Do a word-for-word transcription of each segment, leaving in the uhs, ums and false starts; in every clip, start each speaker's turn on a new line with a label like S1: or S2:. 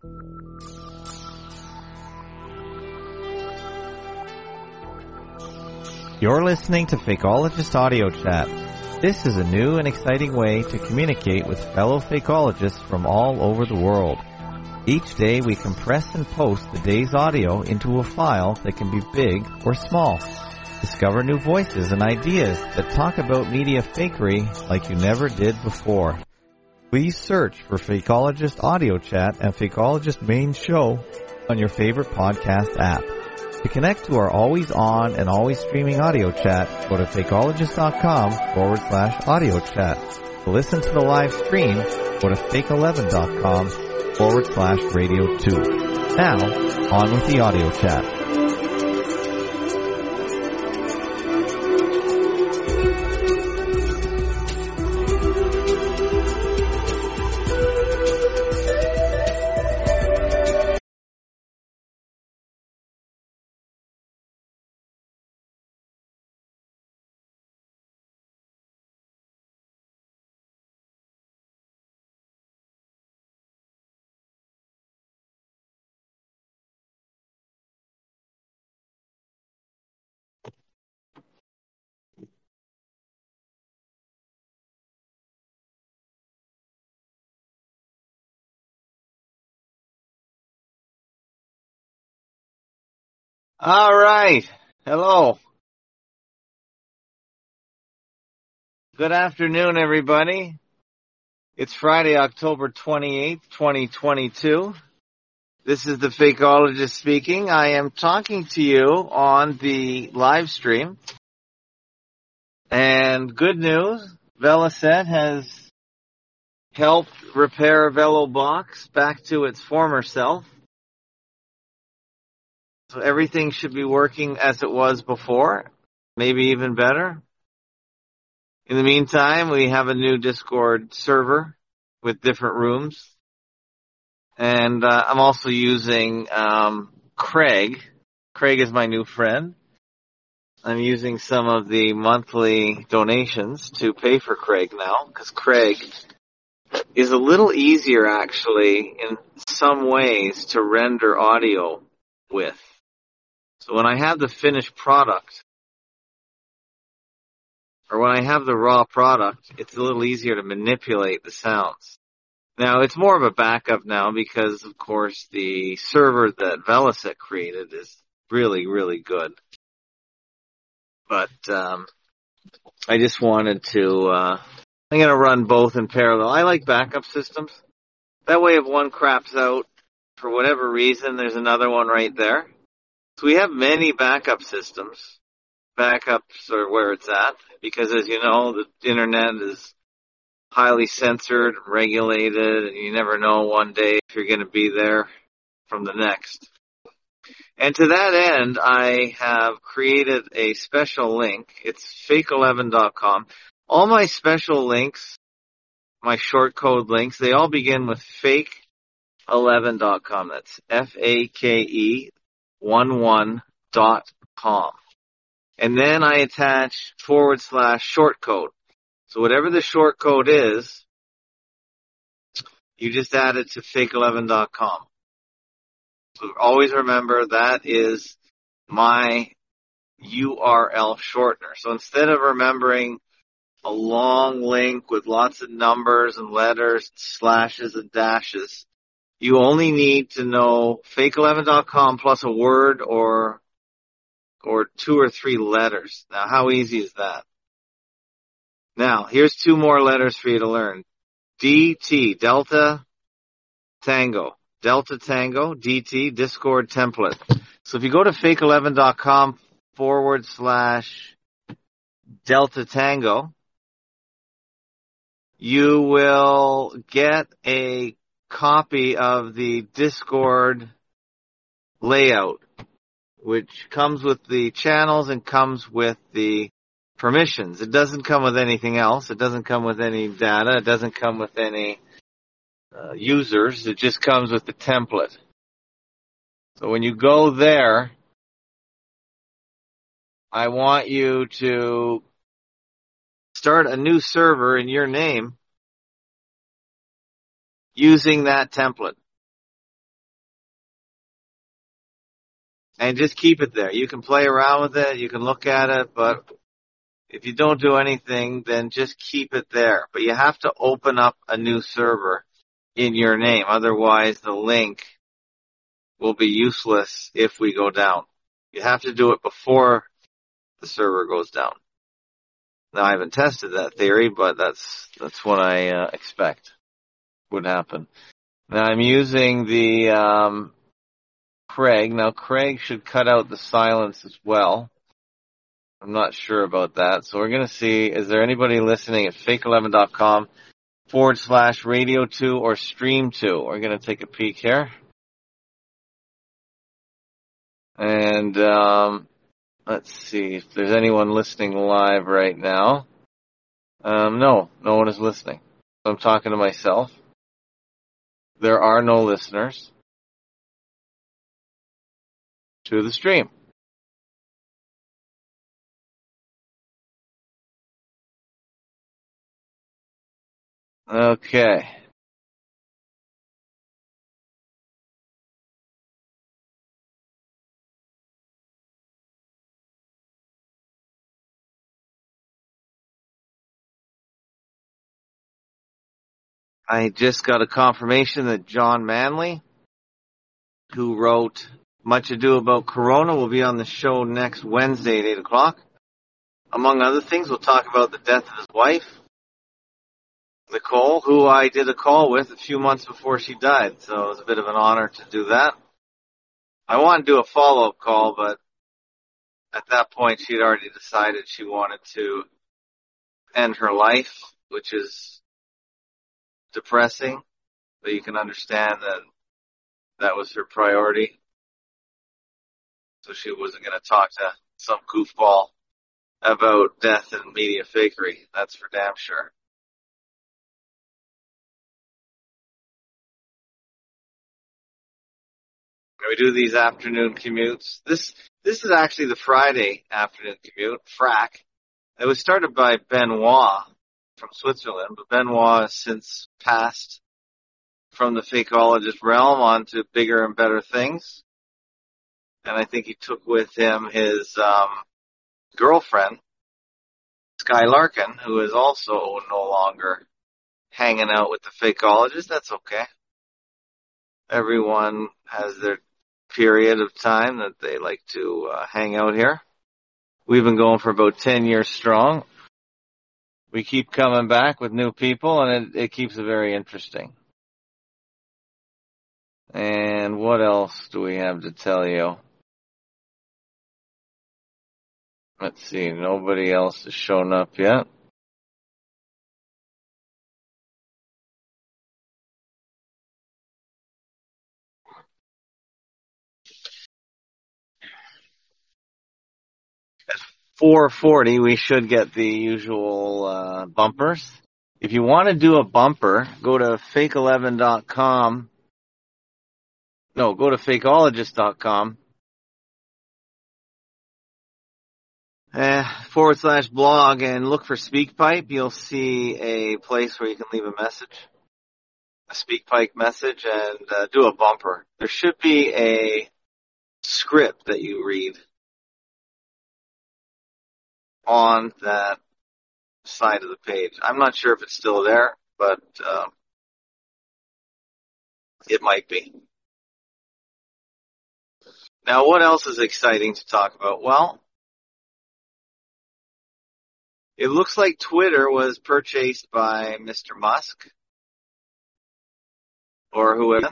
S1: You're listening to Fakeologist Audio Chat. This is a new and exciting way to communicate with fellow Fakeologists from all over the world. Each day we compress and post the day's audio into a file that can be big or small. Discover new voices and ideas that talk about media fakery like you never did before. Please search for Fakeologist Audio Chat and Fakeologist Main Show on your favorite podcast app. To connect to our always on and always streaming audio chat, go to fakeologist.com forward slash audio chat. To listen to the live stream, go to fake11.com forward slash radio two. Now, on with the audio chat. All right. Hello. Good afternoon, everybody. It's Friday, October twenty-eighth, twenty twenty-two. This is the Fakeologist speaking. I am talking to you on the live stream. And good news, Velocet has helped repair VeloBox back to its former self. So everything should be working as it was before, maybe even better. In the meantime, we have a new Discord server with different rooms. And uh, I'm also using um, Craig. Craig is my new friend. I'm using some of the monthly donations to pay for Craig now, because Craig is a little easier, actually, in some ways to render audio with. So when I have the finished product, or when I have the raw product, it's a little easier to manipulate the sounds. Now, it's more of a backup now because, of course, the server that Velocet created is really, really good. But um, I just wanted to, uh, I'm going to run both in parallel. I like backup systems. That way if one craps out, for whatever reason, there's another one right there. So we have many backup systems. Backups are where it's at, because as you know, the internet is highly censored, regulated, and you never know one day if you're going to be there from the next. And to that end, I have created a special link. It's fake eleven dot com. All my special links, my short code links, they all begin with fake eleven dot com. That's F A K E eleven dot com. And then I attach forward slash short code. So whatever the short code is, you just add it to fake eleven dot com. So always remember that is my U R L shortener. So instead of remembering a long link with lots of numbers and letters, slashes and dashes, you only need to know fake eleven dot com plus a word or or two or three letters. Now, how easy is that? Now, here's two more letters for you to learn. D T, Delta Tango. Delta Tango, D T, Discord template. So if you go to fake eleven dot com forward slash Delta Tango, you will get a copy of the Discord layout, which comes with the channels and comes with the permissions. It doesn't come with anything else. It doesn't come with any data. It doesn't come with any uh, users. It just comes with the template. So when you go there, I want you to start a new server in your name using that template. and just keep it there. You can play around with it, you can look at it, but if you don't do anything, then just keep it there. But you have to open up a new server in your name. Otherwise, the link will be useless if we go down. You have to do it before the server goes down. Now, I haven't tested that theory, but that's that's what I uh, expect would happen. Now, I'm using the um, Craig. Now, Craig should cut out the silence as well. I'm not sure about that. So we're going to see, is there anybody listening at fake eleven dot com forward slash radio two or stream two? We're going to take a peek here. And um, let's see if there's anyone listening live right now. Um, no, no one is listening. So I'm talking to myself. There are no listeners to the stream. Okay. I just got a confirmation that John Manley, who wrote Much Ado About Corona, will be on the show next Wednesday at eight o'clock. Among other things, we'll talk about the death of his wife, Nicole, who I did a call with a few months before she died, so it was a bit of an honor to do that. I wanted to do a follow-up call, but at that point she had already decided she wanted to end her life, which is depressing, but you can understand that that was her priority. So she wasn't going to talk to some goofball about death and media fakery. That's for damn sure. We do these afternoon commutes. This this is actually the Friday afternoon commute, Frack. It was started by Benoit from Switzerland, but Benoit has since passed from the fakeologist realm onto bigger and better things. And I think he took with him his um, girlfriend, Sky Larkin, who is also no longer hanging out with the fakeologist. That's okay. Everyone has their period of time that they like to uh, hang out here. We've been going for about ten years strong. We keep coming back with new people, and it, it keeps it very interesting. And what else do we have to tell you? Let's see, nobody else has shown up yet. At four forty, we should get the usual uh, bumpers. If you want to do a bumper, go to fake eleven dot com. No, go to fakeologist dot com. Uh, forward slash blog and look for SpeakPipe. You'll see a place where you can leave a message, a SpeakPipe message, and uh, do a bumper. There should be a script that you read on that side of the page. I'm not sure if it's still there, but uh, it might be. Now, what else is exciting to talk about? Well, it looks like Twitter was purchased by Mister Musk, or whoever.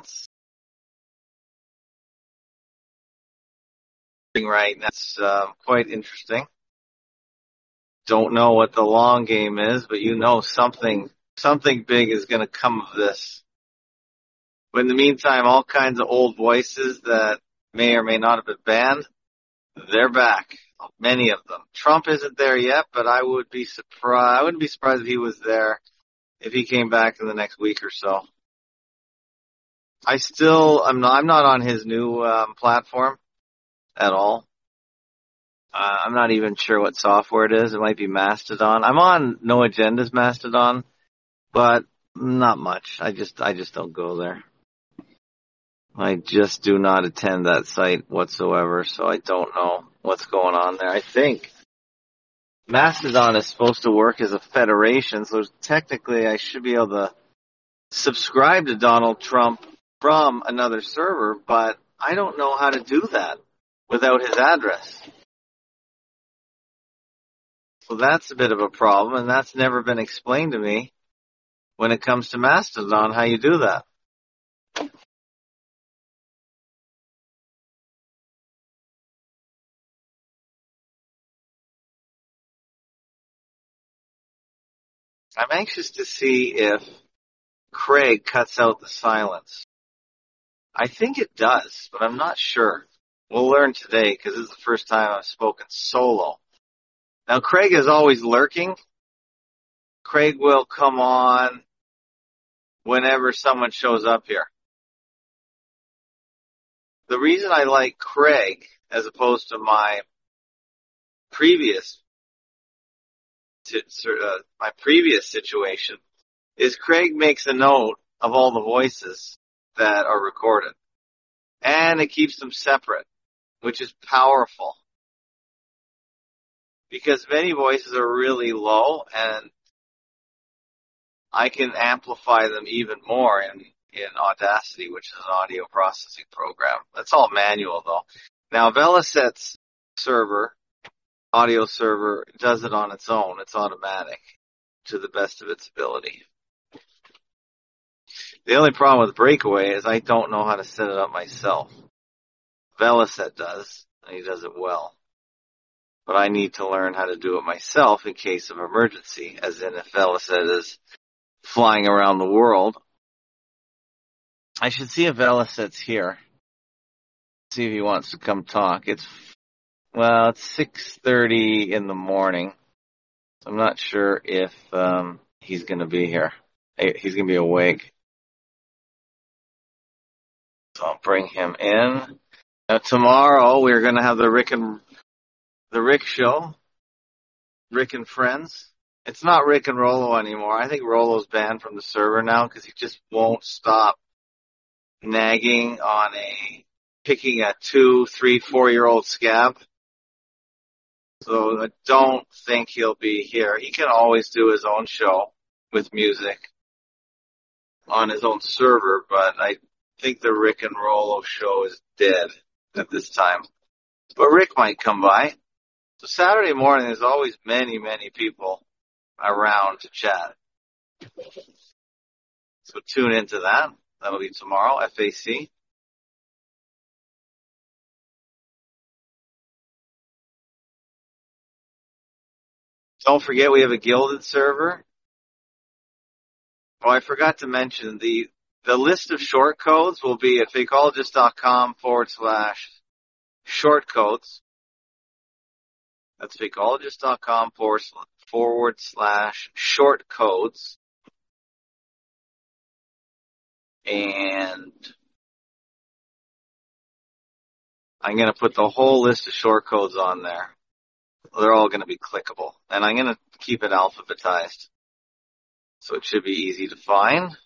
S1: Right, that's uh, quite interesting. Don't know what the long game is, but you know something something big is going to come of this. But in the meantime, all kinds of old voices that may or may not have been banned, they're back. Many of them. Trump isn't there yet, but I would be surprised. I wouldn't be surprised if he was there if he came back in the next week or so. I still, I'm not, I'm not on his new um, platform at all. Uh, I'm not even sure what software it is. It might be Mastodon. I'm on No Agenda's Mastodon, but not much. I just, I just don't go there. I just do not attend that site whatsoever, so I don't know what's going on there. I think Mastodon is supposed to work as a federation, so technically I should be able to subscribe to Donald Trump from another server, but I don't know how to do that without his address. So that's a bit of a problem, and that's never been explained to me when it comes to Mastodon, how you do that. I'm anxious to see if Craig cuts out the silence. I think it does, but I'm not sure. We'll learn today because this is the first time I've spoken solo. Now, Craig is always lurking. Craig will come on whenever someone shows up here. The reason I like Craig as opposed to my previous uh, my previous situation is Craig makes a note of all the voices that are recorded, and it keeps them separate, which is powerful because many voices are really low, and I can amplify them even more in, in Audacity, which is an audio processing program. That's all manual, though. Now, Velaset's server, audio server, does it on its own. It's automatic to the best of its ability. The only problem with Breakaway is I don't know how to set it up myself. Velaset does, and he does it well. But I need to learn how to do it myself in case of emergency, as in if Velaset is flying around the world. I should see if Velaset's here. See if he wants to come talk. It's, well, it's six thirty in the morning. So I'm not sure if um, he's going to be here. He's going to be awake. So I'll bring him in. Now, tomorrow we're going to have the Rick and the Rick show. Rick and Friends. It's not Rick and Rollo anymore. I think Rollo's banned from the server now because he just won't stop nagging on a picking a two, three, four-year-old scab. So I don't think he'll be here. He can always do his own show with music on his own server, but I think the Rick and Rollo show is dead at this time. But Rick might come by. So Saturday morning, there's always many, many people around to chat. So tune into that. That'll be tomorrow, F A C. Don't forget we have a Gilded server. Oh, I forgot to mention the the list of short codes will be at fakeologist.com forward slash short codes. That's fakeologist.com forward, forward slash short codes. And I'm going to put the whole list of short codes on there. They're all going to be clickable. And I'm going to keep it alphabetized. So it should be easy to find.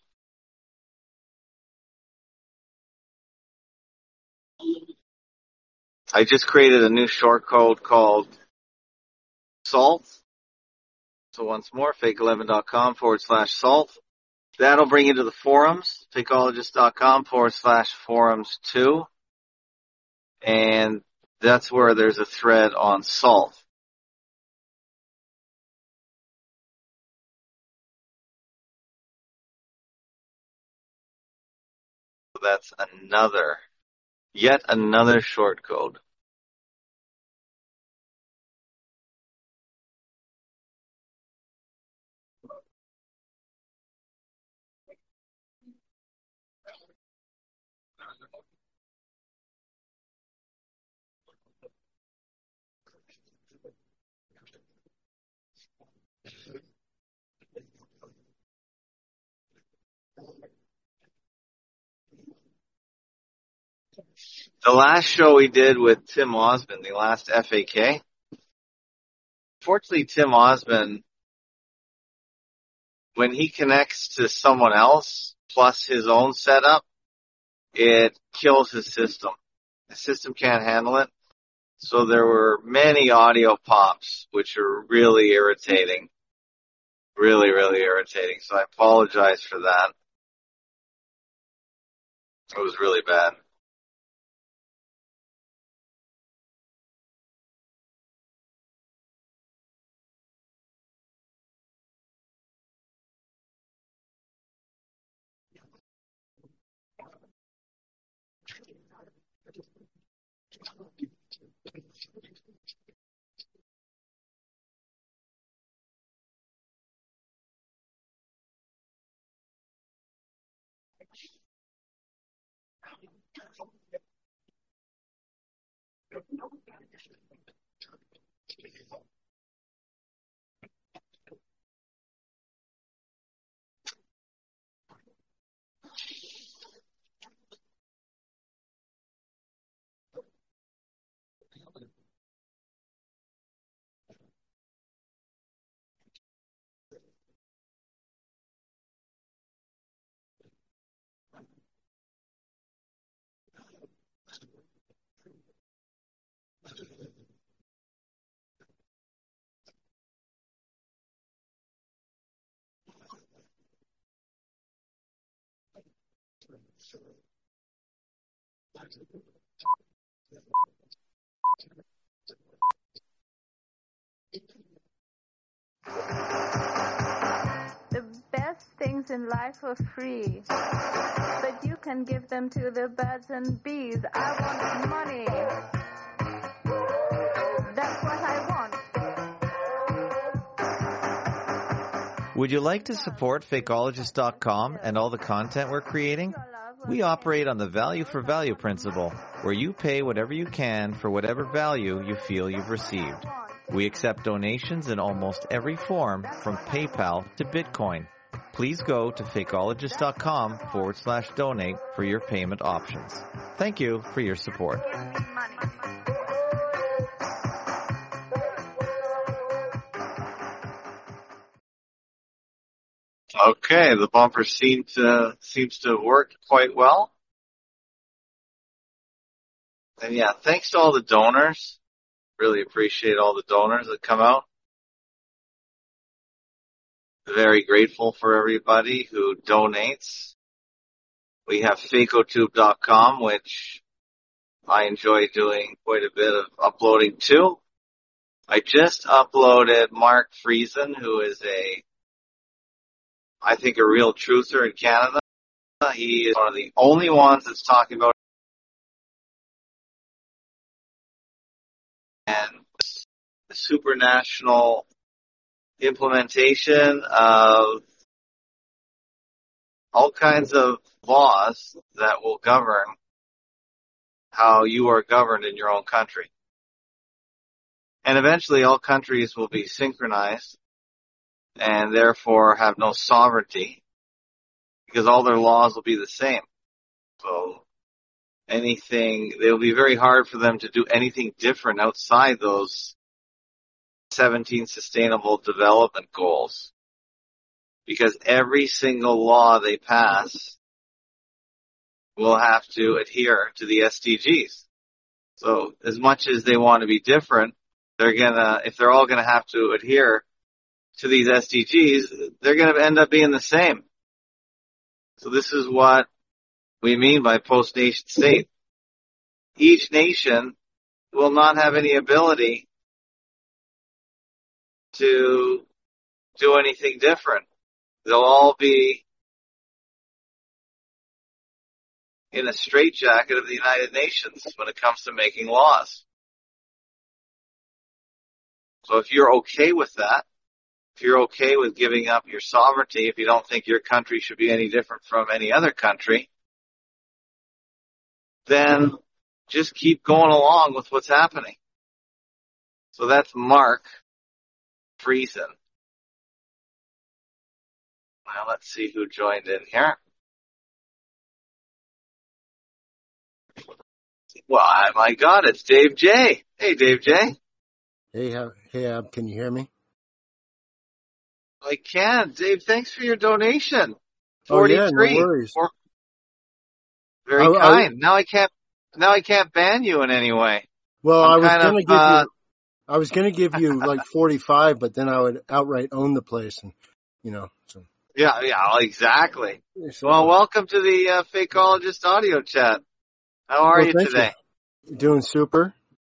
S1: I just created a new short code called SALT. So once more, fake11.com forward slash SALT. That'll bring you to the forums, fakeologist.com forward slash forums two. And that's where there's a thread on SALT. So that's another, yet another short code. The last show we did with Tim Osmond, the last F A K, fortunately Tim Osmond, when he connects to someone else plus his own setup, it kills his system. The system can't handle it. So there were many audio pops, which are really irritating. Really, really irritating. So I apologize for that. It was really bad.
S2: The best things in life are free, but you can give them to the birds and bees. I want money. That's what I want.
S3: Would you like to support Fakeologist dot com and all the content we're creating? We operate on the value for value principle, where you pay whatever you can for whatever value you feel you've received. We accept donations in almost every form, from PayPal to Bitcoin. Please go to Fakeologist.com forward slash donate for your payment options. Thank you for your support.
S1: Okay, the bumper seems to, seems to have worked quite well. And yeah, thanks to all the donors. Really appreciate all the donors that come out. Very grateful for everybody who donates. We have Fakotube dot com, which I enjoy doing quite a bit of uploading to. I just uploaded Mark Friesen, who is a, I think, a real truther in Canada. He is one of the only ones that's talking about and the supranational implementation of all kinds of laws that will govern how you are governed in your own country. And eventually all countries will be synchronized and therefore have no sovereignty because all their laws will be the same. So anything, it will be very hard for them to do anything different outside those seventeen Sustainable Development Goals, because every single law they pass will have to adhere to the S D Gs. So as much as they want to be different, they're gonna, if they're all gonna have to adhere to these S D Gs, they're gonna end up being the same. So this is what we mean by post-nation state. Each nation will not have any ability to do anything different. They'll all be in a straitjacket of the United Nations when it comes to making laws. So if you're okay with that, if you're okay with giving up your sovereignty, if you don't think your country should be any different from any other country, then just keep going along with what's happening. So that's Mark Friesen. Now let's see who joined in here. Well, my God, it's Dave J. Hey, Dave J.
S4: Hey, how, hey, Ab, can you hear me?
S1: I can. Dave, thanks for your donation.
S4: Oh, yeah, no
S1: forty-three.
S4: worries.
S1: For, Very
S4: I, I,
S1: kind. Now I can't. Now I can't ban you in any way.
S4: well,
S1: I'm
S4: I was
S1: kind
S4: gonna
S1: of.
S4: give
S1: Uh,
S4: you, I was gonna give you like forty-five, but then I would outright own the place, and you know. So,
S1: yeah, yeah, exactly.
S4: so
S1: Well, welcome to the uh, Fakeologist audio chat. How are
S4: well,
S1: you
S4: thank
S1: today?
S4: you. Doing super.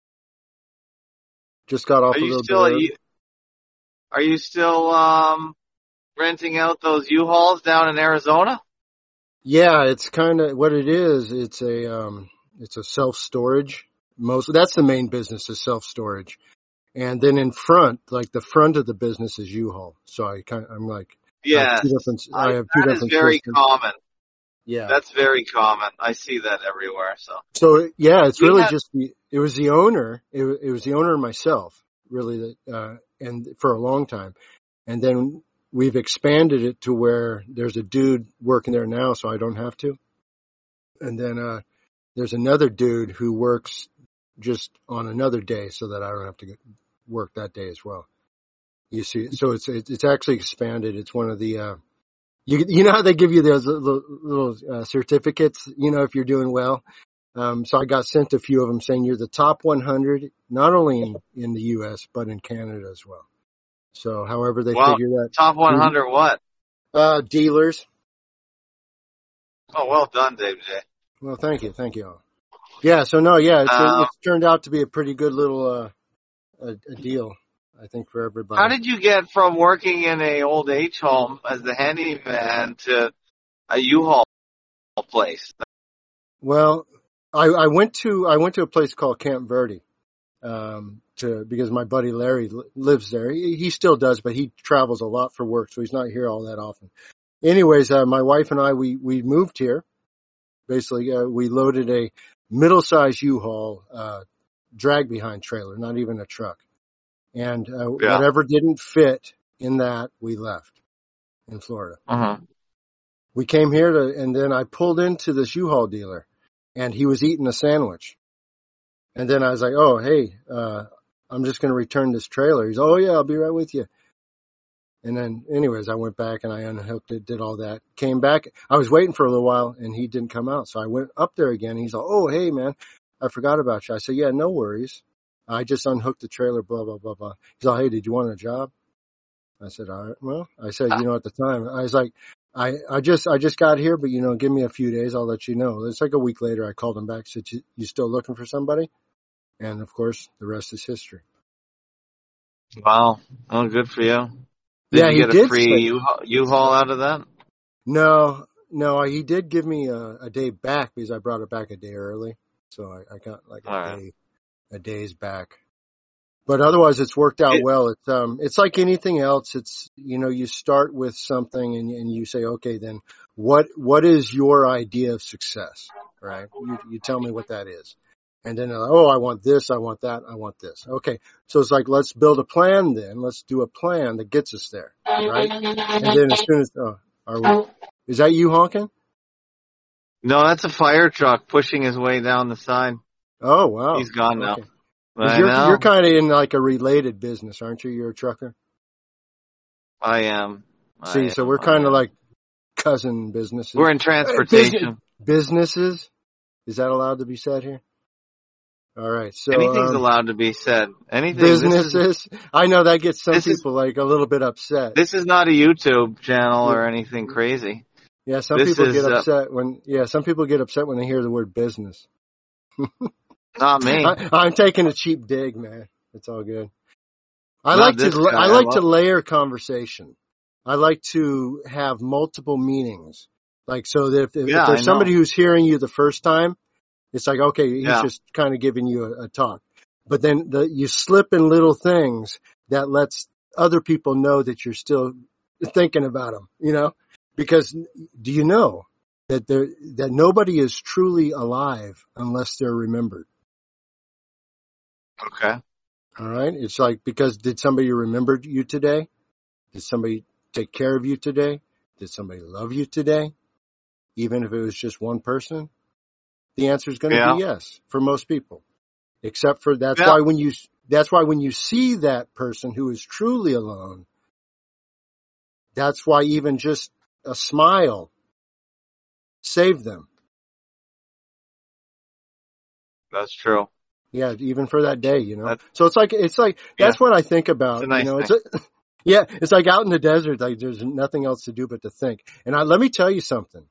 S4: Just got off
S1: Are
S4: a
S1: you
S4: little
S1: still?
S4: bit early.
S1: Are you still um renting out those U-Hauls down in Arizona?
S4: Yeah, it's kind of what it is. It's a um, it's a self storage. Most that's the main business is self storage, and then in front, like the front of the business is U-Haul. So I kind of, I'm like I have two
S1: Yes,
S4: different I
S1: I,
S4: have two
S1: that is
S4: different
S1: very
S4: systems.
S1: common.
S4: Yeah.
S1: That's very common. I see that everywhere. So
S4: So yeah, it's
S1: we
S4: really
S1: have.
S4: just the it was the owner. It, wa- it was the owner and myself really that uh, and for a long time, and then we've expanded it to where there's a dude working there now, so I don't have to. And then uh, there's another dude who works just on another day so that I don't have to get, work that day as well. You see, so it's it's actually expanded. It's one of the uh, you you know how they give you those little, little uh, certificates, you know, if you're doing well. Um, so I got sent a few of them saying you're the top one hundred, not only in, in the U S but in Canada as well. So however they
S1: Well,
S4: figure that,
S1: top one hundred what?
S4: uh, dealers.
S1: Oh, well done, Dave J.
S4: Well, thank you, thank you. Yeah, so no, yeah, it's
S1: Uh,
S4: it's turned out to be a pretty good little uh, a, a deal, I think, for everybody.
S1: how did you get from working in a old age home as the handyman to a U-Haul place?
S4: Well, I, I went to I went to a place called Camp Verde, um, to because my buddy Larry li- lives there. He, he still does, but he travels a lot for work, so he's not here all that often. Anyways, uh, my wife and I we we moved here. Basically, uh, we loaded a middle-sized U-Haul uh, drag behind trailer, not even a truck, and uh,
S1: Yeah.
S4: whatever didn't fit in that, we left in Florida.
S1: Uh-huh.
S4: We came here to, and then I pulled into this U-Haul dealer, and he was eating a sandwich. And then I was like, "Oh, hey, uh, I'm just going to return this trailer." He's, "Oh yeah, I'll be right with you." And then, anyways, I went back and I unhooked it, did all that, came back. I was waiting for a little while, and he didn't come out, so I went up there again. He's like, "Oh, hey, man, I forgot about you." I said, "Yeah, no worries. I just unhooked the trailer." Blah blah blah blah. He's like, "Hey, did you want a job?" I said, "All right." Well, I said, you know, at the time, I was like, I, I just, I just got here, but you know, give me a few days. I'll let you know. It's like a week later. I called him back, said, you, you still looking for somebody? And of course, the rest is history.
S1: Wow. Oh, good for you. Did
S4: Yeah,
S1: you
S4: he
S1: get a
S4: did
S1: free
S4: say,
S1: U- U-Haul out of that?
S4: no, no, he did give me a, a day back because I brought it back a day early. So I, I got like a
S1: All right.
S4: day, a day's back. But otherwise, it's worked out
S1: It,
S4: well. It's um, it's like anything else. It's you know, you start with something and and you say, okay, then what what is your idea of success, right? You you tell me what that is, and then uh, oh, I want this, I want that, I want this. Okay, so it's like let's build a plan. Then let's do a plan that gets us there, right? And then as soon as oh, are we? Is that you honking?
S1: no, that's a fire truck pushing his way down the side.
S4: Oh wow,
S1: He's gone now.
S4: okay. 'Cause
S1: I
S4: you're you're
S1: know.
S4: kind of in like a related business, aren't you? You're a trucker.
S1: I am. I
S4: See, so
S1: am.
S4: we're
S1: I
S4: kind of
S1: am.
S4: like cousin businesses.
S1: We're in
S4: Uh, business,
S1: transportation.
S4: businesses? Is that allowed to be said here? All right. So,
S1: Anything's
S4: um,
S1: allowed to be said. Anything. This is
S4: businesses. I know that gets some
S1: this is
S4: people like a little bit upset.
S1: this is not a YouTube channel
S4: Yeah,
S1: or anything crazy.
S4: yeah, some
S1: This
S4: people get
S1: is uh,
S4: upset when, yeah, some people get upset when they hear the word business.
S1: not me.
S4: I, I'm taking a cheap dig, man. It's all good. I
S1: Not
S4: like to,
S1: this
S4: la-
S1: guy.
S4: I
S1: I
S4: like to
S1: love.
S4: layer conversation. I like to have multiple meanings. Like, so that if, if
S1: Yeah, I
S4: there's somebody
S1: know.
S4: who's hearing you the first time, it's like, okay, he's
S1: Yeah.
S4: just kind of giving you a, a talk. But then the, you slip in little things that lets other people know that you're still thinking about them, you know? Because do you know that there, that nobody is truly alive unless they're remembered?
S1: Okay.
S4: All right. It's like, because did somebody remember you today? Did somebody take care of you today? Did somebody love you today? Even if it was just one person? The answer is going to
S1: Yeah.
S4: be yes for most people. Except for that's
S1: Yeah.
S4: why when you, that's why when you see that person who is truly alone, that's why even just a smile saved them.
S1: That's true.
S4: Yeah, even for that day, you know.
S1: That's,
S4: so it's like it's like that's
S1: yeah,
S4: what I think about.
S1: it's a nice
S4: you know,
S1: thing.
S4: it's a, yeah, it's like out in the desert, like there's nothing else to do but to think. And I, let me tell you something.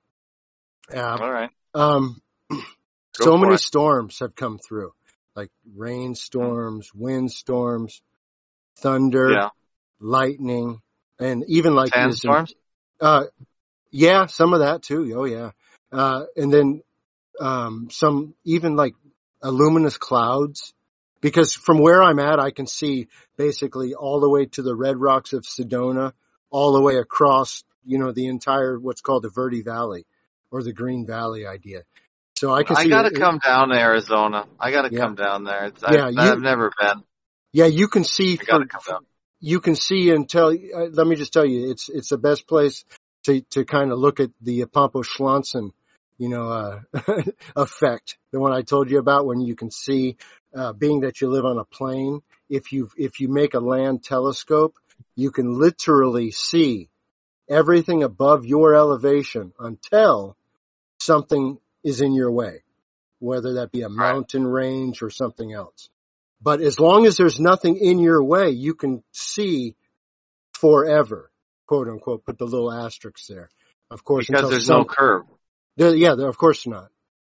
S4: Uh,
S1: All right.
S4: um,
S1: Go
S4: so
S1: for
S4: many
S1: it.
S4: storms have come through, like rainstorms, windstorms, thunder,
S1: Yeah.
S4: lightning, and even like this.
S1: Sandstorms?
S4: Uh, yeah, some of that too. Oh yeah. Uh, and then, um, some even like luminous clouds, because from where I'm at, I can see basically all the way to the Red Rocks of Sedona, all the way across, you know, the entire, what's called the Verde Valley or the Green Valley idea. So I can
S1: I
S4: see
S1: gotta
S4: it.
S1: come down to Arizona. I gotta
S4: Yeah.
S1: come down there. It's,
S4: Yeah.
S1: I've,
S4: You,
S1: I've never been.
S4: yeah, you can see
S1: I gotta
S4: for,
S1: come down.
S4: you can see and tell, uh, let me just tell you, it's, it's the best place to, to kind of look at the Pampo Schlanzen, you know, uh, effect. The one I told you about when you can see, uh, being that you live on a plane. If you, if you make a land telescope, you can literally see everything above your elevation until something is in your way, whether that be a
S1: Right.
S4: mountain range or something else. But as long as there's nothing in your way, you can see forever, quote unquote, put the little asterisks there. Of course,
S1: Because
S4: until
S1: there's
S4: some,
S1: no curve.
S4: there, yeah, there, of course not.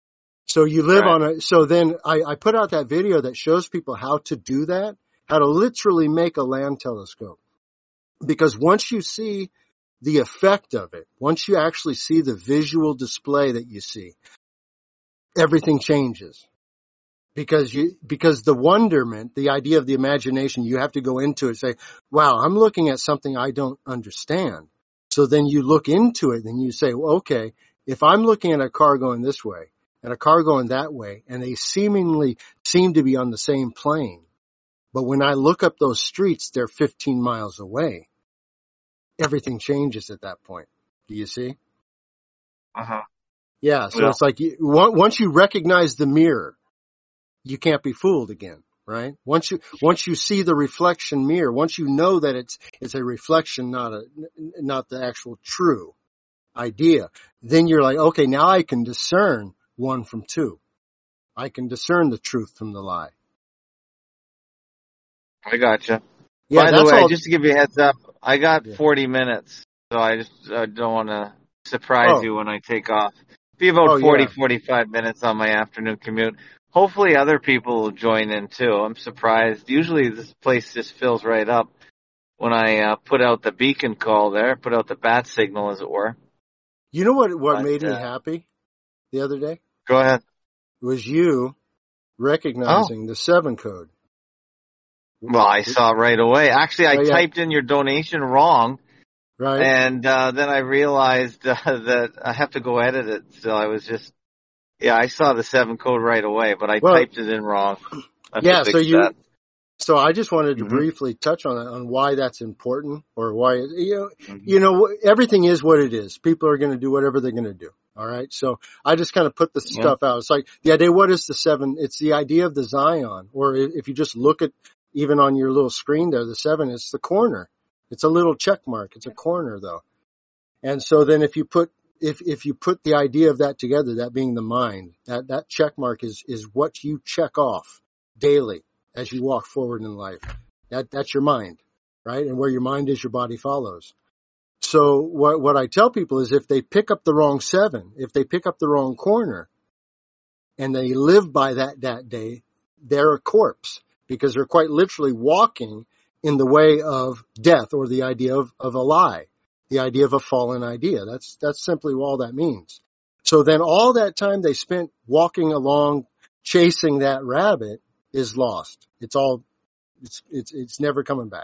S4: So you live
S1: Right.
S4: on a, so then I, I put out that video that shows people how to do that, how to literally make a land telescope. Because once you see the effect of it, once you actually see the visual display that you see, everything changes. Because you, because the wonderment, the idea of the imagination, you have to go into it and say, wow, I'm looking at something I don't understand. So then you look into it and you say, well, okay, if I'm looking at a car going this way and a car going that way, and they seemingly seem to be on the same plane, but when I look up those streets, they're fifteen miles away. Everything changes at that point. Do you see?
S1: Uh-huh.
S4: Yeah. So
S1: Yeah.
S4: it's like you, once you recognize the mirror, you can't be fooled again, right? Once you, once you see the reflection mirror, once you know that it's, it's a reflection, not a, not the actual true idea, then you're like, okay, now I can discern one from two. I can discern the truth from the lie.
S1: I gotcha.
S4: Yeah,
S1: By the
S4: that's
S1: way,
S4: all.
S1: just to give you a heads up, I got
S4: Yeah.
S1: forty minutes, so I just uh, don't want to surprise
S4: Oh,
S1: you when I take off. Be about
S4: oh
S1: forty,
S4: yeah.
S1: forty-five minutes on my afternoon commute. Hopefully other people will join in too. I'm surprised. Usually this place just fills right up when I uh, put out the beacon call there, put out the bat signal, as it were.
S4: You know what, what
S1: But
S4: made me
S1: uh,
S4: happy the other day?
S1: go ahead.
S4: It was you
S1: Oh,
S4: recognizing the seven code.
S1: well, I saw it right away. Actually, I
S4: Oh yeah,
S1: typed in your donation wrong,
S4: right?
S1: and uh, then I realized uh, that I have to go edit it. So I was just, yeah, I saw the seven code right away, but I
S4: Well,
S1: typed it in wrong. I have to
S4: yeah, so
S1: fix
S4: you,
S1: that.
S4: so I just wanted to
S1: hmm
S4: briefly touch on that, on why that's important, or why, you know,
S1: hmm
S4: you know, everything is what it is. People are going to do whatever they're going to do. All right. So I just kind of put the
S1: Yeah.
S4: stuff out. It's like the idea, what is the seven? It's the idea of the Zion, or if you just look at even on your little screen there, the seven is the corner. It's a little check mark. It's a corner though. And so then if you put, if, if you put the idea of that together, that being the mind, that, that check mark is, is what you check off daily as you walk forward in life. That, that's your mind, right? And where your mind is, your body follows. So what, what I tell people is if they pick up the wrong seven, if they pick up the wrong corner and they live by that, that day, they're a corpse because they're quite literally walking in the way of death or the idea of, of a lie, the idea of a fallen idea. That's, that's simply all that means. So then all that time they spent walking along, chasing that rabbit is lost. It's all, it's, it's, it's never coming back.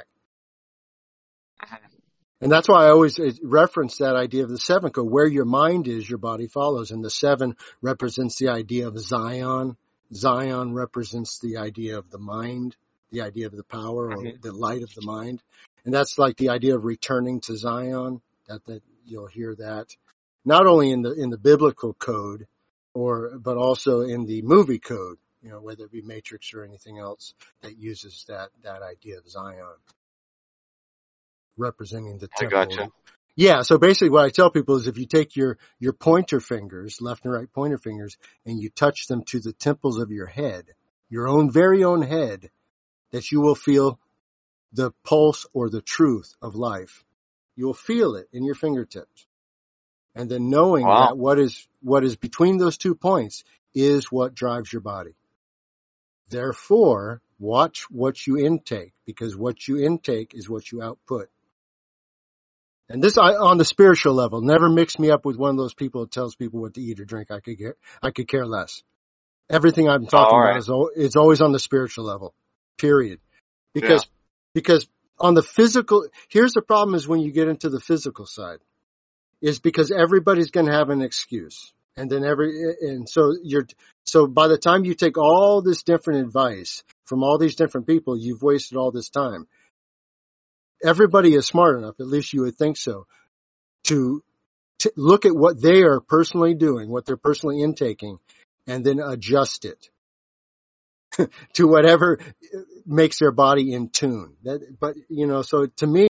S4: And that's why I always reference that idea of the seven code. Where your mind is, your body follows. And the seven represents the idea of Zion. Zion represents the idea of the mind, the idea of the power or
S1: hmm
S4: the light of the mind. And that's like the idea of returning to Zion. That, that you'll hear that not only in the, in the biblical code or, but also in the movie code, you know, whether it be Matrix or anything else that uses that, that idea of Zion representing the
S1: I
S4: temple.
S1: gotcha.
S4: Yeah, so basically what I tell people is if you take your, your pointer fingers, left and right pointer fingers, and you touch them to the temples of your head, your own very own head, that you will feel the pulse or the truth of life. You'll feel it in your fingertips. And then knowing
S1: Wow.
S4: that what is, what is between those two points is what drives your body. Therefore, watch what you intake, because what you intake is what you output. And this, I, on the spiritual level, never mix me up with one of those people that tells people what to eat or drink. I could care, I could care less. Everything I'm talking
S1: All
S4: about
S1: right.
S4: is, al- it's always on the spiritual level. Period. Because,
S1: Yeah.
S4: because on the physical, here's the problem is when you get into the physical side, is because everybody's going to have an excuse. And then every, and so you're, so by the time you take all this different advice from all these different people, you've wasted all this time. Everybody is smart enough, at least you would think so, to t- look at what they are personally doing, what they're personally intaking, and then adjust it to whatever makes their body in tune. That, but, you know, so to me,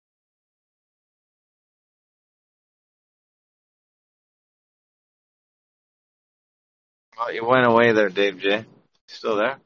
S1: Oh, you went away there, Dave J. Still there?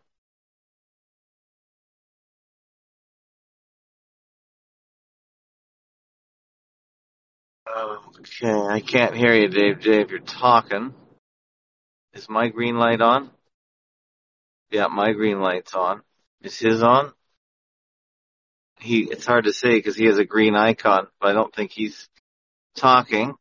S1: Okay, I can't hear you, Dave J. If you're talking, is my green light on? Yeah, my green light's on. Is his on? He. It's hard to say because he has a green icon, but I don't think he's talking.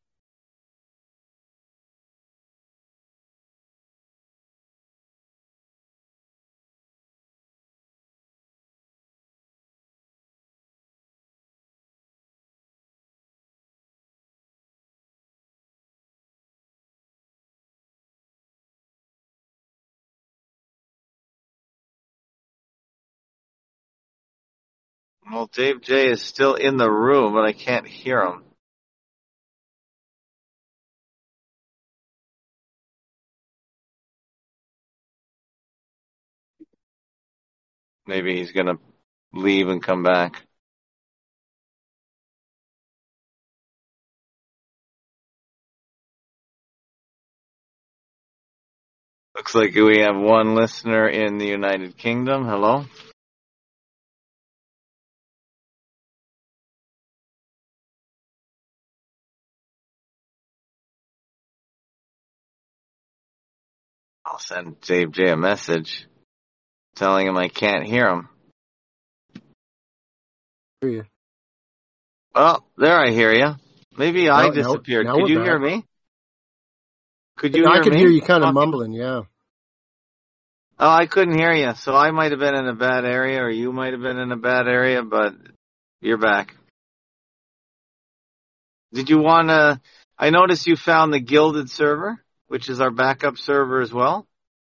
S1: Well, Dave J is still in the room, but I can't hear him. Maybe he's gonna leave and come back. Looks like we have one listener in the United Kingdom. Hello? I'll send Dave J a message telling him I can't hear him. Oh, there I hear you. Maybe I
S4: now, now,
S1: disappeared.
S4: now
S1: Could
S4: we're
S1: you
S4: back.
S1: hear me? Could you
S4: I
S1: hear
S4: could
S1: me?
S4: hear you kind of
S1: Talking-
S4: mumbling, yeah.
S1: Oh, I couldn't hear you. So I might have been in a bad area, or you might have been in a bad area, but you're back. Did you want to? I noticed you found the Gilded server, which is our backup server as well.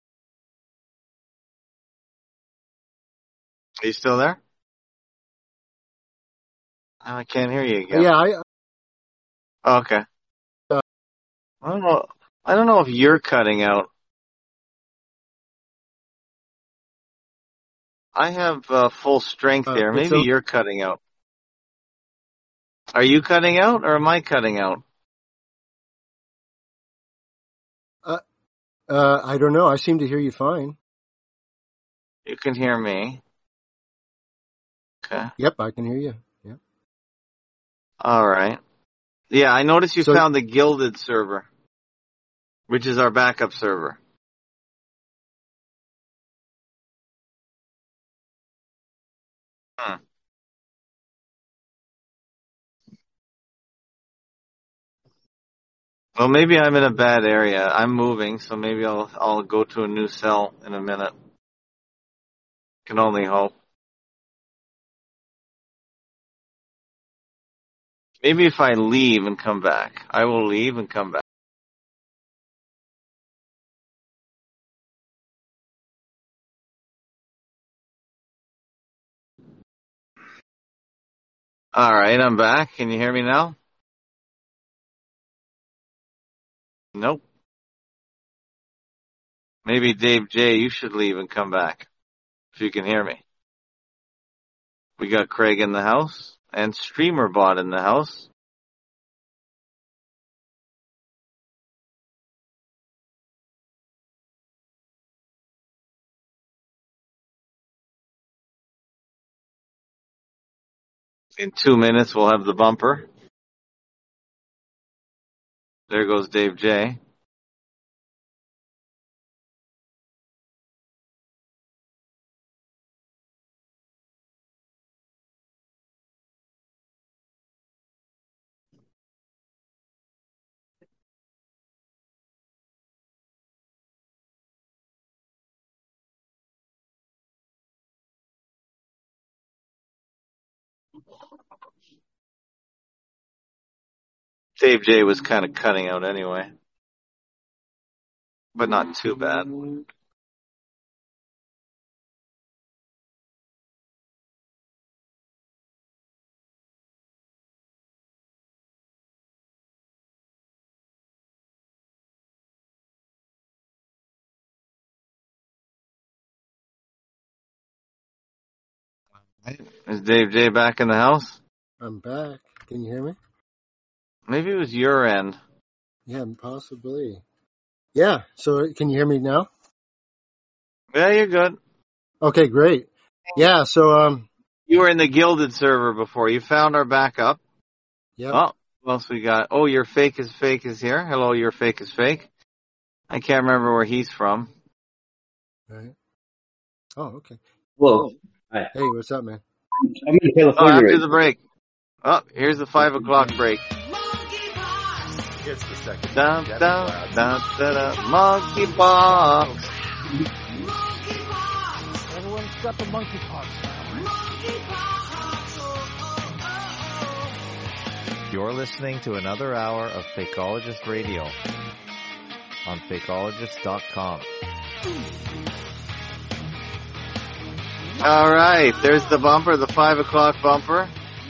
S1: Are you still there? Oh, I can't hear you again.
S4: Yeah, I,
S1: Oh, okay.
S4: uh,
S1: I don't know. I don't know if you're cutting out. I have uh, full strength
S4: uh,
S1: here.
S4: it's
S1: Maybe
S4: a,
S1: you're cutting out. Are you cutting out, or am I cutting out?
S4: uh, uh, I don't know. I seem to hear you fine.
S1: You can hear me. Okay.
S4: Yep, I can hear you. Yep.
S1: All right. Yeah, I noticed you
S4: So,
S1: found the Gilded server, which is our backup server. Hmm. Well, maybe I'm in a bad area. I'm moving, so maybe I'll I'll go to a new cell in a minute. Can only hope. Maybe if I leave and come back. I will leave and come back. All right, I'm back. Can you hear me now? Nope. Maybe Dave J, you should leave and come back if you can hear me. We got Craig in the house and StreamerBot in the house. In two minutes, we'll have the bumper. There goes Dave J. Dave J was kind of cutting out anyway, but not too bad. Is Dave J back in the house?
S4: I'm back. Can you hear me?
S1: Maybe it was your end.
S4: Yeah, possibly. Yeah. So can you hear me now?
S1: Yeah, you're good.
S4: Okay, great. Yeah. So um.
S1: You were in the Gilded server before. You found our backup.
S4: Yeah.
S1: Oh, what else we got? Oh, your fake is fake is here. Hello, your fake is fake. I can't remember where he's from.
S4: Right. Oh, okay.
S5: Whoa. Hi.
S4: Hey, what's up, man?
S5: I'm in
S1: Oh,
S5: California.
S1: after
S5: right
S1: the break. Oh, here's the five o'clock break.
S3: It's the second.
S1: Dun, dun, dun, dun, dun, monkeypox.
S6: Everyone's got the monkeypox now.
S3: You're listening to another hour of Fakeologist Radio on fakeologist dot com.
S1: All right, there's the bumper, the five o'clock bumper.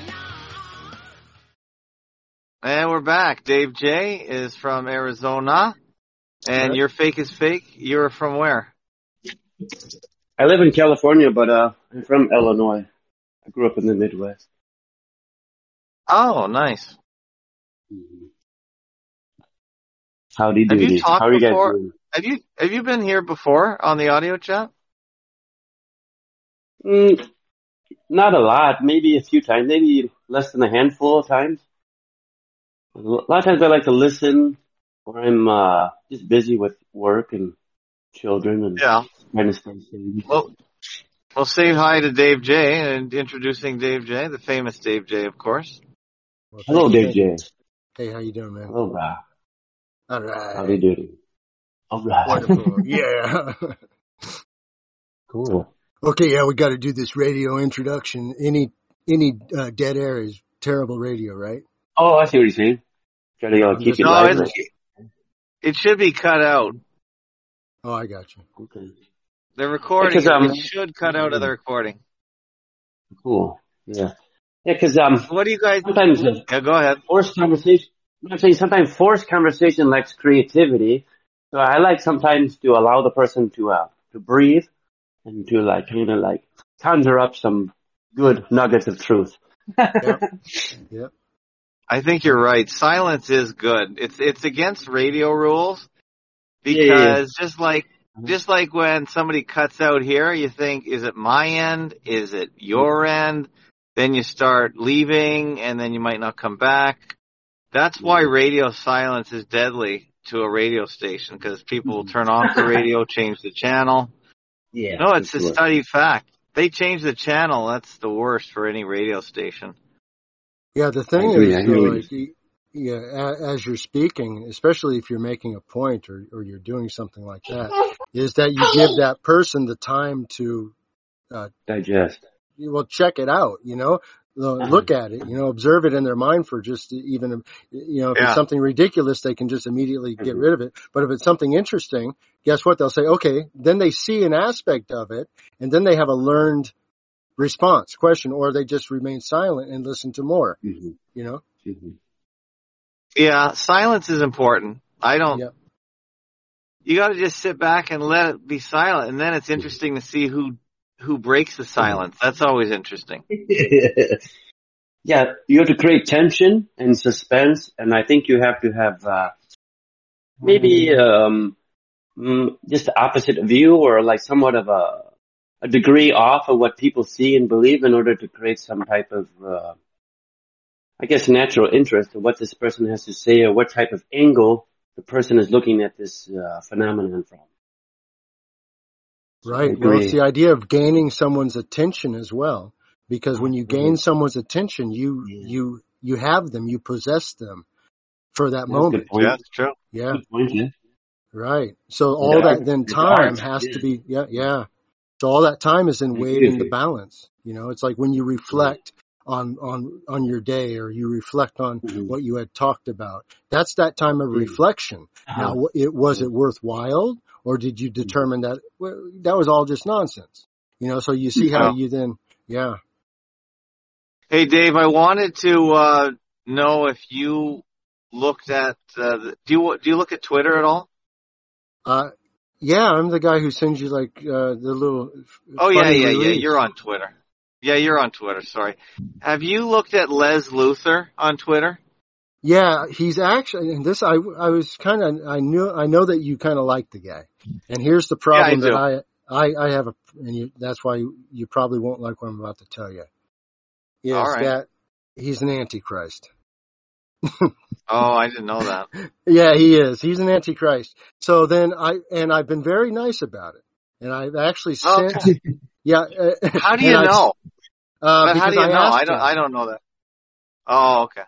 S1: And we're back. Dave J is from Arizona. And
S5: Sure.
S1: your fake is fake. You're from where?
S5: I live in California, but uh, I'm from Illinois. I grew up in the Midwest.
S1: Oh, nice.
S5: Howdy
S1: Have you
S5: doody.
S1: talked
S5: How are you guys
S1: before?
S5: doing?
S1: Have you have you been here before on the audio chat?
S5: Mm, not a lot. Maybe a few times. Maybe less than a handful of times. A lot of times I like to listen, or I'm uh, just busy with work and children and
S1: Yeah.
S5: trying to stay safe.
S1: Well, well, say hi to Dave J and introducing Dave J, the famous Dave J, of course.
S4: Well,
S5: Hello,
S4: thank you,
S5: Dave
S4: thank
S5: J.
S4: you. Hey, how you doing, man?
S5: Hello, Rob.
S4: All right.
S5: Howdy doody. All right.
S4: Wonderful. Yeah.
S5: Cool.
S4: Okay, yeah, we got to do this radio introduction. Any any uh, dead air is terrible radio, right?
S5: Oh, I see what you're saying. Try to uh, keep it
S1: No,
S5: live.
S1: it, it should be cut out.
S4: Oh, I got you.
S5: Okay.
S1: The recording
S5: Because, um,
S1: it should cut out of the recording.
S5: Cool. Yeah. Yeah, because um,
S1: What do you guys?
S5: sometimes uh,
S1: Yeah, go ahead.
S5: forced conversation. I'm saying sometimes forced conversation lacks creativity. So I like sometimes to allow the person to uh to breathe and to like kind of like conjure up some good nuggets of truth.
S4: Yep. Yep.
S1: I think you're right. Silence is good. It's it's against radio rules because
S5: Yeah, yeah, yeah.
S1: just like just like when somebody cuts out here, you think, is it my end? Is it your end? Then you start leaving, and then you might not come back. That's why radio silence is deadly to a radio station, because people will turn off the radio, change the channel.
S5: Yeah.
S1: No, it's
S5: for
S1: a
S5: sure.
S1: studied fact. They change the channel, that's the worst for any radio station.
S4: Yeah, the thing
S5: I agree,
S4: is,
S5: I hear
S4: though,
S5: what
S4: like, y- yeah, a- as you're speaking, especially if you're making a point or, or you're doing something like that, is that you give that person the time to, uh,
S5: Digest.
S4: well, check it out, you know, Uh, look at it, you know, observe it in their mind for just even, you know, if
S1: Yeah.
S4: it's something ridiculous, they can just immediately get
S5: Mhm.
S4: rid of it. But if it's something interesting, guess what? They'll say, okay, then they see an aspect of it, and then they have a learned response, question, or they just remain silent and listen to more,
S5: Mm-hmm.
S4: you know?
S5: Mm-hmm.
S1: Yeah, silence is important. I don't,
S4: Yep.
S1: you gotta just sit back and let it be silent, and then it's interesting to see who, who breaks the silence. That's always interesting.
S5: Yeah, you have to create tension and suspense, and I think you have to have uh, maybe um, mm, just the opposite view, or like somewhat of a a degree off of what people see and believe, in order to create some type of uh, I guess, natural interest in what this person has to say or what type of angle the person is looking at this uh, phenomenon from. So
S4: Right. Well, it's the idea of gaining someone's attention as well, because when you gain someone's attention, you
S5: Yeah.
S4: you you have them, you possess them for that
S5: That's a
S4: moment.
S5: good point.
S1: Yeah, that's true.
S4: Yeah.
S5: Good point, yeah.
S4: Right. So all
S5: Yeah.
S4: that then
S5: It's
S4: time
S5: art,
S4: has
S5: yeah.
S4: to be, yeah, yeah. So all that time is in
S5: I agree
S4: weighing
S5: with
S4: the
S5: you.
S4: balance. You know, it's like when you reflect on, on, on your day, or you reflect on
S5: Mhm.
S4: what you had talked about. That's that time of
S5: Mm.
S4: reflection.
S5: Uh-huh.
S4: Now, it, was it worthwhile, or did you determine that, well, that was all just nonsense? You know, so you see how
S1: Wow.
S4: you then, yeah.
S1: Hey, Dave, I wanted to uh, know if you looked at, uh, the, do you do you look at Twitter at all?
S4: Uh, yeah, I'm the guy who sends you like, uh, the little
S1: Oh, yeah,
S4: funny
S1: yeah, yeah.
S4: release.
S1: You're on Twitter. Yeah, you're on Twitter. Sorry. Have you looked at Les Luthor on Twitter?
S4: Yeah, he's actually, and this, I, I was kind of, I knew, I know that you kind of like the guy. And here's the problem
S1: Yeah, I
S4: that I, I, I have a, and you, that's why you, you probably won't like what I'm about to tell you, is
S1: All right.
S4: that he's an antichrist.
S1: Oh, I didn't know that.
S4: Yeah, he is. He's an antichrist. So then I, and I've been very nice about it. And I've actually sent,
S1: Okay.
S4: yeah. Uh,
S1: How do
S4: and
S1: you
S4: I've-
S1: know?
S4: Uh,
S1: But
S4: because
S1: how do you
S4: I
S1: know?
S4: asked
S1: I don't.
S4: him.
S1: I don't know that. Oh, okay.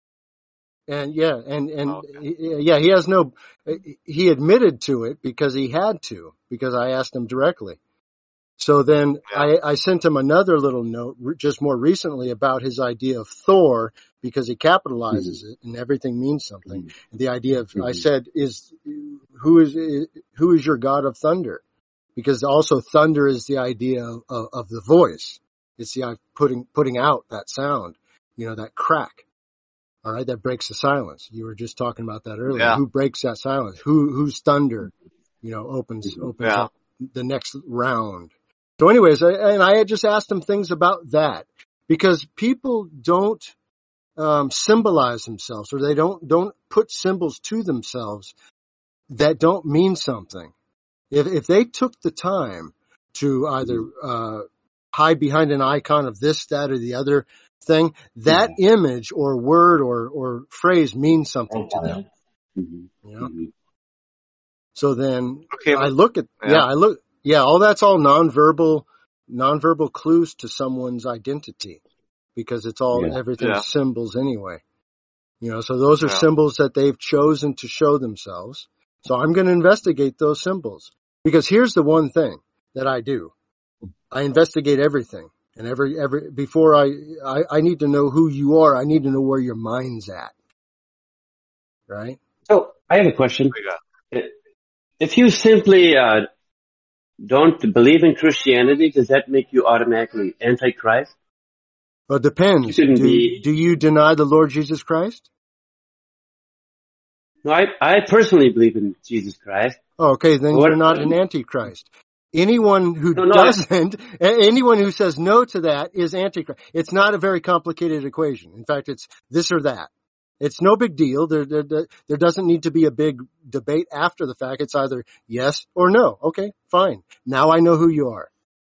S4: And yeah, and, and
S1: Okay.
S4: he- yeah, he has no, he admitted to it because he had to, because I asked him directly. So then
S1: Yeah.
S4: I, I sent him another little note re- just more recently about his idea of Thor, because he capitalizes it and everything means something.
S5: Mhm.
S4: The idea of, I
S5: Mhm.
S4: said, is, who is, who is your God of thunder? Because also thunder is the idea of, of, of the voice. It's the, uh, putting, putting out that sound, you know, that crack. All right. That breaks the silence. You were just talking about that earlier.
S1: Yeah.
S4: Who breaks that silence? Who, whose thunder, you know, opens, opens
S1: Yeah.
S4: up the next round. So anyways, I, and I had just asked him things about that, because people don't, um, symbolize themselves, or they don't, don't put symbols to themselves that don't mean something. If, if they took the time to either, uh, hide behind an icon of this, that, or the other thing, that image or word or, or phrase means something to them,
S5: Mhm.
S4: you know?
S5: Mhm.
S4: So then
S1: Okay.
S4: I
S1: But,
S4: look at,
S1: yeah.
S4: yeah, I look, yeah, all that's all nonverbal, nonverbal clues to someone's identity, because it's all,
S5: Yeah.
S4: everything's
S1: Yeah.
S4: symbols anyway. You know, so those are
S1: Yeah.
S4: symbols that they've chosen to show themselves. So I'm going to investigate those symbols, because here's the one thing that I do. I investigate everything, and every, every, before I, I, I need to know who you are. I need to know where your mind's at. Right?
S5: So I have a question.
S1: We got-
S5: If you simply uh, don't believe in Christianity, does that make you automatically antichrist?
S4: Well, it depends.
S5: You shouldn't
S4: Do,
S5: be.
S4: do you deny the Lord Jesus Christ?
S5: No, I, I personally believe in Jesus Christ.
S4: Oh, okay, then
S5: What-
S4: you're not an antichrist. Anyone who
S5: No, no, I-
S4: doesn't, a- anyone who says no to that is antichrist. It's not a very complicated equation. In fact, it's this or that. It's no big deal. There, there, there, there doesn't need to be a big debate after the fact. It's either yes or no. Okay, fine. Now I know who you are.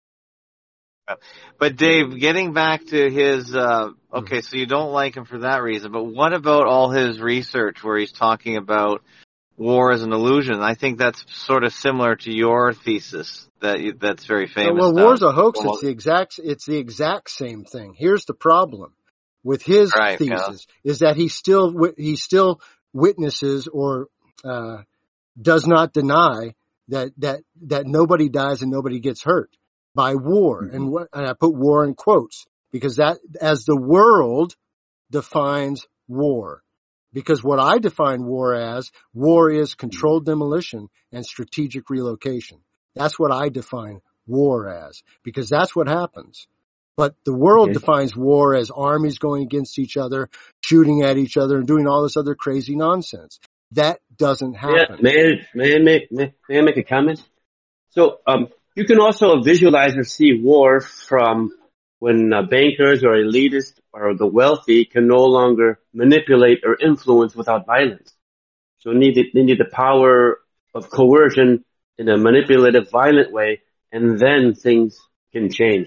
S1: But Dave, getting back to his, uh, okay, so you don't like him for that reason, but what about all his research where he's talking about war as an illusion? I think that's sort of similar to your thesis that you, that's very famous.
S4: Well,
S1: now.
S4: war's a hoax.
S1: Well,
S4: It's the exact, it's the exact same thing. Here's the problem with his
S1: Right, yeah.
S4: thesis is that he still, wi- he still witnesses or, uh, does not deny that, that, that nobody dies and nobody gets hurt by war.
S5: Mhm.
S4: And what, and I put war in quotes because that, as the world defines war. Because what I define war as, war is controlled demolition and strategic relocation. That's what I define war as, because that's what happens. But the world
S5: Okay.
S4: defines war as armies going against each other, shooting at each other, and doing all this other crazy nonsense. That doesn't
S5: May I,
S4: happen.
S5: may, I, may, I make, may, may I make a comment? So um, you can also visualize or see war from when uh, bankers or elitists or the wealthy can no longer manipulate or influence without violence. So need the, they need the power of coercion in a manipulative, violent way, and then things can change.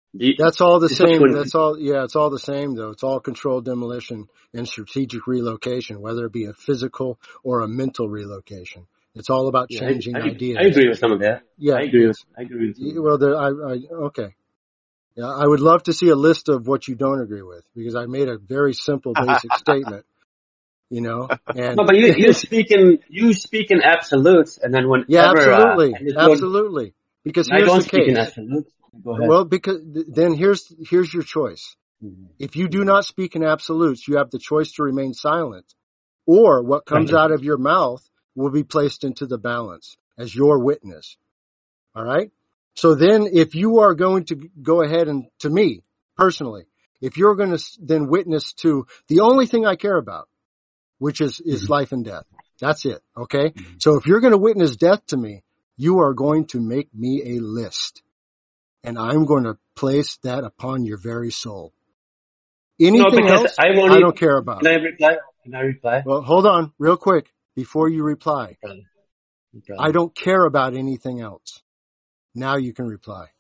S5: You,
S4: That's all the
S5: it's like
S4: same.
S5: when-
S4: That's all. Yeah, it's all the same though. It's all controlled demolition and strategic relocation, whether it be a physical or a mental relocation. It's all about
S5: yeah,
S4: changing
S5: I, I,
S4: ideas.
S5: I agree with some of that.
S4: Yeah,
S5: I agree with.
S4: it's-
S5: I agree with. Some of that.
S4: Well, there, I, I, okay. Yeah, I would love to see a list of what you don't agree with, because I made a very simple, basic statement. You know, and
S5: No, but you you speak in you speak in absolutes, and then whenever
S4: yeah, absolutely,
S5: uh, and it's good-
S4: absolutely. Because
S5: and I
S4: here's
S5: don't
S4: the
S5: speak in
S4: case.
S5: absolutes. Go ahead.
S4: Well, because then here's here's your choice.
S5: Mhm.
S4: If you do not speak in absolutes, you have the choice to remain silent, or what comes
S5: Right.
S4: out of your mouth will be placed into the balance as your witness. All right? So then if you are going to go ahead and, to me, personally, if you're going to then witness to the only thing I care about, which is, is
S5: Mhm.
S4: life and death. That's it. Okay?
S5: Mhm.
S4: So if you're going to witness death to me, you are going to make me a list. And I'm going to place that upon your very soul. Anything
S5: because
S4: else,
S5: I won't
S4: I
S5: even-
S4: don't care about.
S5: Can I reply? Can I reply?
S4: Well, hold on real quick before you reply.
S5: Okay. Okay.
S4: I don't care about anything else. Now you can reply.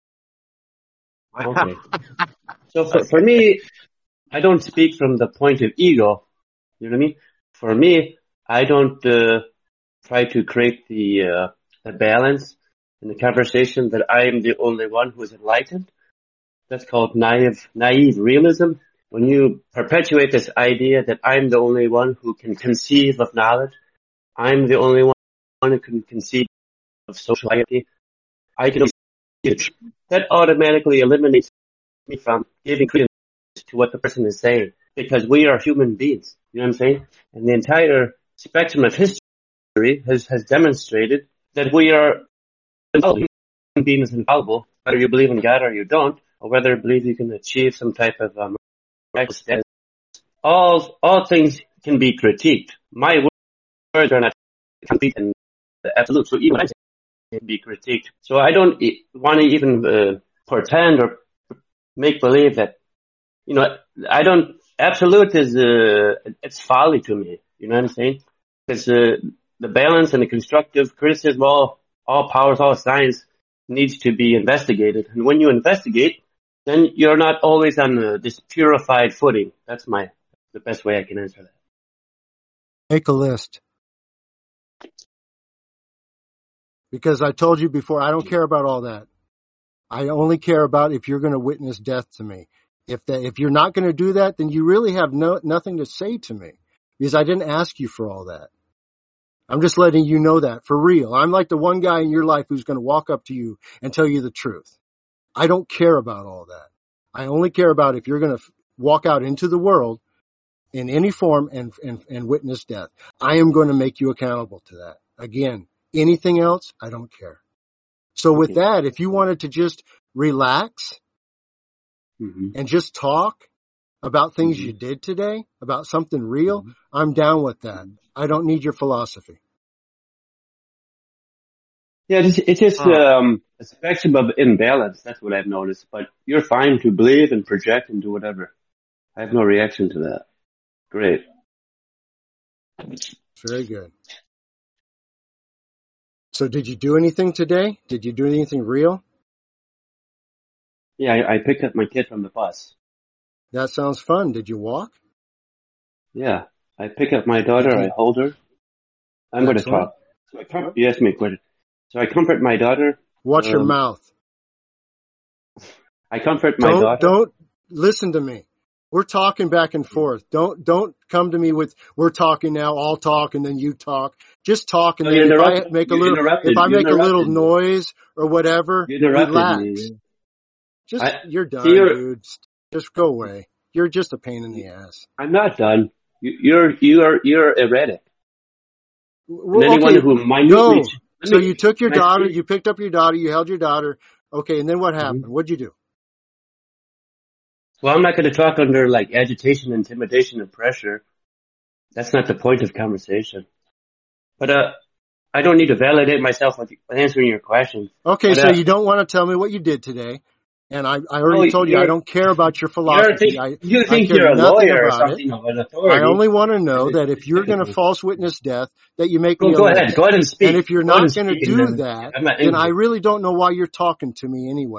S5: Okay. So for, for me, I don't speak from the point of ego. You know what I mean? For me, I don't uh, try to create the uh, the balance in the conversation that I am the only one who is enlightened. That's called naive naive realism. When you perpetuate this idea that I'm the only one who can conceive of knowledge, I'm the only one who can conceive of sociality, I can it. That automatically eliminates me from giving credence to what the person is saying, because we are human beings. You know what I'm saying? And the entire spectrum of history has, has demonstrated that we are human beings infallible, whether you believe in God or you don't, or whether you believe you can achieve some type of um, status. All all things can be critiqued. My words are not complete and absolute, so even I can be critiqued. So I don't e- want to even uh, pretend or make believe that, you know, I don't, absolute is, uh, it's folly to me. You know what I'm saying? Because uh, the balance and the constructive criticism, all, all powers, all science needs to be investigated. And when you investigate, then you're not always on uh, this purified footing. That's my, the best way I can answer that.
S4: Make a list. Because I told you before, I don't care about all that. I only care about if you're going to witness death to me. If that, if you're not going to do that, then you really have no, nothing to say to me, because I didn't ask you for all that. I'm just letting you know that for real. I'm like the one guy in your life who's going to walk up to you and tell you the truth. I don't care about all that. I only care about if you're going to f- walk out into the world in any form and, and, and witness death. I am going to make you accountable to that. Again, anything else, I don't care. So with
S5: Okay.
S4: that, if you wanted to just relax
S5: Mm-hmm.
S4: and just talk about things
S5: Mhm.
S4: you did today, about something real,
S5: Mhm.
S4: I'm down with that. I don't need your philosophy.
S5: Yeah, it's, it's just
S1: Huh.
S5: um, a spectrum of imbalance. That's what I've noticed. But you're fine to believe and project and do whatever. I have no reaction to that. Great.
S4: Very good. So did you do anything today? Did you do anything real?
S5: Yeah, I, I picked up my kid from the bus.
S4: That sounds fun. Did you walk?
S5: Yeah, I pick up my daughter.
S4: Did you-
S5: I hold her. I'm going to
S4: Excellent.
S5: talk. So I com- you asked me a question. So I comfort my daughter.
S4: Watch your
S5: Um,
S4: mouth.
S5: I comfort my
S4: Don't,
S5: daughter.
S4: don't listen to me. We're talking back and forth. Don't, don't come to me with, we're talking now, I'll talk and then you talk. Just talk, and
S5: No,
S4: then
S5: you
S4: if I
S5: interrupted-
S4: make a
S5: you
S4: little,
S5: interrupted-
S4: if I
S5: you
S4: make a little
S5: interrupted me.
S4: noise or whatever,
S5: You interrupted
S4: relax.
S5: me.
S4: Just,
S5: I-
S4: you're done,
S5: see, you're-
S4: dude. Just go away. You're just a pain in the ass.
S5: I'm not done. You, you're you're you're erratic.
S4: Well,
S5: And anyone
S4: okay,
S5: who minutely.
S4: no.
S5: Let
S4: So
S5: me-
S4: you took your
S5: can I
S4: daughter,
S5: speak?
S4: you picked up your daughter, you held your daughter. Okay, and then what happened? What'd you do?
S5: Well, I'm not going to talk under like agitation, intimidation, and pressure. That's not the point of conversation. But uh, I don't need to validate myself with answering your question.
S4: Okay,
S5: But,
S4: so
S5: uh,
S4: you don't want to tell me what you did today. And I, I already
S5: Oh,
S4: told you I
S5: you're-
S4: don't care about your
S5: You
S4: philosophy.
S5: think,
S4: I,
S5: you
S4: I
S5: think
S4: care
S5: you're a
S4: nothing
S5: lawyer or
S4: about it.
S5: something of an authority.
S4: I only want to know
S5: And
S4: that
S5: it's-
S4: if you're going to false witness death, that you make
S5: Go,
S4: me a
S5: go
S4: list.
S5: ahead. Go ahead and speak.
S4: And if you're
S5: Go ahead
S4: not
S5: and
S4: going to
S5: speak, and
S4: do
S5: then-
S4: that,
S5: I'm not
S4: then
S5: angry.
S4: I really don't know why you're talking to me anyway.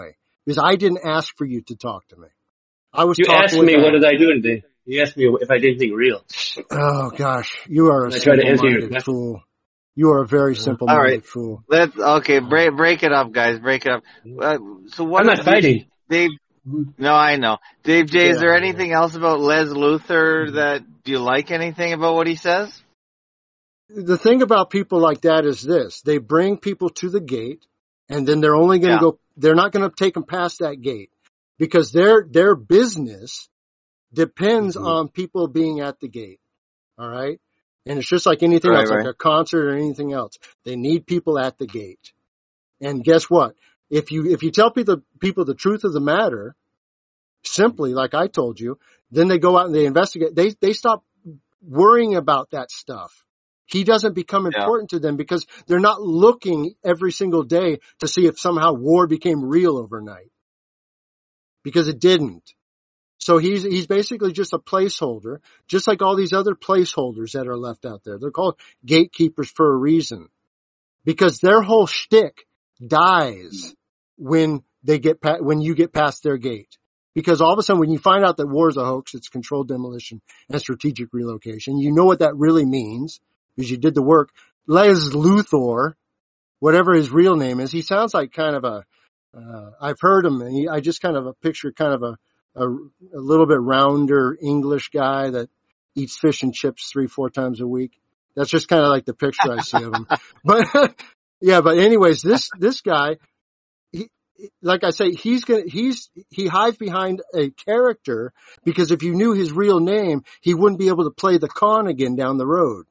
S4: because I didn't ask for you to talk to me. I was
S5: You
S4: talking
S5: asked
S4: with
S5: me, what
S4: Adam.
S5: did I do today? You asked me if I did anything real.
S4: Oh gosh, you are a
S5: And I tried to answer your
S4: simple-minded
S5: question.
S4: fool. You are a very
S5: Uh,
S4: simple-minded
S1: All right.
S4: fool.
S1: Let's, okay,
S5: uh,
S1: break, break it up, guys. Break it up. Uh, so what
S5: I'm
S1: is,
S5: not fighting.
S1: Dave, no, I know. Dave J,
S4: Get
S1: is there
S4: out of here.
S1: anything else about Les Luthor that, do you like anything about what he says?
S4: The thing about people like that is this: they bring people to the gate, and then they're only going to
S1: Yeah.
S4: go. They're not going to take them past that gate because their their business depends
S5: Mhm.
S4: on people being at the gate. All right, and it's just like anything
S1: Right,
S4: else, like
S1: right.
S4: a concert or anything else. They need people at the gate. And guess what? If you if you tell people people the truth of the matter, simply like I told you, then they go out and they investigate. They they stop worrying about that stuff. He doesn't become
S1: Yeah.
S4: important to them because they're not looking every single day to see if somehow war became real overnight. Because it didn't. So he's he's basically just a placeholder, just like all these other placeholders that are left out there. They're called gatekeepers for a reason. Because their whole shtick dies when they get pa- when you get past their gate. Because all of a sudden when you find out that war is a hoax, it's controlled demolition and strategic relocation, you know what that really means because you did the work. Les Luthor, whatever his real name is, he sounds like kind of a, uh, I've heard him and he, I just kind of a picture kind of a, a, a little bit rounder English guy that eats fish and chips three, four times a week. That's just kind of like the picture I see of him. But yeah, but anyways, this, this guy, he, like I say, he's gonna, he's, he hides behind a character because if you knew his real name, he wouldn't be able to play the con again down the road.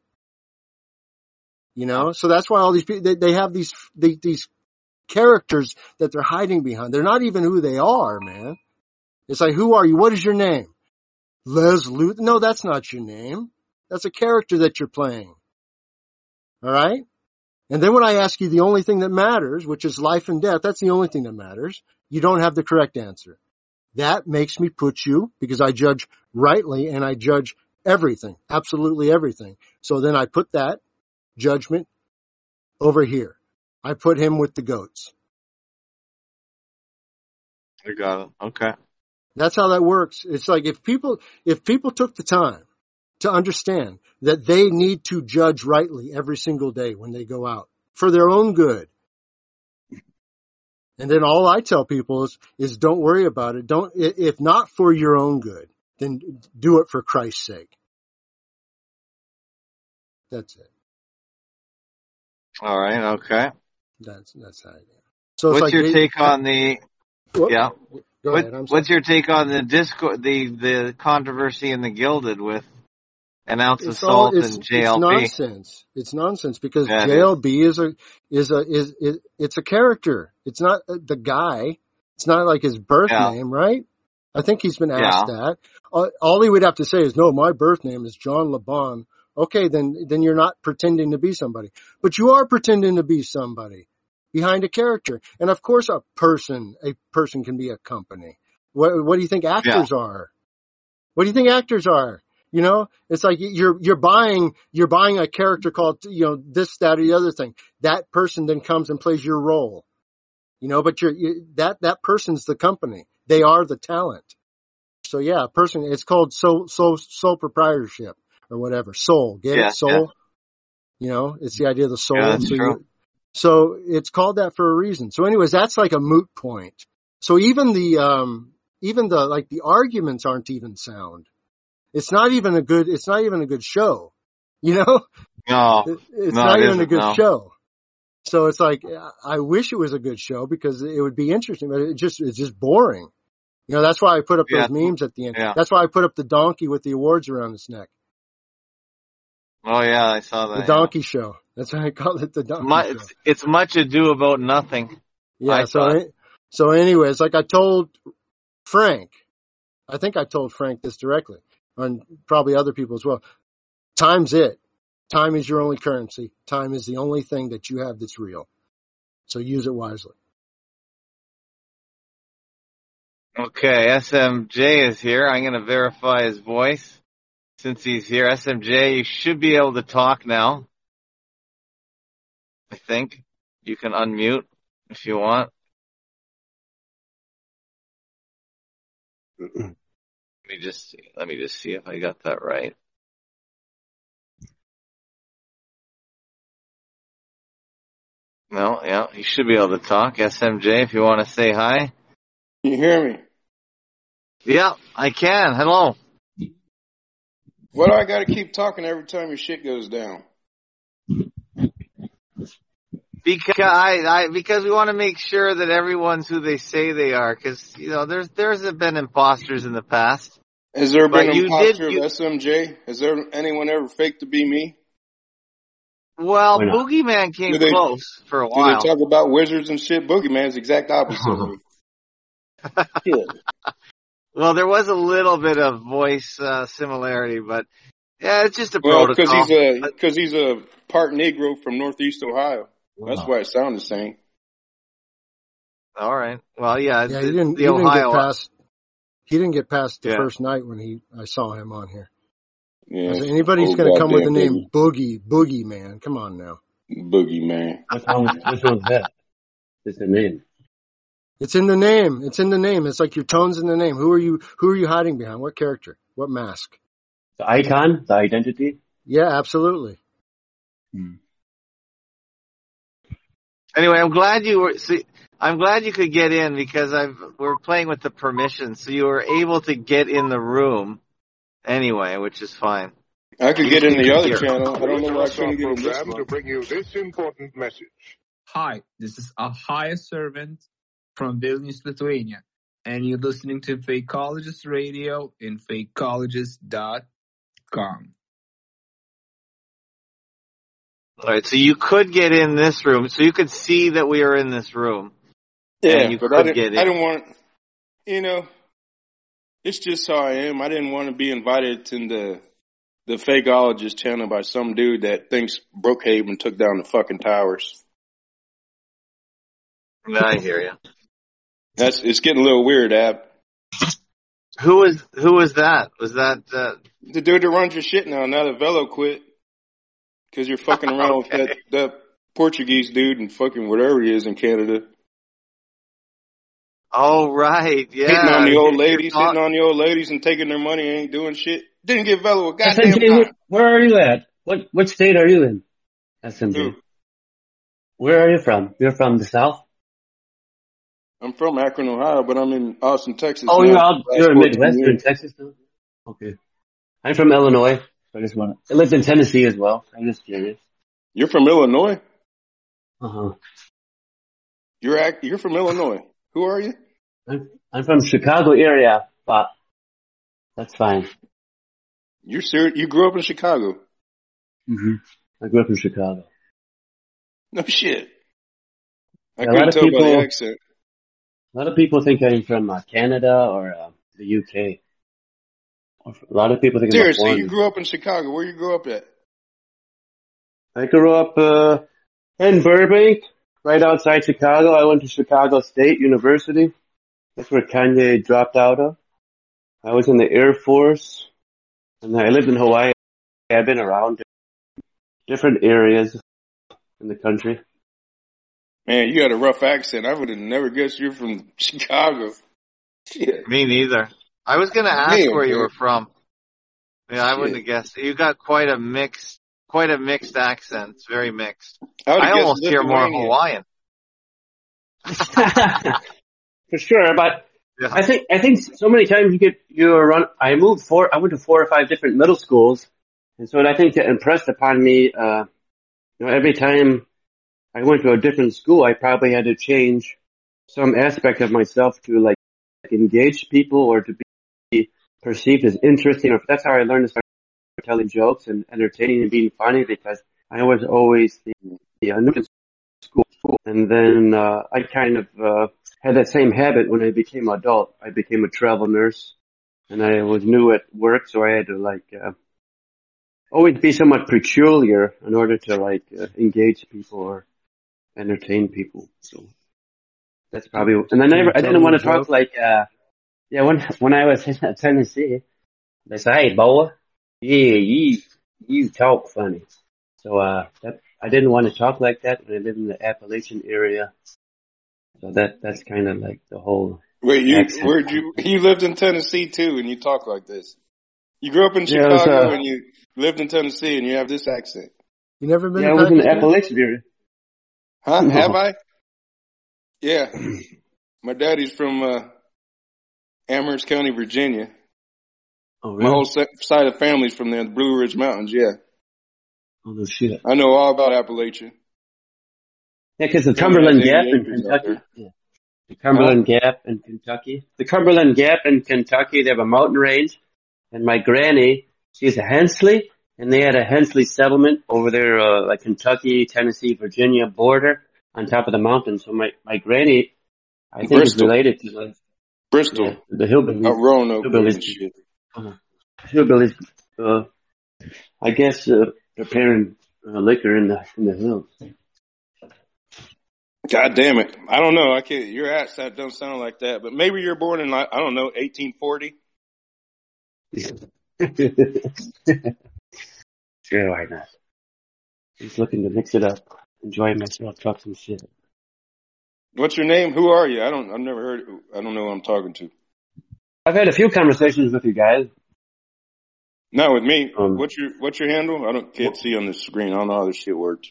S4: You know, so that's why all these people, they, they have these, they, these characters that they're hiding behind. They're not even who they are, man. It's like, who are you? What is your name? Les Luthor? No, that's not your name. That's a character that you're playing. All right? And then when I ask you the only thing that matters, which is life and death, that's the only thing that matters. You don't have the correct answer. That makes me put you, because I judge rightly and I judge everything, absolutely everything. So then I put that judgment over here. I put him with the goats.
S1: I got it. Okay.
S4: That's how that works. It's like if people, if people took the time to understand that they need to judge rightly every single day when they go out for their own good. And then all I tell people is, is don't worry about it. Don't, if not for your own good, then do it for Christ's sake. That's it.
S1: All right. Okay.
S4: That's, that's how I do. So it's
S1: What's
S4: like
S1: your
S4: they,
S1: take on the,
S4: whoop,
S1: yeah.
S4: Go
S1: What,
S4: ahead. I'm sorry.
S1: what's your take on the disco, the, the controversy in the Gilded with an ounce of
S4: It's all,
S1: salt
S4: it's,
S1: and J
S4: it's
S1: L B?
S4: nonsense. It's nonsense because
S1: Yeah, it
S4: J L B is a, is a, is, is, it's a character. It's not the guy. It's not like his birth
S1: Yeah.
S4: name, right? I think he's been asked
S1: Yeah.
S4: that. All, all he would have to say is, no, my birth name is John LeBon. Okay, then, then you're not pretending to be somebody, but you are pretending to be somebody behind a character. And of course a person, a person can be a company. What, what do you think actors
S1: Yeah.
S4: are? What do you think actors are? You know, it's like you're, you're buying, you're buying a character called, you know, this, that, or the other thing. That person then comes and plays your role, you know, but you're, you, that, that person's the company. They are the talent. So yeah, a person, it's called sole, sole, sole proprietorship or whatever. Soul. Get
S1: Yeah,
S4: it? Soul. You know, it's the idea of the soul.
S1: Yeah, that's
S4: so
S1: true.
S4: you, so it's called that for a reason. So anyways, that's like a moot point. So even the, um, even the, like the arguments aren't even sound. It's not even a good, it's not even a good show. You know,
S1: No.
S4: it, it's
S1: No,
S4: not
S1: it
S4: even a
S1: isn't,
S4: good
S1: no.
S4: show. So it's like, I wish it was a good show because it would be interesting, but it just, it's just boring. You know, that's why I put up
S1: Yeah.
S4: those memes at the end.
S1: Yeah.
S4: That's why I put up the donkey with the awards around his neck.
S1: Oh yeah, I saw that.
S4: The donkey show. That's why I call it the
S1: Yeah.
S4: donkey
S1: Mu-
S4: show.
S1: It's, it's much ado about nothing.
S4: Yeah.
S1: I
S4: So,
S1: thought.
S4: it- so anyways, like I told Frank, I think I told Frank this directly and probably other people as well. Time's it. Time is your only currency. Time is the only thing that you have that's real. So use it wisely.
S1: Okay, S M J is here. I'm going to verify his voice. Since he's here, S M J, you should be able to talk now. I think. You can unmute if you want. Let me just see. Let me just see if I got that right. No, yeah, you should be able to talk. S M J, if you want to say hi.
S7: Can you hear me?
S1: Yeah, I can. Hello.
S7: Why do I got to keep talking every time your shit goes down?
S1: Because I, I, because we want to make sure that everyone's who they say they are. Because you know, there's there's been imposters in the past.
S7: Has there been
S1: But
S7: an
S1: you
S7: imposter
S1: did. You,
S7: of S M J? Has there anyone ever faked to be me?
S1: well,
S5: Why not?
S1: Boogeyman came
S7: Do they
S1: close for a
S7: do they
S1: while.
S7: talk about wizards and shit? Boogeyman's the exact opposite of me. Shit.
S1: Well, there was a little bit of voice uh, similarity, but yeah, it's just a
S7: Well, because
S1: protocol.
S7: he's a because he's a part Negro from Northeast Ohio. That's
S5: Wow.
S7: why it sounded the same.
S1: All right. Well, yeah,
S4: Yeah,
S1: the,
S4: he didn't.
S1: the
S4: He didn't
S1: Ohio.
S4: get past. He didn't get past the
S1: Yeah.
S4: first night when he I saw him on here. I
S7: Yeah,
S4: said, anybody's
S7: old
S4: going to come with the
S7: goddamn
S4: name Boogie, Boogie Man. Come on now.
S7: boogie, boogeyman.
S5: What's wrong with, what's wrong with that? It's the name.
S4: It's in the name. It's in the name. It's like your tone's in the name. Who are you? Who are you hiding behind? What character? What mask?
S5: The icon, the identity.
S4: Yeah, absolutely.
S5: Hmm.
S1: Anyway, I'm glad you were. See, I'm glad you could get in because I've we're playing with the permissions, so you were able to get in the room anyway, which is fine.
S7: I could
S1: You
S7: get
S1: just
S7: in
S1: need
S7: the
S1: to
S7: other
S1: hear.
S7: channel. I
S8: We
S7: don't know why I
S8: interrupt our
S7: couldn't get in this
S8: program to
S7: one.
S8: bring you this important message.
S9: Hi, this is Ahaya Servant from Vilnius, Lithuania, and you're listening to Fakeologist Radio in fakeologist dot com.
S1: All right, so you could get in this room, so you could see that we are in this room,
S7: Yeah,
S1: and you
S7: but I
S1: could
S7: didn't.
S1: get
S7: I
S1: in.
S7: didn't want. You know, it's just how I am. I didn't want to be invited to the the fakeologist channel by some dude that thinks Brookhaven took down the fucking towers.
S1: I hear you.
S7: That's it's getting a little weird, Ab.
S1: Who was who was that? Was that uh,
S7: The dude that runs your shit now. Now that Velo quit because you're fucking around with
S1: okay?
S7: that that Portuguese dude and fucking whatever he is in Canada,
S1: Oh right,
S7: hitting on
S1: yeah.
S7: the old
S1: You're
S7: ladies, hitting
S1: talk-
S7: on the old ladies and taking their money and ain't doing shit. Didn't give Velo a
S5: S M
S7: goddamn
S5: J,
S7: dime.
S5: where are you at? What what state are you in? S M J.
S7: Who?
S5: Where are you from? You're from the South?
S7: I'm from Akron, Ohio, but I'm in Austin, Texas
S5: Oh,
S7: now.
S5: you're out,
S7: Last
S5: you're in
S7: fourteen
S5: Midwestern
S7: years.
S5: Texas now? Okay. I'm from Illinois. So I just want to, I lived in Tennessee as well. I'm just curious.
S7: You're from Illinois?
S5: Uh-huh.
S7: You're act, you're from Illinois. Who are you?
S5: I'm, I'm from Chicago area, but that's fine.
S7: You're serious? You grew up in Chicago?
S5: hmm I grew up in Chicago.
S7: No shit. I
S5: Yeah, a
S7: couldn't
S5: lot of
S7: tell by the
S5: people,
S7: accent.
S5: a lot of people think I'm from uh, Canada or uh, the U K. A lot of people think I'm a
S7: Seriously, you
S5: foreigner.
S7: grew up in Chicago. Where you grew up at?
S5: I grew up uh, in Burbank, right outside Chicago. I went to Chicago State University. That's where Kanye dropped out of. I was in the Air Force, and I lived in Hawaii. I've been around different areas in the country.
S7: Man, you got a rough accent. I would have never guessed you're from Chicago. Shit.
S1: Me neither. I was gonna ask
S7: Damn,
S1: where you
S7: man.
S1: were from. Yeah, I wouldn't
S7: Shit.
S1: have guessed. You got quite a mixed, quite a mixed accent. It's very mixed.
S7: I would
S1: I
S7: have guessed
S1: almost hear more
S7: Lithuanian.
S1: Hawaiian.
S5: For sure, but
S1: Yeah.
S5: I think I think so many times you get you run. I moved four. I went to four or five different middle schools, and so I think that impressed upon me. Uh, you know, every time I went to a different school, I probably had to change some aspect of myself to like engage people or to be perceived as interesting. Or that's how I learned to start telling jokes and entertaining and being funny, because I was always the, the uh, new in school, and then uh, I kind of uh, had that same habit when I became an adult. I became a travel nurse, and I was new at work, so I had to like uh, always be somewhat peculiar in order to like uh, engage people or entertain people. So that's probably. And I
S4: Can you
S5: never, I
S4: tell
S5: didn't
S4: me a
S5: want to talk
S4: joke?
S5: like, uh, yeah. When when I was in Tennessee, they say, "Hey, boy, yeah, you you talk funny." So uh, that I didn't want to talk like that when I lived in the Appalachian area. So that that's kind of like the whole
S7: Wait, you
S5: accent.
S7: where'd you you lived in Tennessee too, and you talk like this? You grew up in
S5: Yeah, I was,
S7: Chicago
S5: uh,
S7: and you lived in Tennessee, and you have this accent,
S4: You never been
S5: yeah, I
S4: to
S5: was in the
S4: Pakistan?
S5: Appalachian area.
S7: huh? Have
S5: No.
S7: I? Yeah, my daddy's from uh, Amherst County, Virginia.
S5: Oh,
S7: My whole
S5: really?
S7: se- side of family's from there, the Blue Ridge Mountains. Yeah,
S5: Oh, no shit.
S7: I know all about Appalachia.
S5: Yeah, because the
S7: Family has
S5: Cumberland Gap
S7: eighty
S5: in
S7: acres out
S5: Kentucky.
S7: there.
S5: Yeah. The
S7: Huh?
S5: Cumberland Gap in Kentucky. The Cumberland Gap in Kentucky, they have a mountain range. And my granny, she's a Hensley, and they had a Hensley settlement over there, uh, like Kentucky, Tennessee, Virginia border on top of the mountain. So my, my granny, I think is
S7: Bristol,
S5: related to the,
S7: Bristol,
S5: yeah, the
S7: out
S5: hillbillies,
S7: Roanoke way and
S5: hillbillies,
S7: shit.
S5: uh, hillbillies, uh, I guess, uh, preparing uh, liquor in the, in the hills.
S7: God damn it! I don't know. I can't. Your accent don't sound like that, but maybe you're born in like I don't know, eighteen forty.
S5: Sure, why not? Just looking to mix it up, enjoy myself, talk some shit.
S7: What's your name? Who are you? I don't. I've never heard. I don't know who I'm talking to.
S5: I've had a few conversations with you guys.
S7: Not with me.
S5: Um,
S7: What's your What's your handle? I don't can't see on the screen. I don't know how this shit works.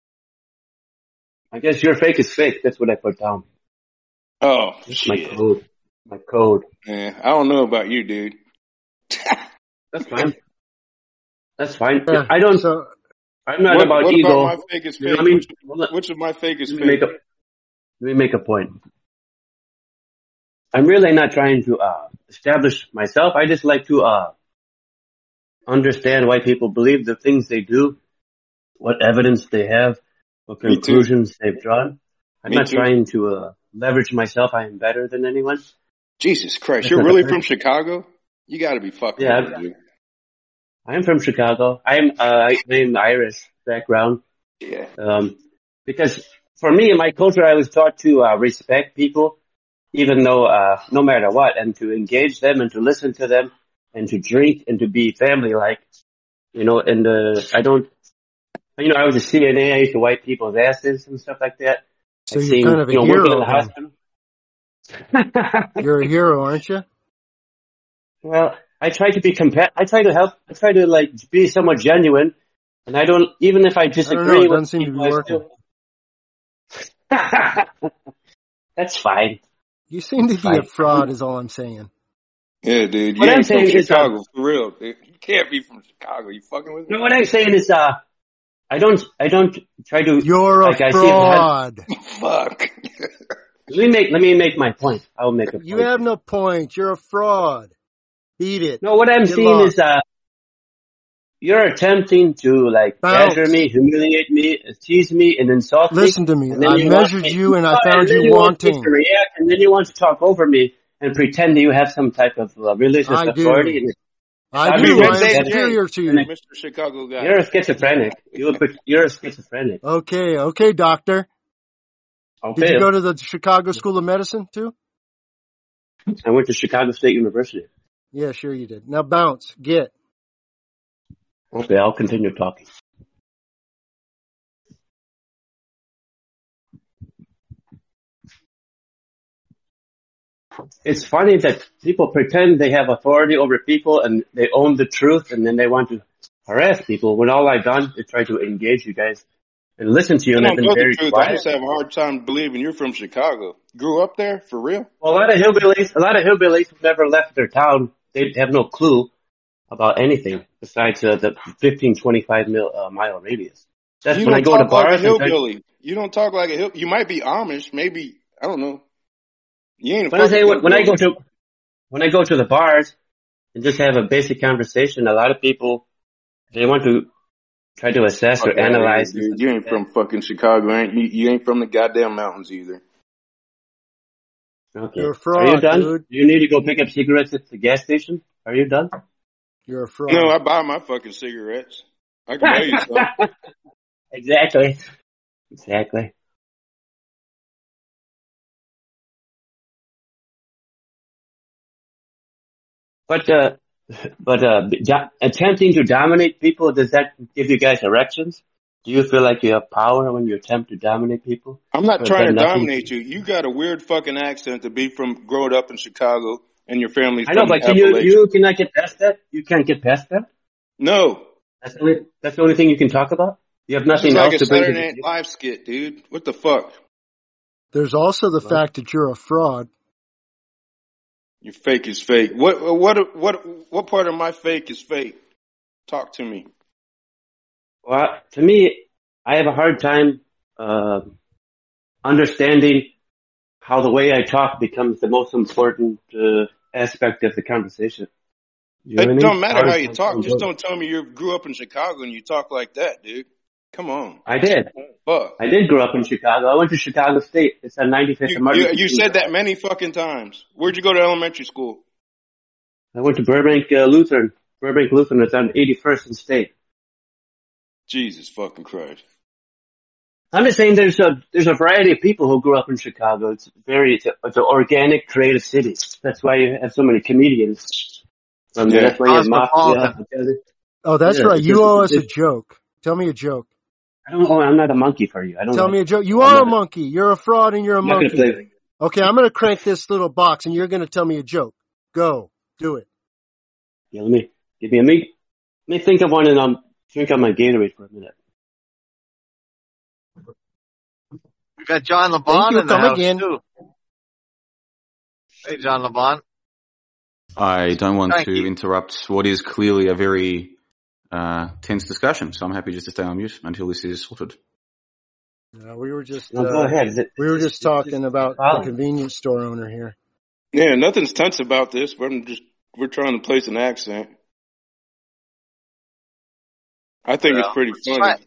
S5: I guess your fake is fake. That's what I put down.
S7: Oh
S5: That's my
S7: shit!
S5: code. My code.
S7: Man, I don't know about you, dude.
S5: That's fine. That's fine.
S4: Yeah.
S5: I don't.
S4: So
S5: I'm not
S7: What
S5: about
S7: What
S5: ego.
S7: about my fake is
S5: You know
S7: fake?
S5: what I mean?
S7: Which,
S5: Well, let,
S7: which of my fake is
S5: let me make
S7: fake?
S5: a let me make a point. I'm really not trying to uh, establish myself. I just like to uh, understand why people believe the things they do, what evidence they have, what
S7: Me too.
S5: conclusions they've drawn. I'm
S7: Me
S5: not
S7: too.
S5: trying to uh, leverage myself. I am better than anyone.
S7: Jesus Christ!
S5: That's
S7: You're
S5: not the
S7: really
S5: point.
S7: from Chicago? You got to be fucking
S5: Yeah,
S7: with me, dude.
S5: I'm from Chicago. I'm uh, I'm Irish background.
S7: Yeah.
S5: Um, because for me in my culture, I was taught to uh, respect people, even though uh, no matter what, and to engage them and to listen to them and to drink and to be family-like. You know, and uh, I don't. You know, I was a C N A. I used to wipe people's asses and stuff like that.
S4: so
S5: I've
S4: you're
S5: seen,
S4: kind of a
S5: you know, working in
S4: hero
S5: the
S4: then.
S5: hospital.
S4: You're a hero, aren't you?
S5: Well, I try to be compa- I try to help. I try to like be somewhat genuine, and I don't. Even if I
S4: I don't know.
S5: disagree
S4: It
S5: with
S4: doesn't seem to be
S5: people, I
S4: working.
S5: still. That's fine.
S4: You seem to
S5: That's
S4: be a
S5: fine.
S4: fraud, is all I'm saying.
S7: Yeah, dude.
S5: What
S7: You
S5: I'm
S7: ain't from
S5: saying is, uh,
S7: Chicago for real. Dude. You can't be from Chicago. You fucking with
S5: no,
S7: me?
S5: what I'm saying is, uh, I don't, I don't try to,
S4: You're a
S5: like, I see if I have,
S4: fraud.
S7: Fuck.
S5: let me make, let me make my point. I'll make a
S4: You
S5: point
S4: have
S5: here.
S4: no point. You're a fraud. Beat it.
S5: No, what I'm
S4: Get
S5: seeing
S4: lost.
S5: is, uh, you're attempting to, like, badger
S4: Bounce.
S5: me, humiliate me, tease me, and insult me,
S4: Listen to me.
S5: and then
S4: I
S5: you want
S4: measured
S5: me,
S4: you and I
S5: oh,
S4: found
S5: and then
S4: you
S5: you want me to
S4: wanting.
S5: react, and then you want to talk over me and pretend that you have some type of uh, religious
S4: I
S5: authority,
S4: do.
S5: and it's
S4: I
S7: I mean,
S5: obviously
S4: do. I am
S7: Midday J,
S4: superior to
S5: schizophrenic.
S4: you.
S7: Mister Chicago guy.
S5: You're a schizophrenic. You're, you're a schizophrenic.
S4: Okay. Okay, doctor. Did
S5: Okay.
S4: you go to the Chicago School of Medicine too?
S5: I went to Chicago State University.
S4: Yeah, sure you did. Now bounce. Get.
S5: Okay, I'll continue talking. It's funny that people pretend they have authority over people and they own the truth, and then they want to harass people when all I've done is try to engage you guys and listen to you,
S7: I
S5: and I've
S7: don't
S5: been
S7: know the
S5: very
S7: truth. I
S5: quiet.
S7: just have a hard time believing you're from Chicago. Grew up there for real?
S5: Well, a lot of hillbillies, a lot of hillbillies who never left their town, they have no clue about anything besides uh, the fifteen, twenty-five mil, uh, mile radius. That's
S7: You
S5: when I
S7: don't
S5: go to
S7: talk like a
S5: bars and try,
S7: hillbilly. You don't talk like a hill. You might be Amish, maybe. I don't know. You ain't a
S5: when I say
S7: fucking
S5: when I go
S7: hillbilly.
S5: to when I go to the bars and just have a basic conversation, a lot of people they want to try to assess
S7: Fuck
S5: or
S7: out of here,
S5: analyze and
S7: dude.
S5: stuff
S7: You
S5: like
S7: ain't
S5: that.
S7: from fucking Chicago. Ain't you? You ain't from the goddamn mountains either.
S5: Okay.
S4: You're a
S5: Are you
S4: fraud,
S5: done?
S4: dude.
S5: Do you need to go pick up cigarettes at the gas station? Are you done?
S4: You're a
S7: No,
S4: fraud.
S7: I buy my fucking cigarettes. I can buy you some.
S5: Exactly. Exactly. But uh, but uh, do- attempting to dominate people, does that give you guys erections? Do you feel like you have power when you attempt to dominate people?
S7: I'm not
S5: Or
S7: trying to
S5: done nothing?
S7: dominate you. You got a weird fucking accent to be from growing up in Chicago and your family's
S5: I know,
S7: from
S5: but
S7: the
S5: can you,
S7: Appalachians.
S5: you cannot get past that? You can't get past that?
S7: No.
S5: That's the only, that's the only thing you can talk about? You have
S7: This is
S5: nothing
S7: like
S5: else
S7: a
S5: to bring to
S7: Saturday
S5: the
S7: Night
S5: table?
S7: Live skit, dude. What the fuck?
S4: There's also the
S5: Well,
S4: fact that you're a fraud.
S7: Your fake is fake. What what what what part of my fake is fake? Talk to me.
S5: well, to me, I have a hard time uh, understanding how the way I talk becomes the most important uh, aspect of the conversation. You know what I
S7: It
S5: mean?
S7: don't matter
S5: How
S7: how
S5: does
S7: you
S5: one
S7: talk.
S5: sound
S7: Just
S5: good?
S7: don't tell me you grew up in Chicago and you talk like that, dude. Come on.
S5: I did.
S7: Fuck.
S5: I did grow up in Chicago. I went to Chicago State. It's on ninety-fifth
S7: You
S5: and Martin
S7: you
S5: Luther
S7: you
S5: King
S7: said that
S5: Drive.
S7: many fucking times. Where'd you go to elementary school?
S5: I went to Burbank uh, Lutheran. Burbank Lutheran. It's on eighty-first and State.
S7: Jesus fucking Christ.
S5: I'm just saying there's a there's a variety of people who grew up in Chicago. It's very it's, a, it's an organic, creative city. That's why you have so many comedians from there.
S7: Yeah.
S5: That's why you have
S1: Cosmopolitan.
S5: mafia.
S4: Oh, that's
S5: Yeah,
S4: right.
S5: it's
S4: You
S5: just,
S4: owe us
S5: it's
S4: a
S5: just,
S4: joke. Tell me a joke.
S5: I don't. Oh, I'm not a monkey for you. I don't
S4: Tell
S5: like.
S4: me a joke. You
S5: I'm
S4: are a
S5: not.
S4: monkey. You're a fraud and you're a
S5: I'm not gonna
S4: monkey.
S5: play.
S4: Okay, I'm going to crank this little box and you're going to tell me a joke. Go. Do it.
S5: Yeah, let me give me a me. Let me think of one and I'll drink on my Gatorade for a minute.
S1: We got John
S4: Thank
S1: LeBon
S4: you.
S1: in the
S4: Come
S1: house
S4: again.
S1: too. Hey, John LeBon.
S10: I don't want
S1: Thank
S10: to
S1: you.
S10: interrupt what is clearly a very uh, tense discussion, so I'm happy just to stay on mute until this is sorted.
S4: Uh, we were just
S5: No, go
S4: uh,
S5: ahead. Is it,
S4: we were
S5: it's
S4: just
S5: just, it's
S4: talking
S5: just
S4: about the
S5: folly.
S4: convenience store owner here.
S7: Yeah, nothing's tense about this, but I'm just we're trying to place an accent. I think it's
S1: Well,
S7: pretty
S1: let's
S7: funny.
S1: try.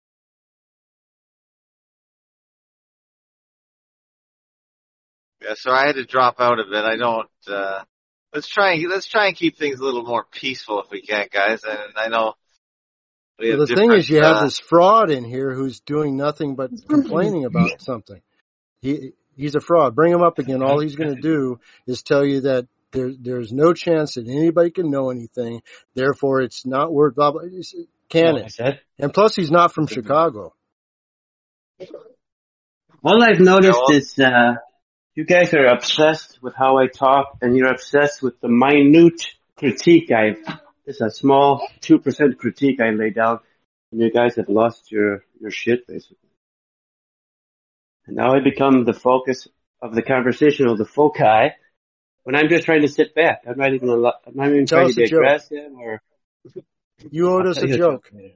S1: Yeah, so I had to drop out of it. I don't. Uh, let's try and let's try and keep things a little more peaceful if we can, guys. And I know we
S4: Well,
S1: have
S4: the thing
S1: different.
S4: is, you have
S1: Uh,
S4: this fraud in here who's doing nothing but complaining about something. He he's a fraud. Bring him up again. All he's going to do is tell you that there there's no chance that anybody can know anything. Therefore, it's not worth blah blah. It's-
S5: You know
S4: Can
S5: what I
S4: it?
S5: said?
S4: And plus, he's not from Chicago.
S5: All I've
S1: yeah,
S5: noticed
S1: well,
S5: is uh, you guys are obsessed with how I talk, and you're obsessed with the minute critique I've. It's a small two percent critique I lay down, and you guys have lost your your shit basically. And now I become the focus of the conversation or the foci when I'm just trying to sit back. I'm not even. al- I'm not even
S4: Tell
S5: trying to
S4: us a
S5: be
S4: joke.
S5: aggressive or.
S4: You owed
S5: I'll
S4: us
S5: tell
S4: a
S5: you a
S4: joke.
S5: joke later.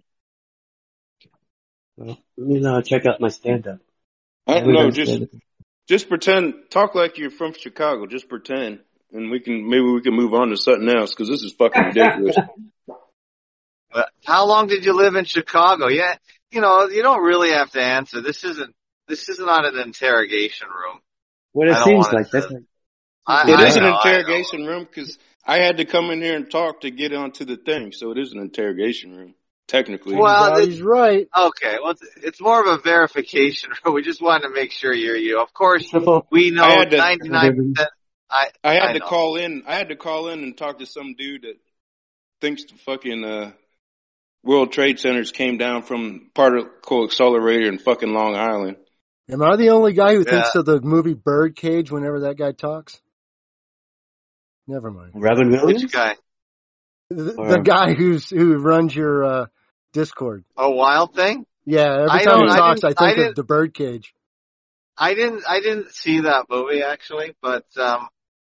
S5: Well, let me now check out my stand-up.
S7: I
S5: I
S7: don't
S5: haven't
S7: know.
S5: done
S7: Just
S5: stand-up.
S7: just pretend. Talk like you're from Chicago. Just pretend, and we can maybe we can move on to something else because this is fucking ridiculous.
S1: but how long did you live in Chicago? Yeah, you know, you don't really have to answer. This isn't. This is not an interrogation room.
S5: What
S1: I
S5: it
S1: don't
S5: seems
S1: want it
S5: like. That's
S1: to.
S5: like,
S1: I,
S7: It
S1: I
S7: is an
S1: know. I know.
S7: interrogation room because I had to come in here and talk to get onto the thing, so it is an interrogation room technically.
S4: Turns
S1: Well,
S4: out
S1: it,
S4: he's right.
S1: okay. Well, it's, it's more of a verification room. We just wanted to make sure you're you. Of course,
S5: triple,
S1: we
S7: I
S1: know
S7: had to.
S1: ninety-nine percent. I
S7: I had
S1: I
S7: to
S1: know.
S7: call in. I had to call in and talk to some dude that thinks the fucking uh, World Trade Centers came down from particle accelerator in fucking Long Island.
S4: Am I the only guy who
S1: Yeah.
S4: thinks of the movie Birdcage whenever that guy talks? Never mind.
S5: Robin
S1: Which
S5: Williams?
S1: guy?
S4: The, the
S5: Or,
S4: guy who's who runs your uh, Discord.
S1: A Wild Thing?
S4: Yeah, every
S1: I
S4: time
S1: don't.
S4: he
S1: I
S4: talks, I
S1: didn't. I
S4: think of
S1: didn't.
S4: the Birdcage.
S1: I didn't. I didn't see that movie actually. But um,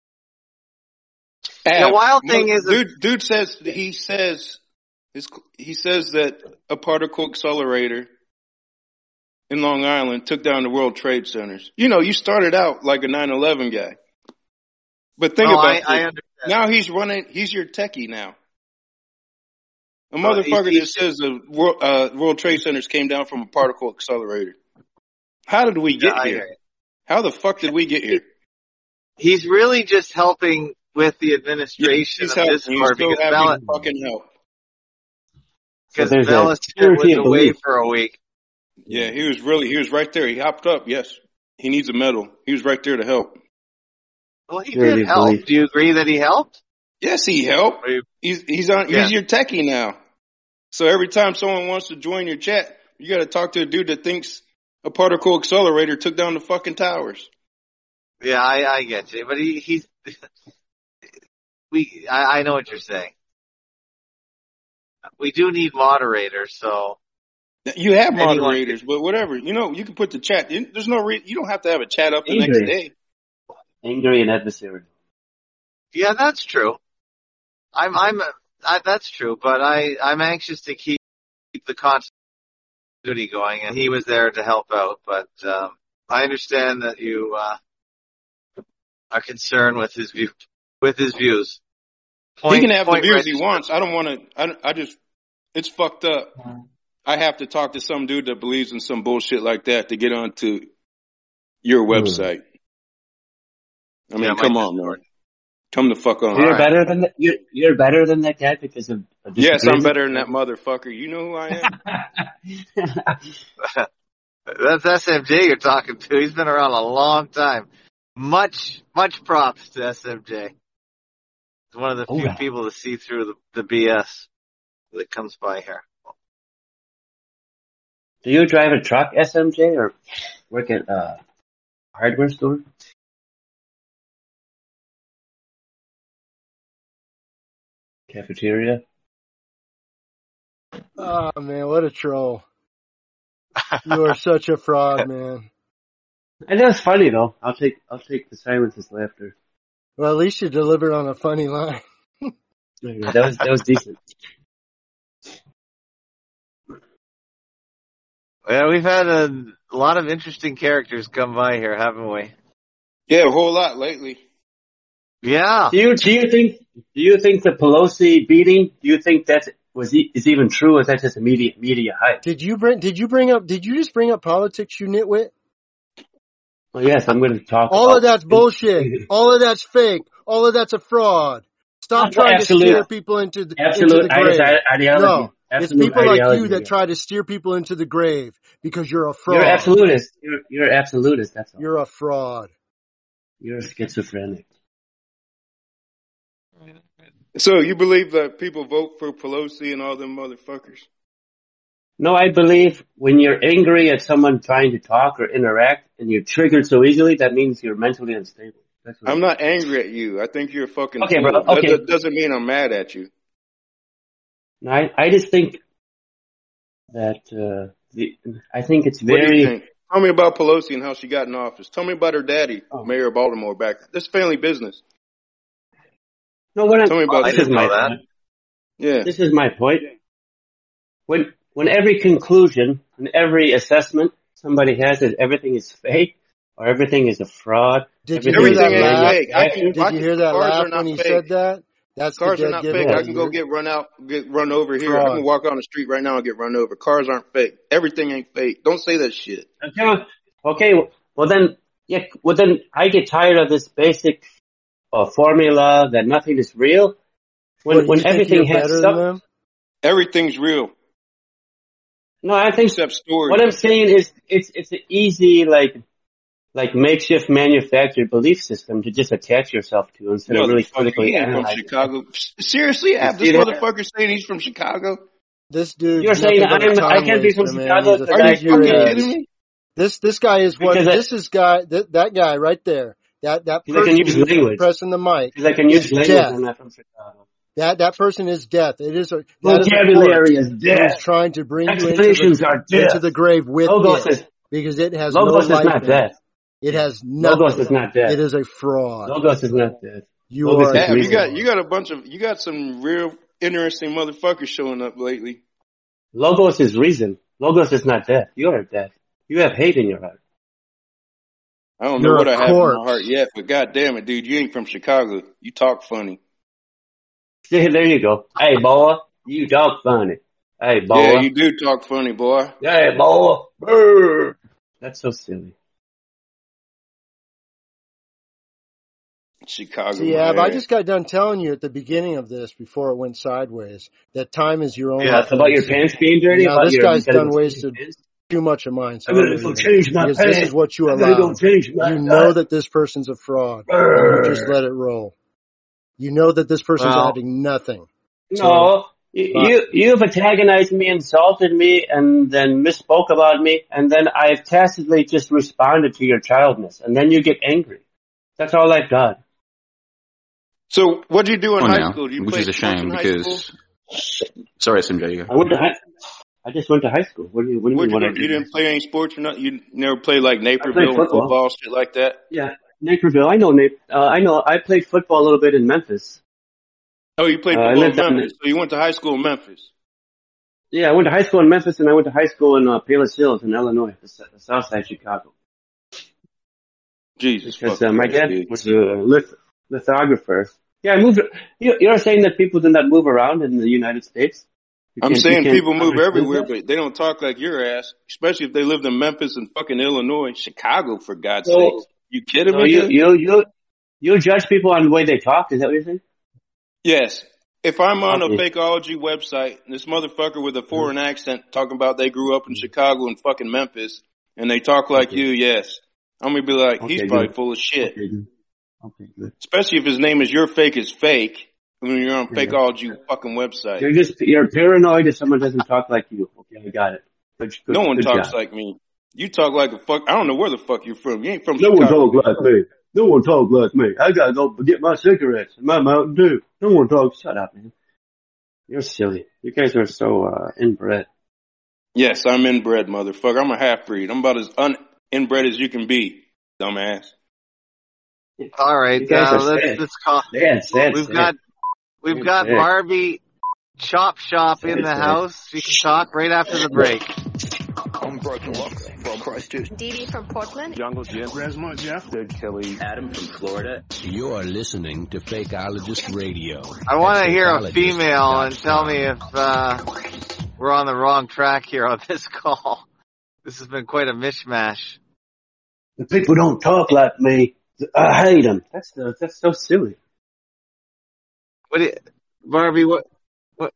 S1: yeah,
S7: Ab,
S1: Wild
S7: mo-
S1: Thing is a.
S7: dude. Dude says he says his, he says that a particle accelerator in Long Island took down the World Trade Centers. You know, you started out like a nine eleven guy, but think
S1: Oh,
S7: about
S1: I.
S7: this.
S1: I understand.
S7: Now he's running. He's your techie now. A
S1: Well, he's,
S7: motherfucker that
S1: he's,
S7: says the World, uh, World Trade Centers came down from a particle accelerator. How did we
S1: yeah,
S7: get
S1: I hear
S7: here?
S1: you.
S7: How the fuck did we get here?
S1: He's really just helping with the
S7: Yeah,
S1: administration
S7: he's
S1: of
S7: helping. He's
S1: Discord
S7: still
S1: because
S7: happy
S1: Bella
S7: to fucking help.
S5: so
S1: because
S5: there's a
S1: Bella was
S5: purity of
S1: away
S5: belief.
S1: for a week.
S7: Yeah, he was really, he was right there. He hopped up. Yes. He needs a medal. He was right there to help.
S1: Well, he
S5: Purity
S1: did
S5: of
S1: help.
S5: belief.
S1: Do you agree that he helped?
S7: Yes, he helped.
S1: Or you-
S7: He's, he's on,
S1: Yeah.
S7: he's your techie now. So every time someone wants to join your chat, You got to talk to a dude that thinks a particle accelerator took down the fucking towers.
S1: Yeah, I, I get you, but he, he's we. I, I know what you're saying. We do need moderators, so
S7: you have
S1: anyone
S7: moderators,
S1: can,
S7: but whatever. You know, you can put the chat. There's no re- you don't have to have a chat up the
S5: Angry.
S7: next day.
S5: Angry and adversarial.
S1: Yeah, that's true. I'm, I'm, I, that's true, but I, I'm anxious to keep the continuity going, and he was there to help out. But um, I understand that you uh, are concerned with his view, with his views. Point,
S7: he can have the views
S1: registered.
S7: he wants. I don't want to. I, I just, it's fucked up. I have to talk to some dude that believes in some bullshit like that to get onto your website. I mean,
S1: Yeah,
S7: come
S1: Mike
S7: on, man. Come the fuck on.
S5: You're
S1: right.
S5: better than the, you're you're better than that guy because of. of
S7: Yes, I'm better than that motherfucker. You know who I am?
S1: That's S M J you're talking to. He's been around a long time. Much, much props to S M J. He's one of the
S5: Oh,
S1: few
S5: yeah.
S1: people to see through the, the B S that comes by here.
S5: Do you drive a truck, S M J, or work at a hardware store? Cafeteria?
S4: Oh man, what a troll! You are such a fraud, man.
S5: And that's funny though. I'll take I'll take the silence as laughter.
S4: Well, at least you delivered on a funny line.
S5: That was that was decent.
S1: Yeah, we've had a, a lot of interesting characters come by here, haven't we?
S7: Yeah, a whole lot lately.
S1: Yeah.
S5: Do you do you think do you think the Pelosi beating? Do you think that was e- is even true? Or is that just a media media hype?
S4: Did you bring? Did you bring up? Did you just bring up politics, you nitwit?
S5: Well, yes, I'm going to talk.
S4: All
S5: about
S4: of that's bullshit. All of that's fake. All of that's a fraud. Stop
S5: Well,
S4: trying
S5: absolute-
S4: to steer people into the,
S5: absolute
S4: into the grave.
S5: ideology.
S4: No, it's
S5: Absolute
S4: people like you
S5: ideology,
S4: that
S5: yeah.
S4: try to steer people into the grave because you're a fraud.
S5: You're absolutist. You're you're absolutist. That's all.
S4: You're a fraud.
S5: You're schizophrenic.
S7: So you believe that people vote for Pelosi and all them motherfuckers?
S5: No, I believe when you're angry at someone trying to talk or interact and you're triggered so easily, that means you're mentally unstable. That's what
S7: I'm not angry at you. I think you're a fucking
S5: Okay,
S7: fool.
S5: bro, okay.
S7: That, that doesn't mean I'm mad at you.
S5: No, I, I just think that uh, the, I think it's
S7: What do you
S5: very.
S7: think? Tell me about Pelosi and how she got in office. Tell me about her daddy,
S5: Oh.
S7: mayor of Baltimore, back. This family business.
S5: No, what I'm,
S7: Tell me about
S5: this
S7: that.
S5: is my
S1: know that.
S5: point.
S7: Yeah.
S5: This is my point. When when every conclusion and every assessment somebody has is everything is fake or everything is a fraud.
S4: Did you
S5: everything
S4: hear
S7: Everything
S4: that
S5: is
S7: ain't
S4: laugh?
S7: fake. I can,
S4: Did
S7: I
S4: you
S7: can,
S4: hear that
S7: cars
S4: laugh
S7: are not
S4: when he
S7: fake.
S4: said that? That's
S7: Cars
S4: the
S7: are
S4: dead
S7: not
S4: giveaway.
S7: fake. I can go
S4: You're
S7: get run out, get run over here.
S4: fraud.
S7: I can walk on the street right now and get run over. Cars aren't fake. Everything ain't fake. Don't say that shit.
S5: Okay, okay, well then, yeah, well then I get tired of this basic uh, formula that nothing is real. When
S4: What,
S5: when
S4: you think
S5: everything
S4: you're
S5: has
S4: better
S5: stuff.
S4: than them?
S7: Everything's real
S5: No, I think
S7: except stories.
S5: what I'm saying is it's it's an easy like like makeshift manufactured belief system to just attach yourself to instead of really
S7: Motherfucker,
S5: critically
S7: he ain't from
S5: analyzing.
S7: Chicago. Seriously, Ab,
S5: see
S7: this
S5: that?
S7: motherfucker saying he's from Chicago?
S4: This dude's
S5: You're saying
S4: nothing but a
S5: I'm I
S4: time
S5: can't be from
S4: waster, man.
S5: Chicago
S4: He's a
S5: because
S7: Are
S5: I
S7: you
S4: figure
S7: fucking
S4: eight.
S7: kidding me?
S4: This this guy is what
S5: because I,
S4: this is guy that that guy right there. That that
S5: because I can
S4: person
S5: use
S4: who's
S5: language.
S4: pressing the mic
S5: Because I can
S4: is
S5: use language.
S4: death.
S5: I'm not from Chicago.
S4: That that person is death. It is a that is a corpse
S5: Vocabulary is
S4: who is
S5: death.
S4: trying to bring you into the
S5: Explanations are
S4: into
S5: death.
S4: the grave with
S5: Logos
S4: it
S5: is
S4: because it has no
S5: logos is
S4: life
S5: not
S4: in it.
S5: death.
S4: It has
S5: Logos
S4: nothing.
S5: is not death.
S4: It is a fraud.
S5: Logos is not death.
S4: You
S5: Logos
S4: are
S5: is
S4: a
S7: Ab, you
S5: reason.
S7: got you got a bunch of you got some real interesting motherfuckers showing up lately.
S5: Logos is reason. Logos is not death. You are death. You have hate in your heart.
S7: I don't know
S4: You're
S7: what
S4: a
S7: I have in my
S4: corpse.
S7: heart yet, but god damn it, dude, you ain't from Chicago. You talk funny.
S5: See, there you go. Hey, boy, you talk funny. Hey, boy.
S7: Yeah, you do talk funny, boy.
S5: Hey, boy. Brr. That's so silly.
S7: Chicago,
S4: See,
S7: my
S4: Ab, I
S7: ass.
S4: just got done telling you at the beginning of this before it went sideways that time is your only
S1: Yeah.
S5: About your
S4: currency.
S5: pants being dirty?
S4: Now
S5: About
S4: this
S5: your,
S4: guy's
S5: you gotta
S4: done
S5: go change
S4: wasted
S5: your pants?
S4: too much of mine, so
S5: I'm
S4: I'm
S5: gonna go
S4: leaving
S5: change my
S4: because
S5: pants.
S4: this is what you
S5: I'm gonna go
S4: allowed.
S5: change my
S4: You know
S5: pants.
S4: that this person's a fraud, and you just
S5: Brr.
S4: let it roll. You know that this person's
S1: Well,
S4: adding nothing. So
S5: No, You, you, you've antagonized me, insulted me, and then misspoke about me, and then I've tacitly just responded to your childness, and then you get angry. That's all I've done.
S7: So, what did you do in
S10: Oh,
S7: high
S10: now,
S7: school? Did you
S10: which
S7: play
S10: is a
S7: sports
S10: shame
S7: in high
S10: because.
S7: school?
S10: Sorry, S M J, you
S5: I
S10: go.
S5: went to high, I just went to high school. What do you, what do you
S7: What
S5: mean
S7: you
S5: what I
S7: do? You
S5: did?
S7: didn't play any sports or nothing? You never played like
S5: I played
S7: Naperville and
S5: football.
S7: football, shit like that?
S5: Yeah, Naperville. I know Nape. Uh, I know. I played football a little bit in Memphis.
S7: Oh, you played
S5: Uh, I
S7: football in
S5: lived down.
S7: Memphis. So you went to high school in Memphis.
S5: Yeah, I went to high school in Memphis, and I went to high school in uh, Palos Hills in Illinois, the, s- the south side of Chicago.
S7: Jesus
S5: Because
S7: fucking
S5: uh, my
S7: Christ,
S5: dad
S7: dude.
S5: was a lith- lithographer. Yeah, I moved. You, you're saying that people do not move around in the United States? You
S7: I'm
S5: can't. You
S7: saying
S5: can't
S7: people move
S5: understand
S7: everywhere,
S5: that?
S7: but they don't talk like your ass, especially if they lived in Memphis and fucking Illinois, Chicago, for God's
S5: So,
S7: sakes. You kidding
S5: so
S7: me,
S5: you
S7: dude?
S5: you you you judge people on the way they talk? Is that what you're saying?
S7: Yes. If I'm on a
S5: Okay.
S7: Fakeology website, and this motherfucker with a foreign accent talking about they grew up in Chicago and fucking Memphis, and they talk like
S5: Okay.
S7: you, yes. I'm gonna be like, he's
S5: Okay.
S7: probably
S5: Good.
S7: full of shit.
S5: Okay. Good. Okay. Good.
S7: Especially if his name is Your Fake is Fake, when you're on
S5: Yeah.
S7: Fakeology fucking website.
S5: You're just you're paranoid if someone doesn't talk like you. Okay, I got it. Good. Good.
S7: No one
S5: Good
S7: talks
S5: job.
S7: like me. You talk like a fuck. I don't know where the fuck you're from. You ain't from
S5: No one
S7: Chicago.
S5: talks like me. No one talks like me. I gotta go get my cigarettes and my Mountain Dew. No one talks. Shut up, man. You're silly. You guys are so uh, inbred.
S7: Yes, I'm inbred, motherfucker. I'm a half breed. I'm about as un-inbred as you can be, dumbass.
S1: All right,
S5: You guys
S1: uh,
S5: are
S1: let's
S5: sad.
S1: let's call.
S5: Sad, sad,
S1: We've
S5: sad.
S1: got we've
S5: Sad,
S1: got
S5: sad.
S1: Barbie Chop Shop in
S5: Sad,
S1: the
S5: sad.
S1: house. We can talk right after the break.
S11: Unbroken Locks from Christchurch.
S12: Dee Dee from Portland.
S11: Jungle Jim. Resmont Jeff. Dead Kelly. Adam from Florida.
S13: You're listening to Fakeologist Radio.
S1: I want to hear a
S13: Fakeologist
S1: female and
S13: dot
S1: tell
S13: com.
S1: me if uh, we're on the wrong track here on this call. This has been quite a mishmash.
S5: The people don't talk like me. I hate them. That's the, that's so silly.
S1: What, do you, Barbie? What? What?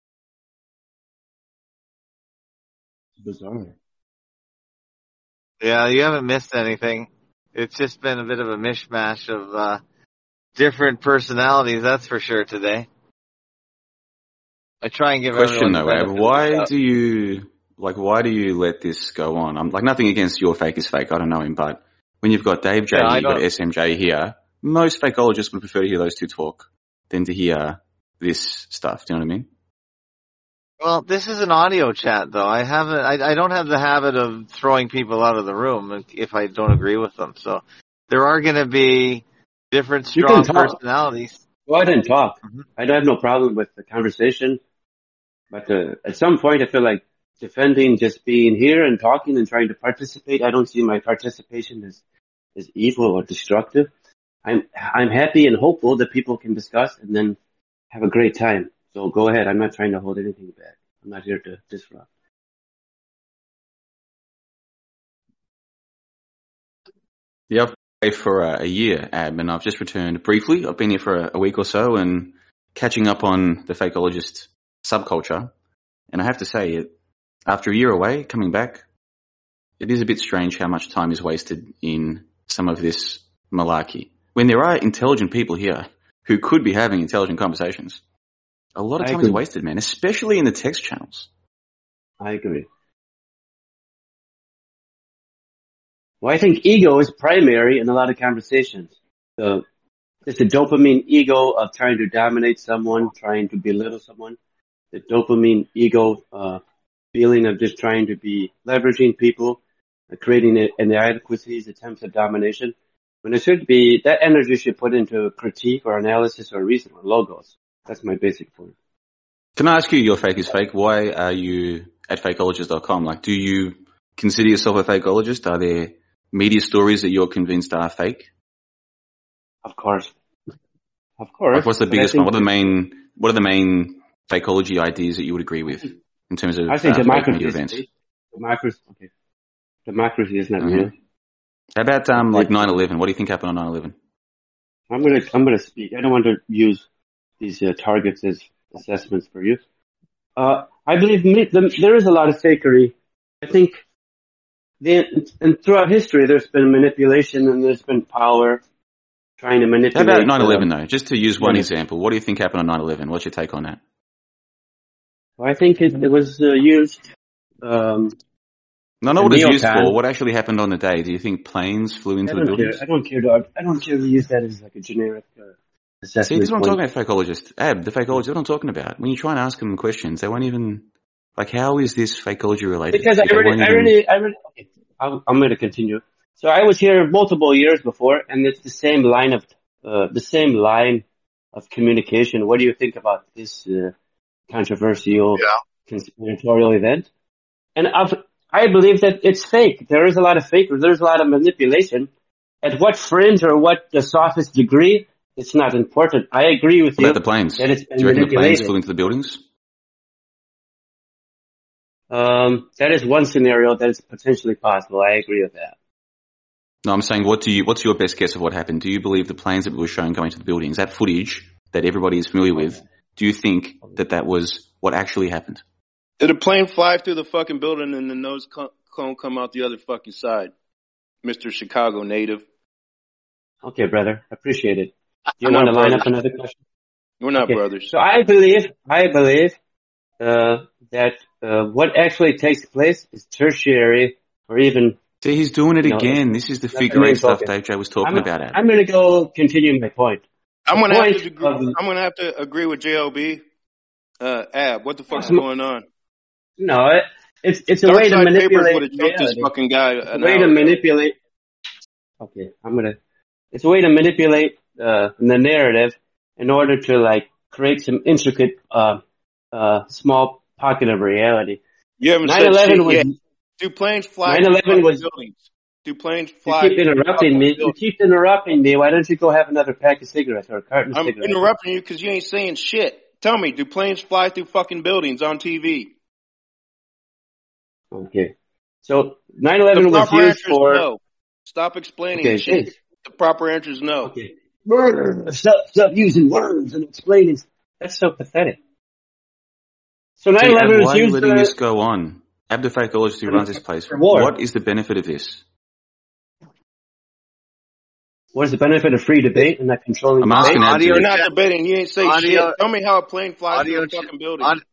S5: It's bizarre.
S1: Yeah, you haven't missed anything. It's just been a bit of a mishmash of uh, different personalities, that's for sure, today. I try and give
S10: Question
S1: everyone
S10: though,
S1: the
S10: Ab,
S1: benefit of the
S10: why
S1: doubt.
S10: do you like? Why do you let this go on? I'm like nothing against Your Fake is Fake. I don't know him, but when you've got Dave J,
S1: Yeah, I
S10: you've got
S1: don't.
S10: S M J here. Most fakeologists would prefer to hear those two talk than to hear this stuff. Do you know what I mean?
S1: Well, this is an audio chat, though. I haven't. I, I don't have the habit of throwing people out of the room if I don't agree with them. So there are going to be different
S5: You can
S1: strong
S5: talk.
S1: personalities.
S5: Go ahead and talk.
S1: Mhm.
S5: I don't have no problem with the conversation. But uh, at some point, I feel like defending just being here and talking and trying to participate. I don't see my participation as, as evil or destructive. I'm I'm happy and hopeful that people can discuss and then have a great time. So go ahead. I'm not trying to hold anything back. I'm not here to disrupt.
S10: Yeah, I've been away for uh, a year, Ab, and I've just returned briefly. I've been here for a, a week or so and catching up on the fakeologist subculture. And I have to say, it after a year away, coming back, it is a bit strange how much time is wasted in some of this malarkey. When there are intelligent people here who could be having intelligent conversations, a lot of
S5: I
S10: time is
S5: agree.
S10: wasted, man, especially in the text channels.
S5: I agree. Well, I think ego is primary in a lot of conversations. The It's the dopamine ego of trying to dominate someone, trying to belittle someone. The dopamine ego uh, feeling of just trying to be leveraging people, uh, creating i- inadequacies, attempts at domination. When it should be, that energy should put into critique or analysis or reason or logos. That's my basic point.
S10: Can I ask you, Your Fake is Fake, why are you at fakeologist dot com? Like, do you consider yourself a fakeologist? Are there media stories that you're convinced are fake?
S5: Of course. Of course.
S10: Like, what's the
S5: But I
S10: biggest
S5: think,
S10: one? What are the main, what are the main fakeology ideas that you would agree with in terms of
S5: I
S10: uh,
S5: think
S10: fake
S5: democracy
S10: media
S5: is
S10: events?
S5: fake. Democracy, okay. Democracy is not
S10: Mhm.
S5: real.
S10: How about um, like
S5: It-
S10: nine eleven? What do you think happened on nine eleven?
S5: I'm gonna, I'm gonna speak. I don't want to use these uh, targets as assessments for you. Uh, I believe me, the, there is a lot of fakery. I think the, and throughout history, there's been manipulation and there's been power trying to
S10: How
S5: manipulate.
S10: about nine eleven
S5: uh,
S10: though? Just to use one
S5: yeah.
S10: example, what do you think happened on nine eleven? What's your take on that?
S5: Well, I think it, it was uh, used. Um,
S10: No, not
S5: in
S10: what it's used
S5: neocon.
S10: for. What actually happened on the day? Do you think planes flew
S5: I
S10: into the
S5: don't care.
S10: buildings?
S5: I don't care. To, I don't care to use that as like a generic uh,
S10: See,
S5: assessment
S10: this is what I'm
S5: point.
S10: talking about, fakeologists. Ab, the fakeologists, what I'm talking about. When you try and ask them questions, they won't even, like, how is this fakeology related?
S5: Because I
S10: They
S5: already,
S10: won't
S5: I
S10: even-
S5: already, I already. Okay, I'm, I'm going to continue. So I was here multiple years before, and it's the same line of, uh, the same line of communication. What do you think about this uh, controversial
S12: Yeah.
S5: conspiratorial event? And I've, I believe that it's fake. There is a lot of fake. There's a lot of manipulation. At what fringe or what the sophist degree, it's not important. I agree with
S10: What
S5: you
S10: about the planes?
S5: that it's
S10: Do
S5: been
S10: you reckon the planes
S5: manipulated.
S10: flew into the buildings?
S5: Um, that is one scenario that is potentially possible. I agree with that.
S10: No, I'm saying, what do you, what's your best guess of what happened? Do you believe the planes that were shown going to the buildings, that footage that everybody is familiar with, do you think that that was what actually happened?
S7: Did a plane fly through the fucking building and the nose co- cone come out the other fucking side? Mister Chicago native.
S5: Okay, brother. Appreciate it. Do you
S7: I'm
S5: want
S7: not
S5: to line
S7: brothers.
S5: up another question?
S7: We're not
S5: Okay.
S7: brothers.
S5: So I believe, I believe, uh, that, uh, what actually takes place is tertiary or even,
S10: See, he's doing it
S5: you know,
S10: again. This is the
S5: not the
S10: figure
S5: main
S10: eight stuff
S5: focus.
S10: Dave J was talking
S5: I'm,
S10: about, Ab.
S5: I'm going to go continue my point.
S7: I'm
S5: The
S7: gonna have
S5: point
S7: to agree.
S5: of,
S7: I'm gonna have to agree with J L B. Uh, Ab, what the fuck's
S5: no,
S7: going on?
S5: it, it's, it's a way to
S7: Darkside Papers
S5: manipulate
S7: would have jumped this
S5: reality.
S7: fucking guy
S5: It's a
S7: an
S5: way
S7: hour
S5: to
S7: ago.
S5: manipulate. Okay, I'm gonna. It's a way to manipulate uh, the narrative in order to like create some intricate, uh, uh, small pocket of reality.
S7: You haven't
S5: nine
S7: said
S5: eleven
S7: shit
S5: was
S7: yet. Do planes fly
S5: nine
S7: through
S5: eleven
S7: fucking
S5: was.
S7: buildings? Do planes
S5: You
S7: fly
S5: keep
S7: through
S5: interrupting
S7: fucking
S5: me. You
S7: buildings?
S5: keep interrupting me. Why don't you go have another pack of cigarettes or a carton of
S7: I'm
S5: cigarettes?
S7: interrupting you because you ain't saying shit. Tell me, do planes fly through fucking buildings on T V?
S5: Okay. So nine
S7: The
S5: eleven was
S7: proper
S5: used
S7: answer is
S5: for.
S7: no. Stop explaining
S5: Okay,
S7: shit.
S5: hey.
S7: The proper answer is no.
S5: Okay. Stop, stop using words and explaining. That's so pathetic. So
S10: See,
S5: nine eleven
S10: Ab,
S5: was
S10: why are you
S5: used
S10: letting
S5: for,
S10: this go on? Ab, the fakeologist who runs this place,
S5: for war.
S10: what is the benefit of this?
S5: What is the benefit of free debate and not controlling
S10: I'm
S5: debate?
S10: asking Ab
S1: Audio
S7: You're
S10: to.
S7: not
S1: check.
S7: debating. You ain't say
S1: Audio.
S7: shit. Tell me how a plane flies through
S1: Audio
S7: a
S1: check.
S7: fucking building.
S1: Aud-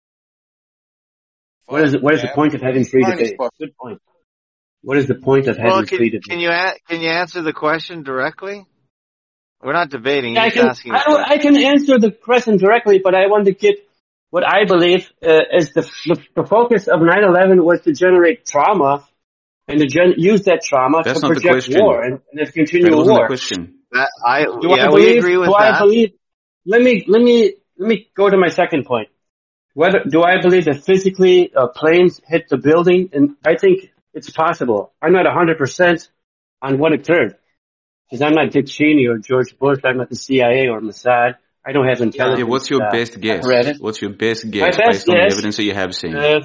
S5: What is
S7: Fuck,
S5: it? What is the
S7: Ab.
S5: point of having free
S7: Find this
S5: debate?
S7: fucking.
S5: Good point. What is the point of
S1: Well,
S5: having
S1: can
S5: free debate?
S1: can you a- can you answer the question directly? We're not debating.
S5: Yeah,
S1: You're
S5: I
S1: just
S5: can.
S1: asking
S5: I
S1: a
S5: don't.
S1: question.
S5: I can answer the question directly, but I want to get what I believe uh, is the, the the focus of nine eleven was to generate trauma and to gen- use that trauma
S10: That's
S5: to
S10: not the
S5: project
S10: question.
S5: war and, and to
S10: That
S5: continue
S10: wasn't the
S5: war.
S10: question.
S1: That I
S5: Do
S1: yeah,
S5: I
S1: we
S5: believe?
S1: agree with
S5: Do I
S1: that.
S5: believe? Let me let me let me go to my second point. Whether do I believe that physically uh, planes hit the building? And I think it's possible. I'm not one hundred percent on what occurred because I'm not Dick Cheney or George Bush. I'm not the C I A or Mossad. I don't have
S10: Yeah,
S5: intelligence.
S10: what's your
S5: uh,
S10: best guess?
S5: apparatus.
S10: What's your best
S5: My
S10: guess
S5: best
S10: based on the
S5: guess.
S10: evidence that you have seen?
S5: Uh,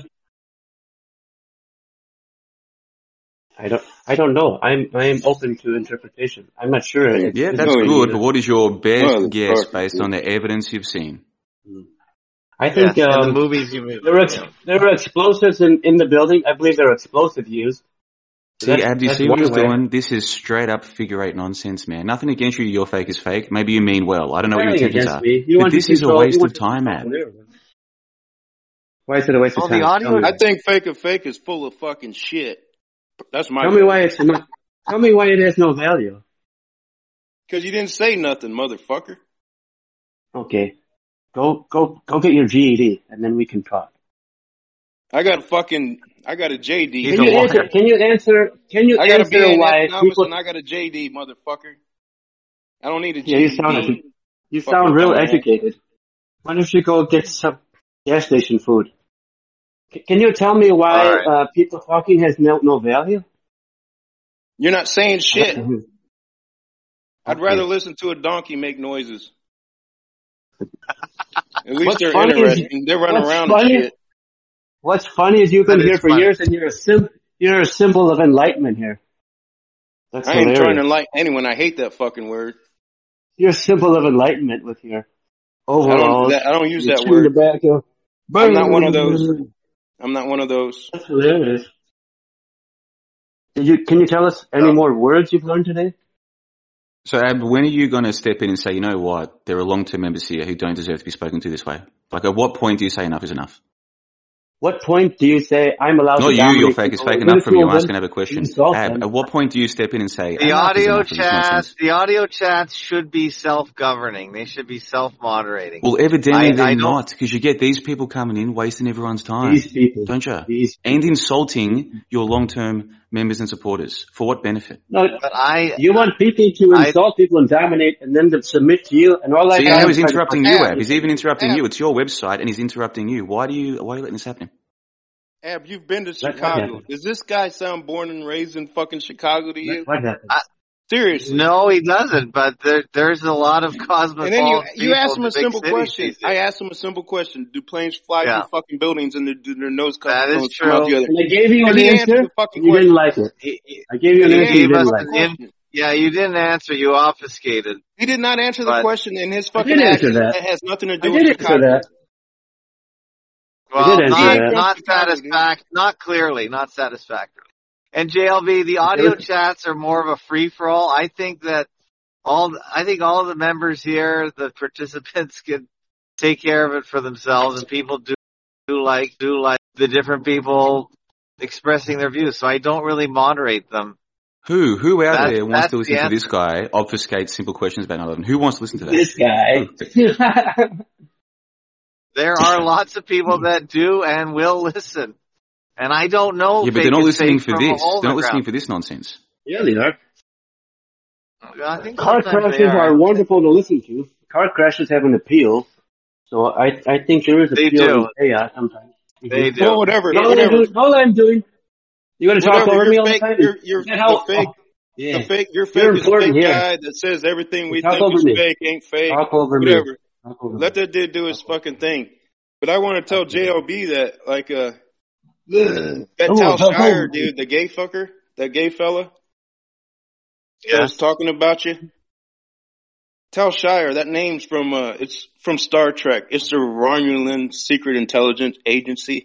S5: I don't. I don't know. I'm. I am open to interpretation. I'm not sure. It's
S10: Yeah, that's
S5: physically,
S10: good,
S5: uh,
S10: but what is your best
S7: Motherfucker,
S10: guess based on
S7: dude.
S10: the evidence you've seen?
S5: I think
S1: Yes, and the
S5: um,
S1: movies you made.
S5: there were ex- there were explosives in, in the building. I believe there were explosive used. So
S10: See,
S5: that's
S10: Ab, do you
S5: that's
S10: see what
S5: one
S10: he's
S5: way.
S10: doing? This is straight up figure eight nonsense, man. Nothing against you, your fake is fake. Maybe you mean well. I don't know what your
S5: Nothing
S10: intentions
S5: against
S10: are.
S5: me. You
S10: But
S5: want to
S10: this is a
S5: control. You
S10: waste of
S5: want to
S10: time,
S5: control
S10: Ab.
S5: the narrative. Why is it a waste
S1: Oh,
S5: of
S1: the
S5: time? Tell
S1: audio.
S5: me.
S7: I
S5: why.
S7: think fake of fake is full of fucking shit. That's my
S5: Tell me
S7: opinion.
S5: why it's not. Tell me why it has no value.
S7: Because you didn't say nothing, motherfucker.
S5: Okay, go go go get your G E D and then we can talk.
S7: I got a fucking, I got a J D.
S1: He's
S5: Can
S1: a
S5: you answer?
S1: liar.
S5: Can you answer? Can you
S7: I got a B
S5: answer
S7: A in
S5: why
S7: economics
S5: people?
S7: and I got a J D, motherfucker. I don't need a
S5: Yeah, you
S7: G E
S5: sound
S7: D.
S5: you
S7: Fucking
S5: sound real
S7: dumbass.
S5: educated. Why don't you go get some gas station food? C- Can you tell me why
S1: All right.
S5: uh, people talking has no no value?
S7: You're not saying
S5: I
S7: shit.
S5: don't know.
S7: I'd rather
S5: Okay.
S7: listen to a donkey make noises. At least
S5: What's
S7: they're
S5: funny is
S7: interesting. They're running
S5: what's
S7: around and
S5: funny.
S7: shit.
S5: What's funny is you've
S1: That
S5: been here
S1: is
S5: for
S1: funny.
S5: years and you're a sim- you're a symbol of enlightenment here. That's
S7: I ain't trying to
S5: hilarious.
S7: enlighten anyone. I hate that fucking word.
S5: You're a symbol of enlightenment with your
S7: I don't,
S5: overalls,
S7: that, I don't use
S5: your
S7: that
S5: chewing
S7: word.
S5: tobacco.
S7: I'm not one of those. I'm not one of those.
S5: That's hilarious. Did you? Can you tell us any
S1: So,
S5: more words you've learned today?
S10: So, Ab, when are you going to step in and say, you know what, there are long-term members here who don't deserve to be spoken to this way? Like, at what point do you say enough is enough?
S5: what point do you say I'm allowed
S10: Not
S5: to
S10: you,
S5: dominate
S10: you're fake. It's
S5: people,
S10: fake enough from you
S5: ridicule
S10: asking
S5: them,
S10: a question.
S5: insult
S10: Ab,
S5: them?
S10: at what point do you step in and say,
S1: The
S10: enough is
S1: audio
S10: enough of this nonsense?
S1: chats, the audio chats should be self-governing. They should be self-moderating.
S10: Well, evidently
S1: I,
S10: they're
S1: I don't,
S10: not, because you get these people coming in wasting everyone's time,
S5: These people.
S10: don't you?
S5: These
S10: And insulting your long-term members and supporters. For what benefit?
S5: No,
S1: but I,
S5: you want people to
S1: I,
S5: insult people and dominate and then to submit to you and all I
S10: See,
S5: have
S10: now
S7: Ab,
S10: he's
S5: is try to
S10: interrupting
S5: protect
S10: you,
S7: Ab,
S10: Ab.
S5: you.
S10: He's even interrupting
S7: Ab,
S10: you. It's your website and he's interrupting you. Why do you, why are you letting this happen?
S7: Ab, you've been to
S5: What, what
S7: Chicago.
S5: happened?
S7: Does this guy sound born and raised in fucking Chicago to
S5: What,
S7: you?
S5: what happened?
S1: I,
S7: Seriously.
S1: no, he doesn't, but there, there's a lot of
S7: And then you
S1: cosmopolitan
S7: you
S1: people
S7: ask
S1: in
S7: him
S1: the
S7: a
S1: big
S7: simple
S1: cities
S7: question.
S1: these
S7: I
S1: days.
S7: asked him a simple question. Do planes fly
S1: Yeah,
S7: through fucking buildings and do, do their nose
S1: that is
S7: cones come out the
S1: true.
S7: other?
S5: And I gave you
S7: And
S5: an
S7: he answered
S5: answer
S7: the fucking
S5: and you didn't
S7: question.
S5: like it.
S1: He, he,
S5: I gave you an
S1: he
S5: answer you
S1: gave
S5: didn't
S1: us
S5: like
S1: an
S5: it.
S1: in,
S7: Question.
S1: yeah, you didn't answer, you obfuscated,
S7: He did not answer the
S1: but,
S7: question in his
S5: I
S7: fucking
S5: did answer
S7: accent
S5: that.
S7: that has nothing to
S5: I
S7: do with
S5: did answer
S7: Chicago.
S5: that. I
S1: well,
S5: did answer
S7: He
S1: not,
S7: ain't
S5: that.
S7: from
S1: not
S7: Chicago, dude.
S1: satisfac, not clearly, not satisfactorily. And J L B, the
S5: There
S1: audio
S5: was,
S1: chats are more of a free-for-all. I think that all, I think all of the members here, the participants can take care of it for themselves, and people do, do like, do like the different people expressing their views. So I don't really moderate them.
S10: Who, who out
S1: That's,
S10: there wants
S1: that's
S10: to listen
S1: the
S10: to this
S1: answer.
S10: guy obfuscate simple questions about nine eleven? Who wants to listen to that?
S5: this guy.
S1: There are lots of people that do and will listen. And I don't know
S10: Yeah, but they're
S1: fake
S10: not
S1: is
S10: listening
S1: fake
S10: for
S1: from a
S10: this.
S1: hole in
S10: They're
S1: the
S10: not listening
S1: ground.
S10: for this nonsense.
S5: Yeah, they are.
S1: I think
S5: Car
S1: sometimes they
S5: crashes
S1: are.
S5: are wonderful to listen to. Car crashes have an appeal. So I I think there is
S1: They
S5: appeal in
S1: do.
S5: chaos sometimes.
S1: They
S5: Mm-hmm.
S1: do.
S7: Well, whatever,
S5: And all I'm
S7: whatever,
S5: doing, all I'm doing, you going to talk
S7: whatever.
S5: over
S7: You're
S5: me all the
S7: fake.
S5: time?
S7: You're
S5: Is
S7: you're
S5: that
S7: the
S5: how?
S7: fake.
S5: Oh,
S7: The
S5: yeah.
S7: fake. You're
S5: You're
S7: fake is
S5: important
S7: fake
S5: here.
S7: guy that says everything
S5: You
S7: we
S5: talk
S7: think
S5: over
S7: is
S5: me.
S7: fake ain't fake.
S5: Talk over me.
S7: Whatever.
S5: Talk over
S7: Let
S5: me.
S7: that dude do his
S5: Talk over
S7: fucking thing. But I want to tell
S5: talk over
S7: J L
S5: me.
S7: B that like uh that
S5: Oh,
S7: Tal
S5: talk
S7: Shire
S5: over me.
S7: dude, the gay fucker, that gay fella that
S1: Yeah.
S7: was talking about you. Tal Shire, that name's from uh it's from Star Trek. It's the Romulan Secret Intelligence Agency.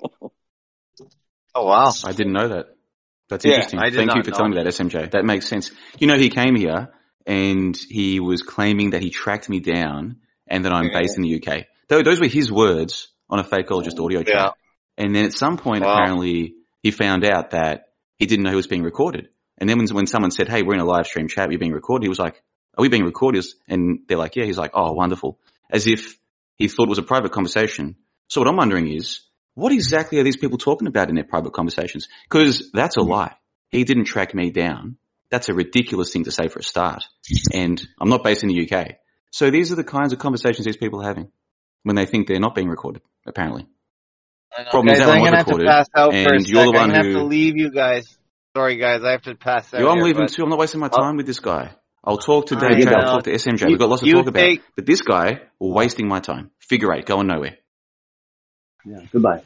S1: Oh wow.
S10: I didn't know that. That's
S7: Yeah.
S10: interesting.
S1: I did
S10: Thank you
S1: not
S10: for
S1: know.
S10: telling me that, S M J. That makes sense. You know, he came here and he was claiming that he tracked me down and that I'm
S7: Yeah.
S10: based in the U K. Tho- Those were his words on a Fakeologist audio
S1: Yeah.
S10: chat. And then at some point,
S1: Wow.
S10: apparently, he found out that he didn't know he was being recorded. And then when, when someone said, hey, we're in a live stream chat, you're being recorded, he was like, are we being recorded? And they're like, yeah. He's like, oh, wonderful. As if he thought it was a private conversation. So what I'm wondering is, what exactly are these people talking about in their private conversations? Because that's a lie. He didn't track me down. That's a ridiculous thing to say for a start. And I'm not based in the U K. So these are the kinds of conversations these people are having when they think they're not being recorded, apparently.
S1: I know,
S10: Problem is
S1: guys,
S10: that
S1: I'm
S10: one
S1: gonna
S10: was
S1: have to
S10: recorded,
S1: pass out for a
S10: and you're
S1: sec.
S10: the
S1: I'm
S10: one
S1: gonna have to
S10: who...
S1: leave you guys. Sorry guys, I have to pass out
S10: Yo, I'm
S1: here,
S10: leaving
S1: but
S10: too. I'm not wasting my
S1: oh,
S10: time with this guy. I'll talk to
S5: All
S10: Dave
S5: right,
S10: J.
S5: goodbye.
S10: I'll
S1: no,
S10: talk to S M J.
S1: you
S10: We've got lots to
S1: you
S10: talk about.
S1: take
S10: But this guy, we're
S5: Oh,
S10: wasting my time. Figure eight, going nowhere.
S5: yeah. Goodbye.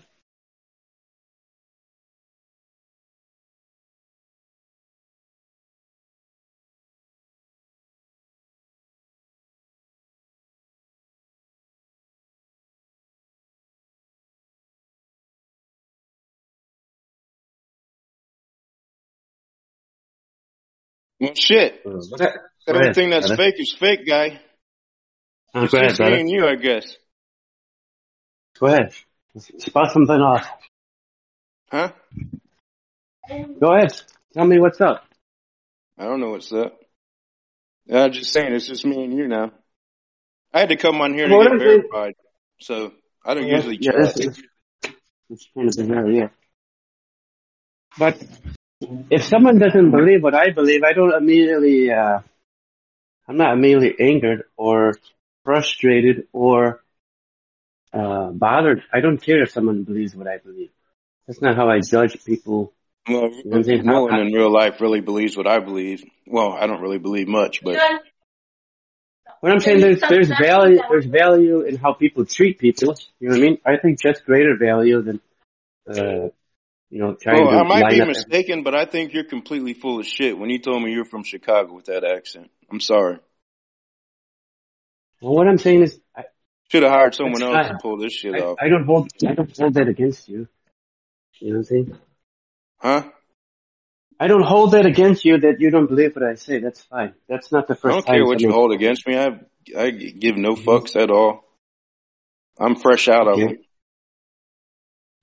S7: Well shit.
S5: Uh, Go ahead. Go ahead,
S7: Everything that's
S5: brother.
S7: fake is fake, guy.
S5: Uh,
S7: It's
S5: go ahead,
S7: just me
S5: brother.
S7: and you, I guess.
S5: Go ahead. Spot something off.
S7: Huh?
S5: Go ahead. Tell me what's up.
S7: I don't know what's up. I'm just saying, it's just me and you now. I had to come on here to
S5: Well, what
S7: get
S5: I'm saying,
S7: verified, so I don't
S5: yeah,
S7: usually
S5: yeah,
S7: chat.
S5: this is it's kind of bizarre, yeah. But if someone doesn't believe what I believe, I don't immediately, uh, I'm not immediately angered or frustrated or uh, bothered. I don't care if someone believes what I believe. That's not how I judge people.
S7: Well,
S5: You know what I'm saying?
S7: no
S5: How,
S7: one
S5: how,
S7: in real life really believes what I believe. Well, I don't really believe much, but
S5: what I'm saying, there's there's value there's value in how people treat people. You know what I mean? I think that's greater value than uh, you know trying
S7: well,
S5: to
S7: I might
S5: line
S7: be
S5: up. Every,
S7: mistaken, but I think you're completely full of shit when you told me you're from Chicago with that accent. I'm sorry.
S5: well, what I'm saying is, I,
S7: Should have hired someone
S5: that's
S7: else to
S5: not.
S7: pull this shit
S5: I,
S7: off.
S5: I don't hold I don't hold that against you. You know what I'm saying?
S7: Huh?
S5: I don't hold that against you that you don't believe what I say. That's fine. That's not the
S7: I
S5: first
S7: don't care
S5: time
S7: what you
S5: someone.
S7: hold against me. I I give no
S5: Mhm.
S7: fucks at all. I'm fresh out of
S5: Okay.
S7: them.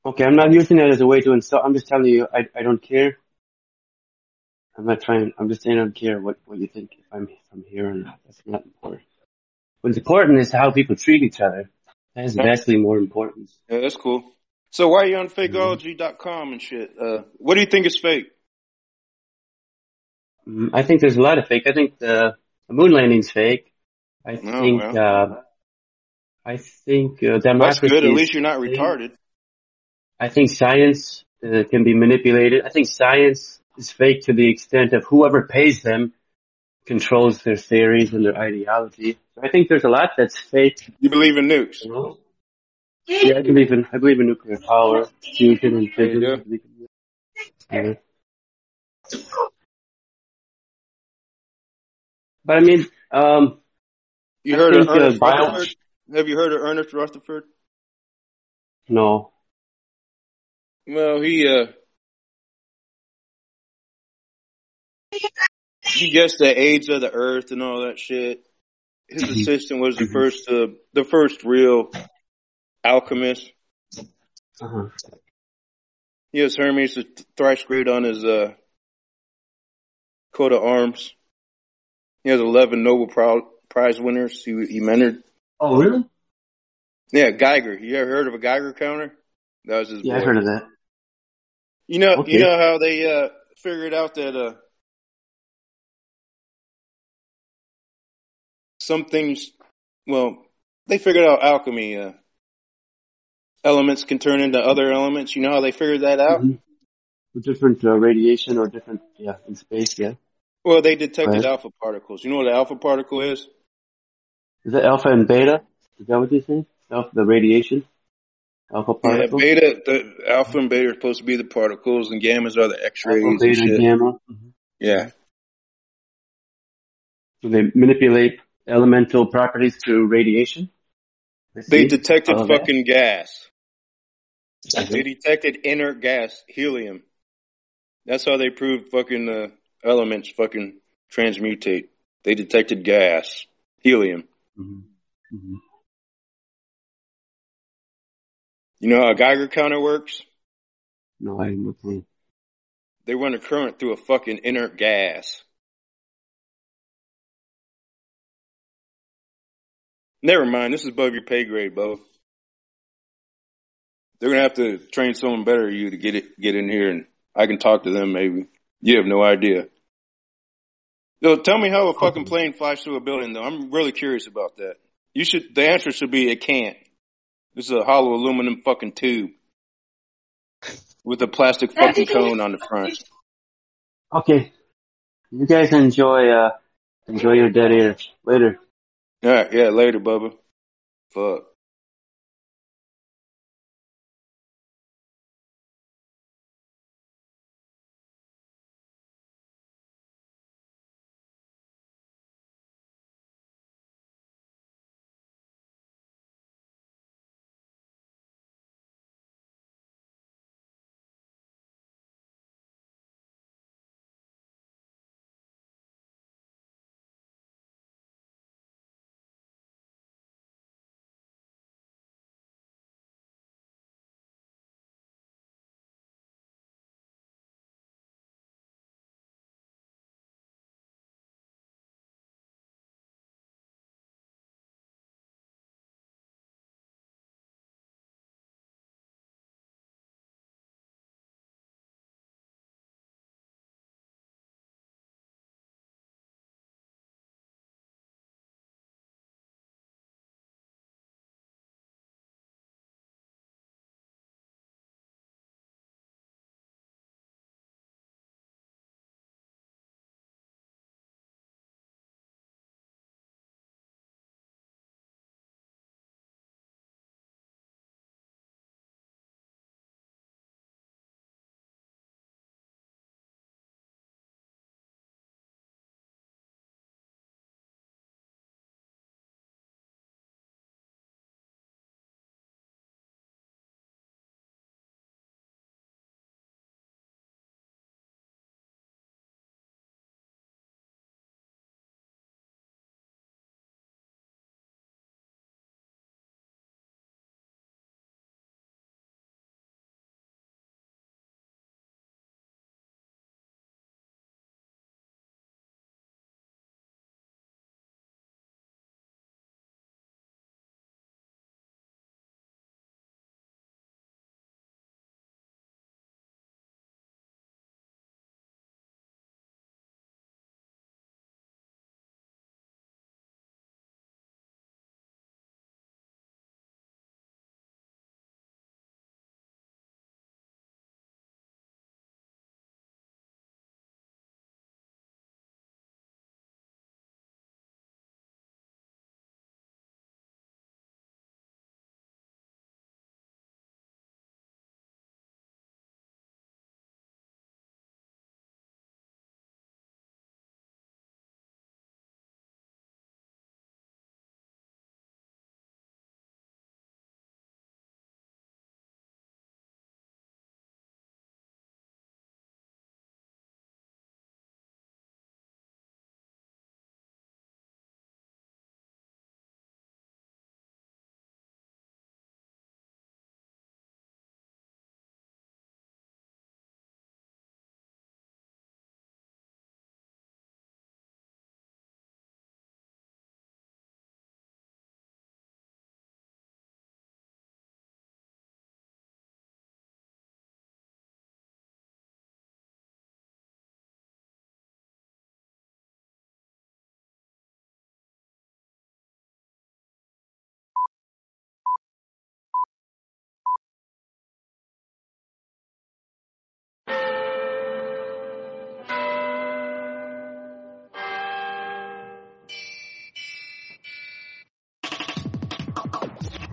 S5: Okay, I'm not using it as a way to insult. I'm just telling you, I I don't care. I'm not trying. I'm just saying I don't care what what you think if I'm if I'm here or not. That's not important. What's important is how people treat each other. That is vastly more important.
S7: Yeah, that's cool. So why are you on
S5: Mm-hmm.
S7: fakeology dot com and shit? Uh, what do you think is fake?
S5: Mm, I think there's a lot of fake. I think the, the moon landing's fake. I
S7: Oh,
S5: think
S7: well,
S5: uh, I think uh,
S7: that's good.
S5: democracy
S7: At
S5: is
S7: least you're not
S5: fake.
S7: retarded.
S5: I think science uh, can be manipulated. I think science is fake to the extent of whoever pays them controls their theories and their ideology. So I think there's a lot that's fake.
S7: You believe in nukes?
S5: You know? Yeah, I believe in I believe in nuclear power, fusion, and
S7: There you
S5: fission.
S7: go.
S5: I believe in that. Yeah. But I mean, um,
S7: You
S5: I
S7: heard of
S5: think uh,
S7: Ernest
S5: bio.
S7: Rutherford? Have you heard of Ernest Rutherford?
S5: No.
S7: Well, he uh he guessed the age of the Earth and all that shit. His
S5: Mm-hmm.
S7: assistant was the
S5: Mm-hmm.
S7: first uh, the first real alchemist.
S5: Uh-huh.
S7: He has Hermes the thrice great on his uh, coat of arms. He has eleven Nobel Prize winners he, he mentored.
S5: Oh, really?
S7: Yeah, Geiger. You ever heard of a Geiger counter? That was his
S5: Yeah,
S7: boy.
S5: I've heard of that.
S7: You know,
S5: Okay.
S7: you know how they uh, figured out that uh, some things, well, they figured out alchemy. Uh, elements can turn into other elements. You know how they figured that out?
S5: Mm-hmm. Different uh, radiation or different, yeah, in space, yeah.
S7: Well, they detected
S5: Right.
S7: alpha particles. You know what an alpha particle is?
S5: Is that alpha and beta? Is that what you say? Alpha, the radiation? Alpha
S7: Yeah,
S5: particle?
S7: beta, the alpha and beta are supposed to be the particles, and gammas are the
S5: Alpha,
S7: X-rays and
S5: beta,
S7: shit.
S5: gamma. Mm-hmm.
S7: Yeah.
S5: So they manipulate elemental properties through radiation? I
S7: They
S5: see.
S7: detected
S5: Follow that.
S7: fucking gas.
S5: Okay.
S7: They detected inert gas, helium. That's how they proved fucking uh, elements fucking transmutate. They detected gas, helium.
S5: Mm-hmm. Mm-hmm.
S7: You know how a Geiger counter works?
S5: No, I have no clue.
S7: They run a current through a fucking inert gas. Never mind, this is above your pay grade, Bo. They're gonna have to train someone better than you to get it, get in here, and I can talk to them maybe. You have no idea. Yo, tell me how a fucking plane flies through a building, though. I'm really curious about that. You should. The answer should be it can't. This is a hollow aluminum fucking tube with a plastic fucking cone on the front.
S5: Okay. You guys enjoy, uh, enjoy your dead air. Later.
S7: All right, yeah, later, Bubba. Fuck.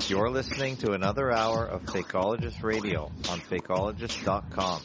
S3: You're listening to another hour of Fakeologist Radio on fakeologist dot com.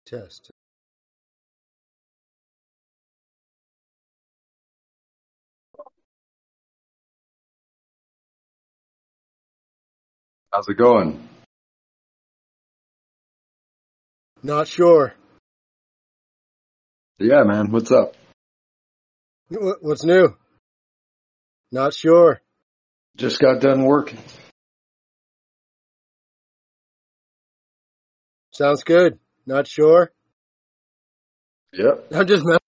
S4: Test.
S12: How's it going?
S4: Not sure.
S12: Yeah, man. What's up?
S4: What's new? Not sure.
S12: Just got done working.
S4: Sounds good. Not sure.
S12: Yep.
S4: I'm just messing.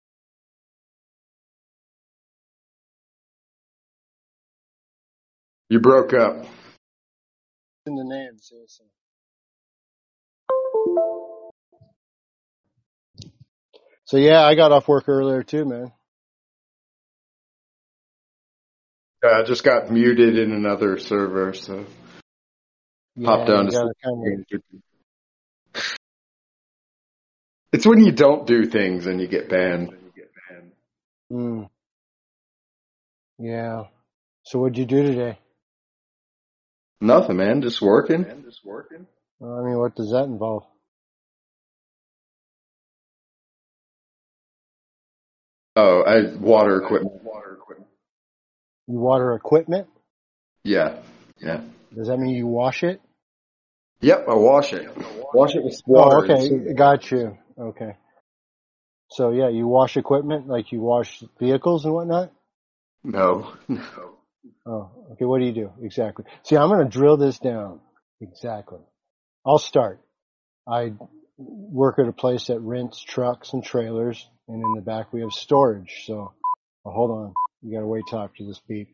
S12: You broke up.
S4: In the name, seriously. So yeah, I got off work earlier too, man.
S12: Yeah, I just got muted in another server, so
S4: Yeah,
S12: popped down
S4: you
S12: to
S4: gotta kind
S12: sleep. It's when you don't do things and you get banned.
S4: of. Mm, yeah. So what'd you do today?
S12: Nothing, man. Just working.
S4: Well, I mean, what does that involve?
S12: Oh, I water equipment.
S4: You water equipment?
S12: Yeah, yeah.
S4: Does that mean you wash it?
S12: Yep, I wash it. Wash it with
S4: Oh,
S12: water.
S4: okay. Got you. Okay. So yeah, you wash equipment like you wash vehicles and whatnot?
S12: No.
S4: Oh, okay. What do you do exactly? See, I'm going to drill this down. Exactly. I'll start. I work at a place that rents trucks and trailers, and in the back we have storage. So, well, hold on. You got to wait till after this beep.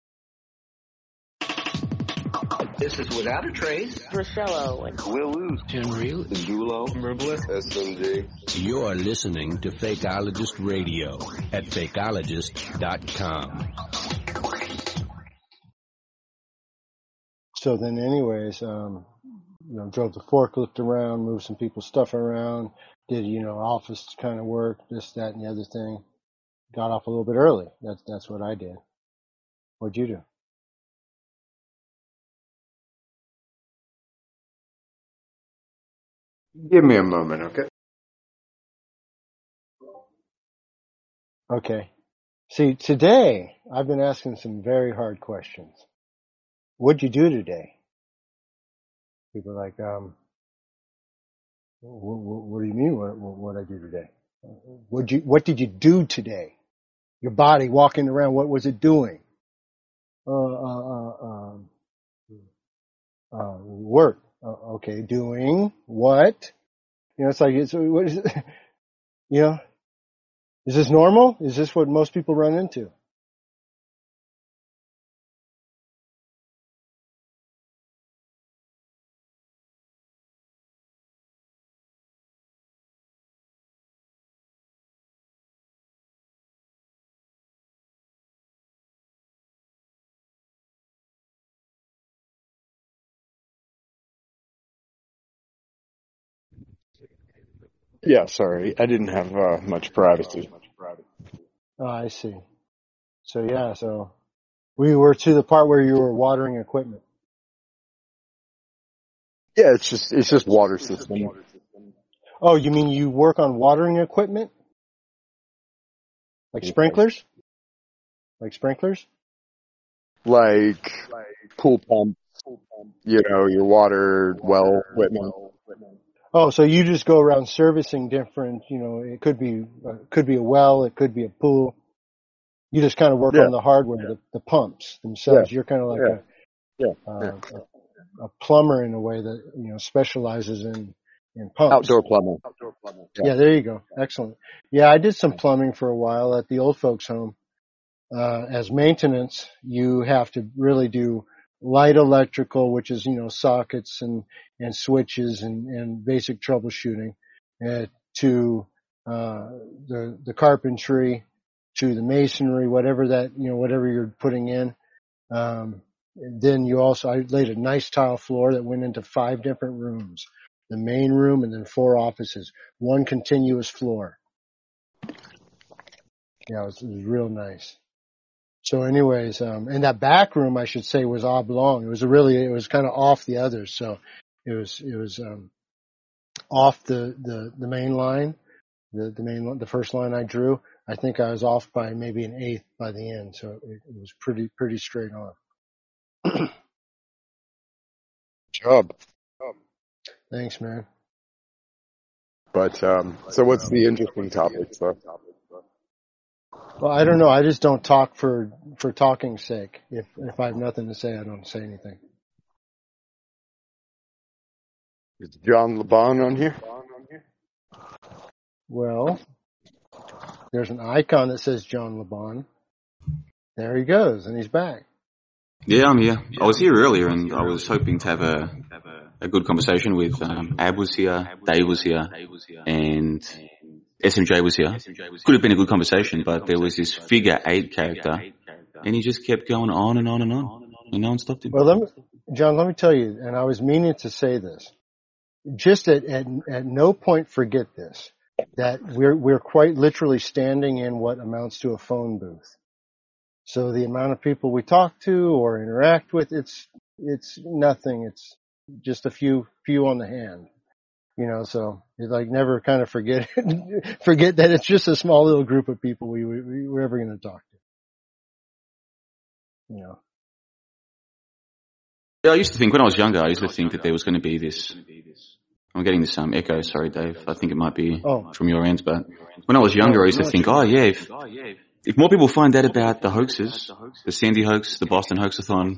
S13: This is Without a Trace.
S11: Rochelle and
S13: Will Lose. Tenreal.
S11: Zulo. Herbalist. S M J.
S13: You're listening to Fakeologist Radio at fakeologist dot com.
S4: So then anyways, um, you know, drove the forklift around, moved some people's stuff around, did, you know, office kind of work, this, that, and the other thing. Got off a little bit early. That's, that's what I did. What'd you do?
S12: Give me a moment, okay?
S4: Okay. See, today I've been asking some very hard questions. What'd you do today? People are like, um, what, what, what do you mean? What, what, what I do today? What you, what did you do today? Your body walking around, what was it doing? Uh, uh, uh, um, uh, work. Uh, okay, doing what? You know, it's like, it's, what is it? You know, is this normal? Is this what most people run into?
S12: Yeah, sorry. I didn't have uh, much privacy.
S4: Oh, I see. So yeah, so we were to the part where you were watering equipment.
S12: Yeah, it's just it's just water system.
S4: Oh, you mean you work on watering equipment? Like sprinklers? Like sprinklers?
S12: Like pool pump, you know, your water well equipment.
S4: Oh, so you just go around servicing different, you know, it could be, uh, could be a well, it could be a pool. You just kind of work
S12: Yeah.
S4: on the hardware, the, the pumps themselves.
S12: Yeah.
S4: You're kind of like
S12: Yeah.
S4: a,
S12: Yeah.
S4: uh,
S12: yeah.
S4: a, a plumber in a way that, you know, specializes in, in pumps.
S12: Outdoor plumbing.
S4: Yeah. yeah, there you go. Excellent. Yeah, I did some plumbing for a while at the old folks home. Uh, as maintenance, you have to really do light electrical, which is, you know, sockets and, and switches and, and basic troubleshooting, uh, to, uh, the, the carpentry, to the masonry, whatever that, you know, whatever you're putting in. Um, and then you also, I laid a nice tile floor that went into five different rooms, the main room and then four offices, one continuous floor. Yeah, it was, it was real nice. So anyways, um, and that back room, I should say, was oblong. It was a really, it was kind of off the others. So it was, it was, um, off the, the, the main line, the, the main, the first line I drew. I think I was off by maybe an eighth by the end. So it, it was pretty, pretty straight on.
S12: Job.
S4: Thanks, man.
S12: But, um, so what's the interesting topic, so?
S4: Well, I don't know. I just don't talk for, for talking's sake. If, if I have nothing to say, I don't say anything.
S12: Is John LeBon on here?
S4: Well, there's an icon that says John LeBon. There he goes, and he's back.
S10: Yeah, I'm here. I was here earlier, and I was hoping to have a a good conversation with um, Ab was here, Dave was here, and S M J was here. Could have been a good conversation, but there was this figure eight character, and he just kept going on and on and on, and no one stopped him.
S4: Well, let me, John, let me tell you, and I was meaning to say this. Just at, at, at no point forget this, that we're, we're quite literally standing in what amounts to a phone booth. So the amount of people we talk to or interact with, it's, it's nothing. It's just a few, few on the hand, you know, so you like never kind of forget, forget that it's just a small little group of people we, we, we're ever going to talk to, you know.
S10: Yeah, I used to think when I was younger, I used to think that there was going to be this. I'm getting this um, echo. Sorry, Dave. I think it might be
S4: oh.
S10: from your end. But when I was younger, I used to think, oh yeah, if, if more people find out about the hoaxes, the Sandy hoax, the Boston hoaxathon,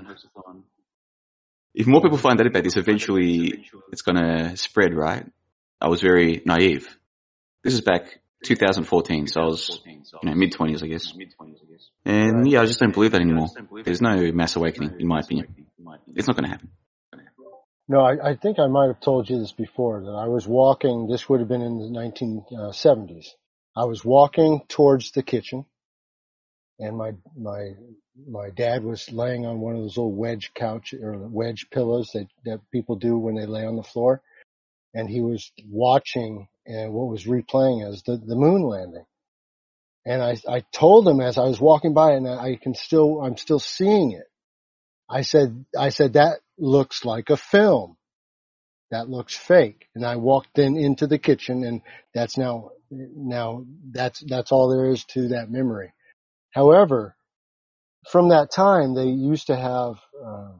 S10: if more people find out about this, eventually it's going to spread, right? I was very naive. This is back two thousand fourteen, so I was, you know, mid twenties, I guess. And yeah, I just don't believe that anymore. There's no mass awakening, in my opinion. It's not going to happen.
S4: No, I, I think I might have told you this before, that I was walking, this would have been in the nineteen seventies. I was walking towards the kitchen, and my, my, my dad was laying on one of those little wedge couch, or wedge pillows that, that people do when they lay on the floor. And he was watching, and what was replaying as the, the moon landing. And I, I told him as I was walking by, and I can still, I'm still seeing it. I said, I said, that looks like a film. That looks fake. And I walked then into the kitchen, and that's now, now that's, that's all there is to that memory. However, from that time, they used to have, uh,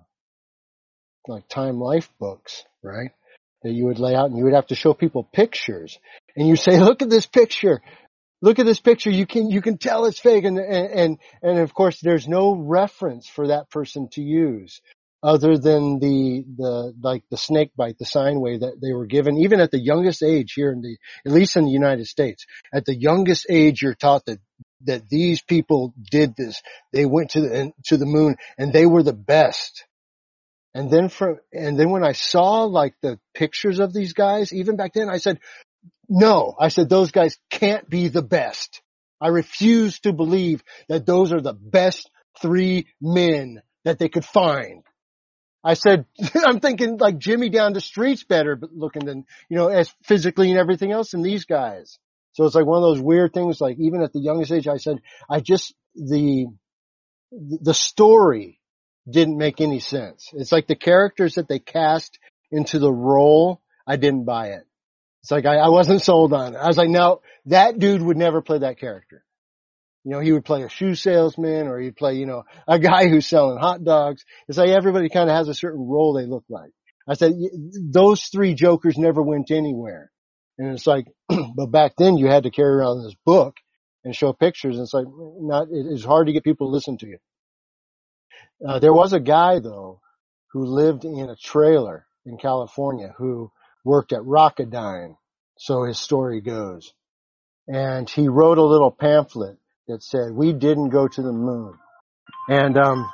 S4: like Time Life books, right? That you would lay out, and you would have to show people pictures, and you say, look at this picture. Look at this picture. You can, you can tell it's fake. And, and, and of course there's no reference for that person to use other than the, the, like the snake bite, the sine wave that they were given, even at the youngest age here in the, at least in the United States. At the youngest age, you're taught that, that these people did this. They went to the, to the moon, and they were the best. And then from, and then when I saw like the pictures of these guys, even back then, I said, no, I said, those guys can't be the best. I refuse to believe that those are the best three men that they could find. I said, I'm thinking like Jimmy down the street's better looking than, you know, as physically and everything else than these guys. So it's like one of those weird things, like even at the youngest age, I said, I just, the, the story didn't make any sense. It's like the characters that they cast into the role, I didn't buy it. It's like I, I wasn't sold on it. I was like, no, that dude would never play that character. You know, he would play a shoe salesman, or he'd play, you know, a guy who's selling hot dogs. It's like everybody kind of has a certain role they look like. I said, those three jokers never went anywhere. And it's like, but back then you had to carry around this book and show pictures. And it's like, not, it's hard to get people to listen to you. Uh, there was a guy though who lived in a trailer in California who worked at Rocketdyne, so his story goes. And he wrote a little pamphlet that said, we didn't go to the moon. And, um,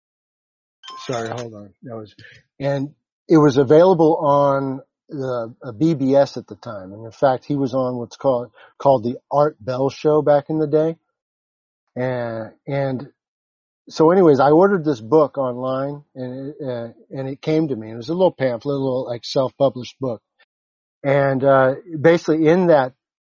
S4: sorry, hold on. That was, and it was available on the uh, B B S at the time. And in fact, he was on what's called, called the Art Bell Show back in the day. And, and so anyways, I ordered this book online, and it, uh, and it came to me. It was a little pamphlet, a little like self-published book. And, uh, basically in that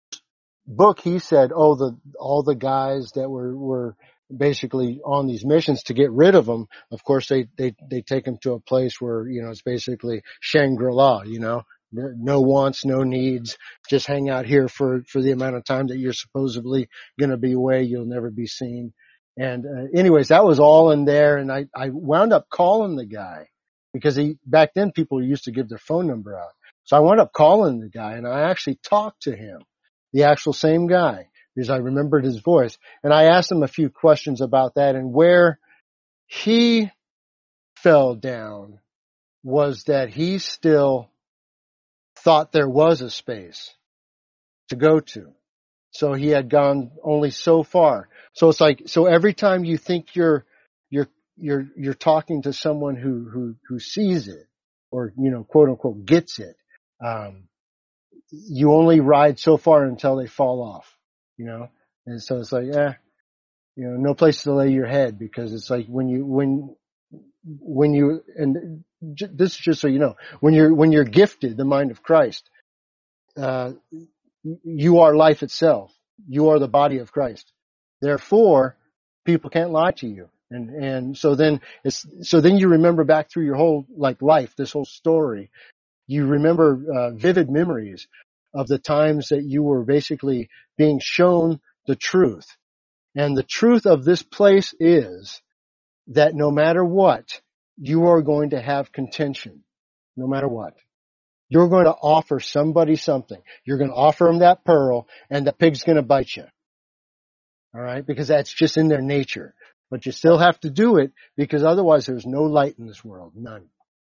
S4: book, he said, oh, the, all the guys that were, were basically on these missions to get rid of them. Of course, they, they, they take them to a place where, you know, it's basically Shangri-La, you know, No wants, no needs. Just hang out here for, for the amount of time that you're supposedly going to be away. You'll never be seen. And uh, anyways, that was all in there. And I, I wound up calling the guy because he, back then people used to give their phone number out. So I wound up calling the guy and I actually talked to him, the actual same guy, because I remembered his voice. And I asked him a few questions about that, and where he fell down was that he still thought there was a space to go to. So he had gone only so far. So it's like, so every time you think you're, you're, you're, you're talking to someone who, who, who sees it or, you know, quote unquote gets it, um, you only ride so far until they fall off, you know? And so it's like, eh, you know, no place to lay your head, because it's like when you, when, when you, and this is just so you know, when you're, when you're gifted the mind of Christ, uh, you are life itself. You are the body of Christ. Therefore, people can't lie to you. And, and so then it's, so then you remember back through your whole, like, life, this whole story. You remember, uh, vivid memories of the times that you were basically being shown the truth. And the truth of this place is that no matter what, you are going to have contention. No matter what. You're going to offer somebody something. You're going to offer them that pearl, and the pig's going to bite you. All right? Because that's just in their nature. But you still have to do it, because otherwise there's no light in this world. None.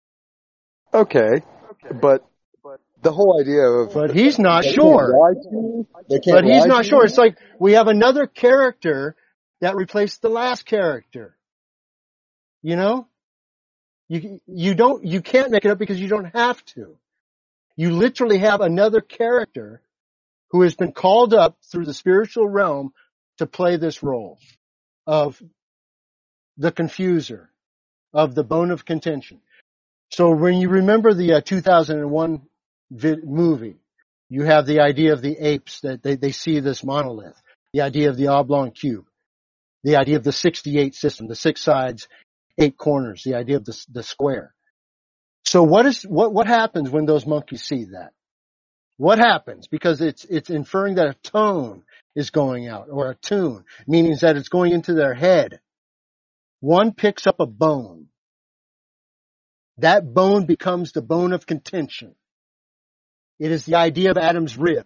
S14: Okay. But the whole idea of...
S4: But he's not sure. But he's not sure. It's like we have another character that replaced the last character. You know? You, you don't, you can't make it up because you don't have to. You literally have another character who has been called up through the spiritual realm to play this role of the confuser, of the bone of contention. So when you remember the uh, two thousand one vid- movie, you have the idea of the apes that they, they see this monolith, the idea of the oblong cube, the idea of the sixty-eight system, the six sides, eight corners, the idea of the, the square. So what is, what, what happens when those monkeys see that? What happens? Because it's, it's inferring that a tone is going out, or a tune, meaning that it's going into their head. One picks up a bone. That bone becomes the bone of contention. It is the idea of Adam's rib.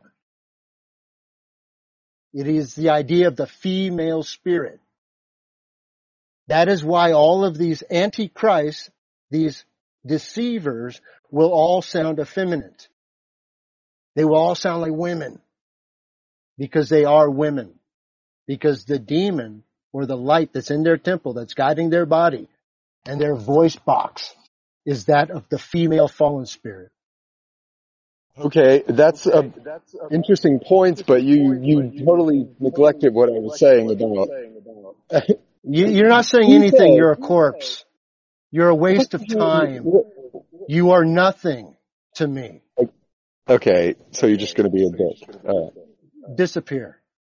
S4: It is the idea of the female spirit. That is why all of these antichrists, these deceivers, will all sound effeminate. They will all sound like women. Because they are women. Because the demon, or the light that's in their temple, that's guiding their body, and their voice box, is that of the female fallen spirit.
S14: Okay, that's uh, interesting points, but you, you totally neglected what I was saying about...
S4: you, you're not saying anything. You're a corpse. You're a waste of time. You are nothing to me.
S14: Okay, so you're just going to be a dick. Uh,
S4: Disappear.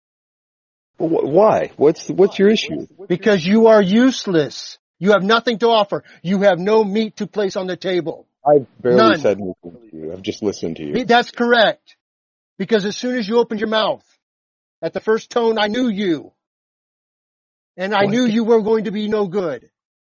S14: Why? What's what's your issue?
S4: Because you are useless. You have nothing to offer. You have no meat to place on the table.
S14: I barely
S4: None.
S14: said anything to you. I've just listened to you.
S4: That's correct. Because as soon as you opened your mouth, at the first tone, I knew you. And I knew you were going to be no good.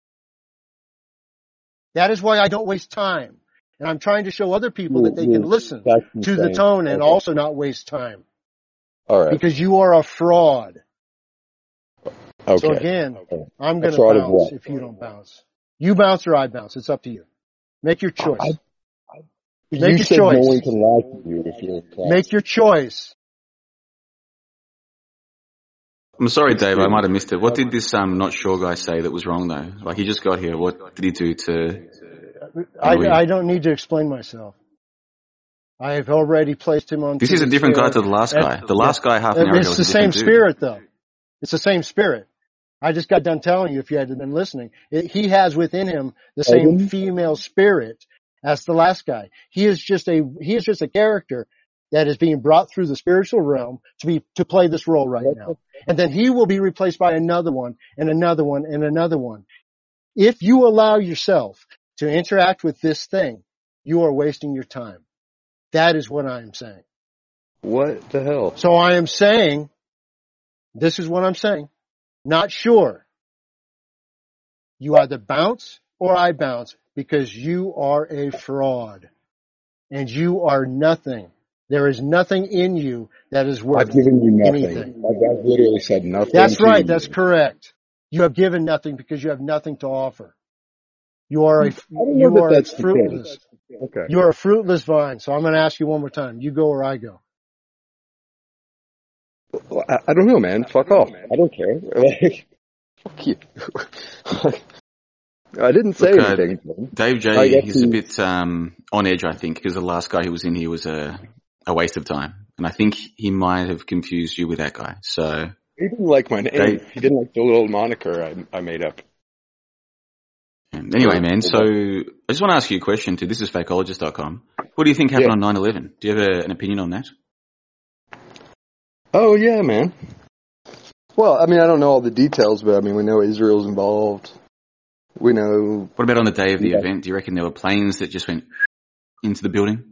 S4: That is why I don't waste time. And I'm trying to show other people that they can listen to the tone and also not waste time.
S14: All right.
S4: Because you are a fraud.
S14: Okay.
S4: So again,
S14: okay.
S4: I'm going to bounce if you don't bounce. You bounce or I bounce. It's up to you. Make your choice. I, I, Make
S14: you
S4: your
S14: said
S4: choice.
S14: No one can lie to you if you're a class.
S4: Make your choice.
S10: I'm sorry, Dave. I might have missed it. What did this um not sure guy say that was wrong though? Like he just got here. What did he do to?
S4: I, I don't need to explain myself. I have already placed him on.
S10: This is a different guy to the last guy. The last guy half an hour ago.
S4: It's the same spirit, though. It's the same spirit. I just got done telling you if you had been listening. It, he has within him the same female spirit as the last guy. He is just a he is just a character that is being brought through the spiritual realm to be to play this role right now. And then he will be replaced by another one and another one and another one. If you allow yourself to interact with this thing, you are wasting your time. That is what I am saying.
S14: What the hell?
S4: So I am saying, this is what I'm saying. Not sure. You either bounce or I bounce because you are a fraud. And you are nothing. There is nothing in you that is worth
S14: I've given you nothing.
S4: anything.
S14: I've, I've literally said nothing.
S4: That's
S14: to
S4: right.
S14: you.
S4: That's correct. You have given nothing because you have nothing to offer. You are a,
S14: I don't know
S4: you
S14: that
S4: are
S14: that's the
S4: fruitless.
S14: case. Okay.
S4: You are a fruitless vine. So I'm going to ask you one more time. You go or I go?
S14: Well, I, I don't know, man. Fuck off. I don't care. Like, fuck you. I didn't say
S10: Look, uh,
S14: anything.
S10: Dave J,
S14: I guess
S10: he's a
S14: he-
S10: bit um, on edge, I think, because the last guy who was in here was a, a waste of time. And I think he might have confused you with that guy. So
S14: He didn't like my name.
S10: Dave,
S14: He didn't like the little moniker I, I made up.
S10: anyway, man, so I just want to ask you a question too. This is fakeologist dot com. What do you think happened
S14: Yeah.
S10: on nine eleven? Do you have a, an opinion on that?
S14: Oh, yeah, man. Well, I mean, I don't know all the details, but I mean, we know Israel's involved. We know...
S10: What about on the day of the
S14: Yeah.
S10: event? Do you reckon there were planes that just went into the building?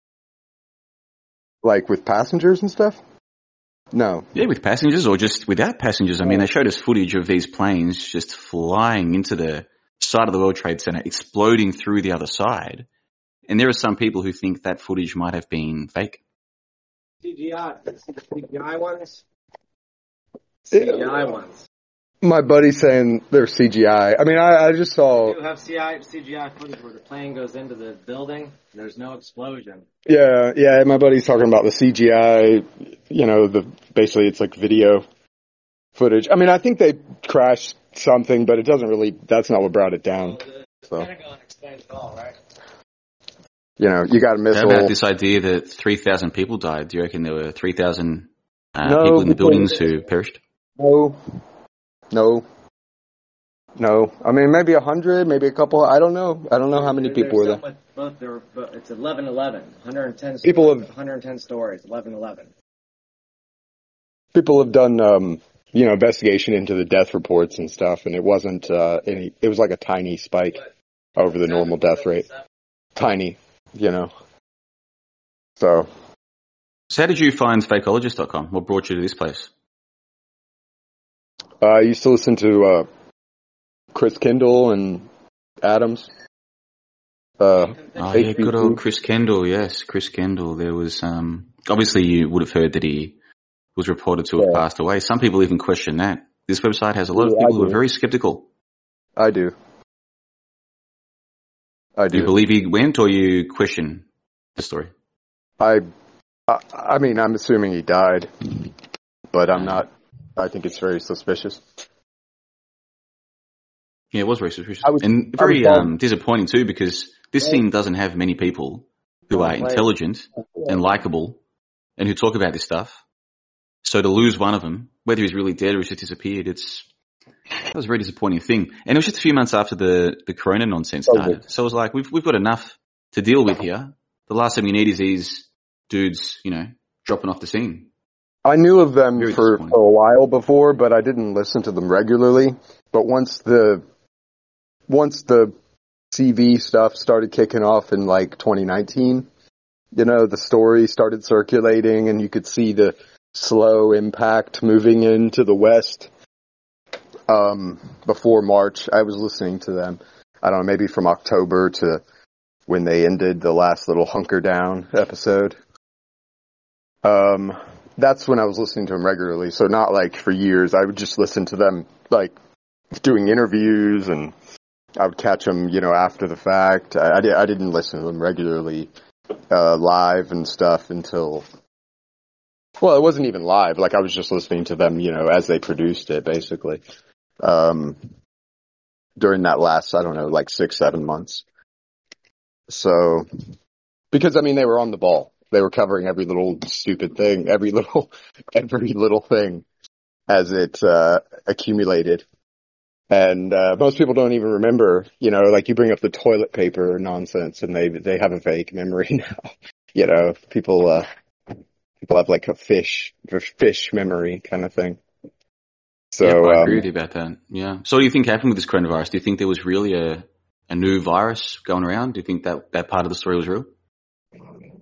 S14: Like with passengers and stuff? No.
S10: Yeah, with passengers or just without passengers. I mean, they showed us footage of these planes just flying into the side of the World Trade Center, exploding through the other side. And there are some people who think that footage might have been fake.
S15: C G I. C G I ones? C G I ones.
S14: My buddy's saying they're C G I. I mean, I, I just saw...
S15: You do have C G I footage where the plane goes into the building, and there's no explosion.
S14: Yeah, yeah, my buddy's talking about the C G I, you know, the basically it's like video footage. I mean, I think they crashed something, but it doesn't really, that's not what brought it down. So,
S15: Pentagon explains it all, right?
S14: you know, you got a
S10: How
S14: missile.
S10: about this idea that three thousand people died? Do you reckon there were three thousand uh,
S14: No,
S10: people in the
S14: because-
S10: buildings who perished?
S14: No, no, no. I mean, maybe a hundred, maybe a couple. I don't know. I don't know how many people were
S15: There's
S14: there.
S15: some with both, there were, both- it's eleven eleven. one hundred ten
S14: People have-
S15: one hundred ten stories, eleven eleven.
S14: People have done, um, you know, investigation into the death reports and stuff, and it wasn't uh, any. It was like a tiny spike over the normal death rate. Tiny, you know. So.
S10: So how did you find fakeologist dot com? What brought you to this place?
S14: Uh, I used to listen to uh, Chris Kendall and Adams. Uh,
S10: Oh yeah, good old Chris Kendall. Yes, Chris Kendall. There was um, obviously you would have heard that he was reported to have
S14: Yeah.
S10: passed away. Some people even question that. This website has a lot of
S14: Yeah, I
S10: people who are
S14: do.
S10: very skeptical.
S14: I do. I
S10: Do you
S14: do.
S10: believe he went, or you question the story?
S14: I, I, I mean, I'm assuming he died, but I'm not. I think it's very suspicious.
S10: Yeah, it was very suspicious.
S14: I was-
S10: and
S14: I was
S10: very
S14: told-
S10: um, disappointing too, because this scene doesn't have many people who are intelligent and likable and who talk about this stuff. So to lose one of them, whether he's really dead or he's just disappeared, it's that was a very disappointing thing. And it was just a few months after the, the Corona nonsense started. So it was like, we've we've got enough to deal with here. The last thing we need is these dudes, you know, dropping off the scene.
S14: I knew of them
S10: Very
S14: for,
S10: disappointing.
S14: for a while before, but I didn't listen to them regularly. But once the once the C V stuff started kicking off in like twenty nineteen, you know, the story started circulating, and you could see the slow impact moving into the West. Um, before March, I was listening to them. I don't know, maybe from October to when they ended the last little hunker down episode. Um, that's when I was listening to them regularly. So not like for years. I would just listen to them like doing interviews, and I would catch them, you know, after the fact. I, I, di- I didn't listen to them regularly, uh, live and stuff until, well, it wasn't even live. Like I was just listening to them, you know, as they produced it, basically. Um, during that last, I don't know, like six, seven months. So, because I mean, they were on the ball. They were covering every little stupid thing, every little, every little thing as it, uh, accumulated. And, uh, most people don't even remember, you know, like you bring up the toilet paper nonsense and they, they have a vague memory now. You know, people, uh, people have like a fish, fish memory kind of thing. So,
S10: yeah, I
S14: um,
S10: agree with you about that. Yeah. So what do you think happened with this coronavirus? Do you think there was really a, a new virus going around? Do you think that, that part of the story was real?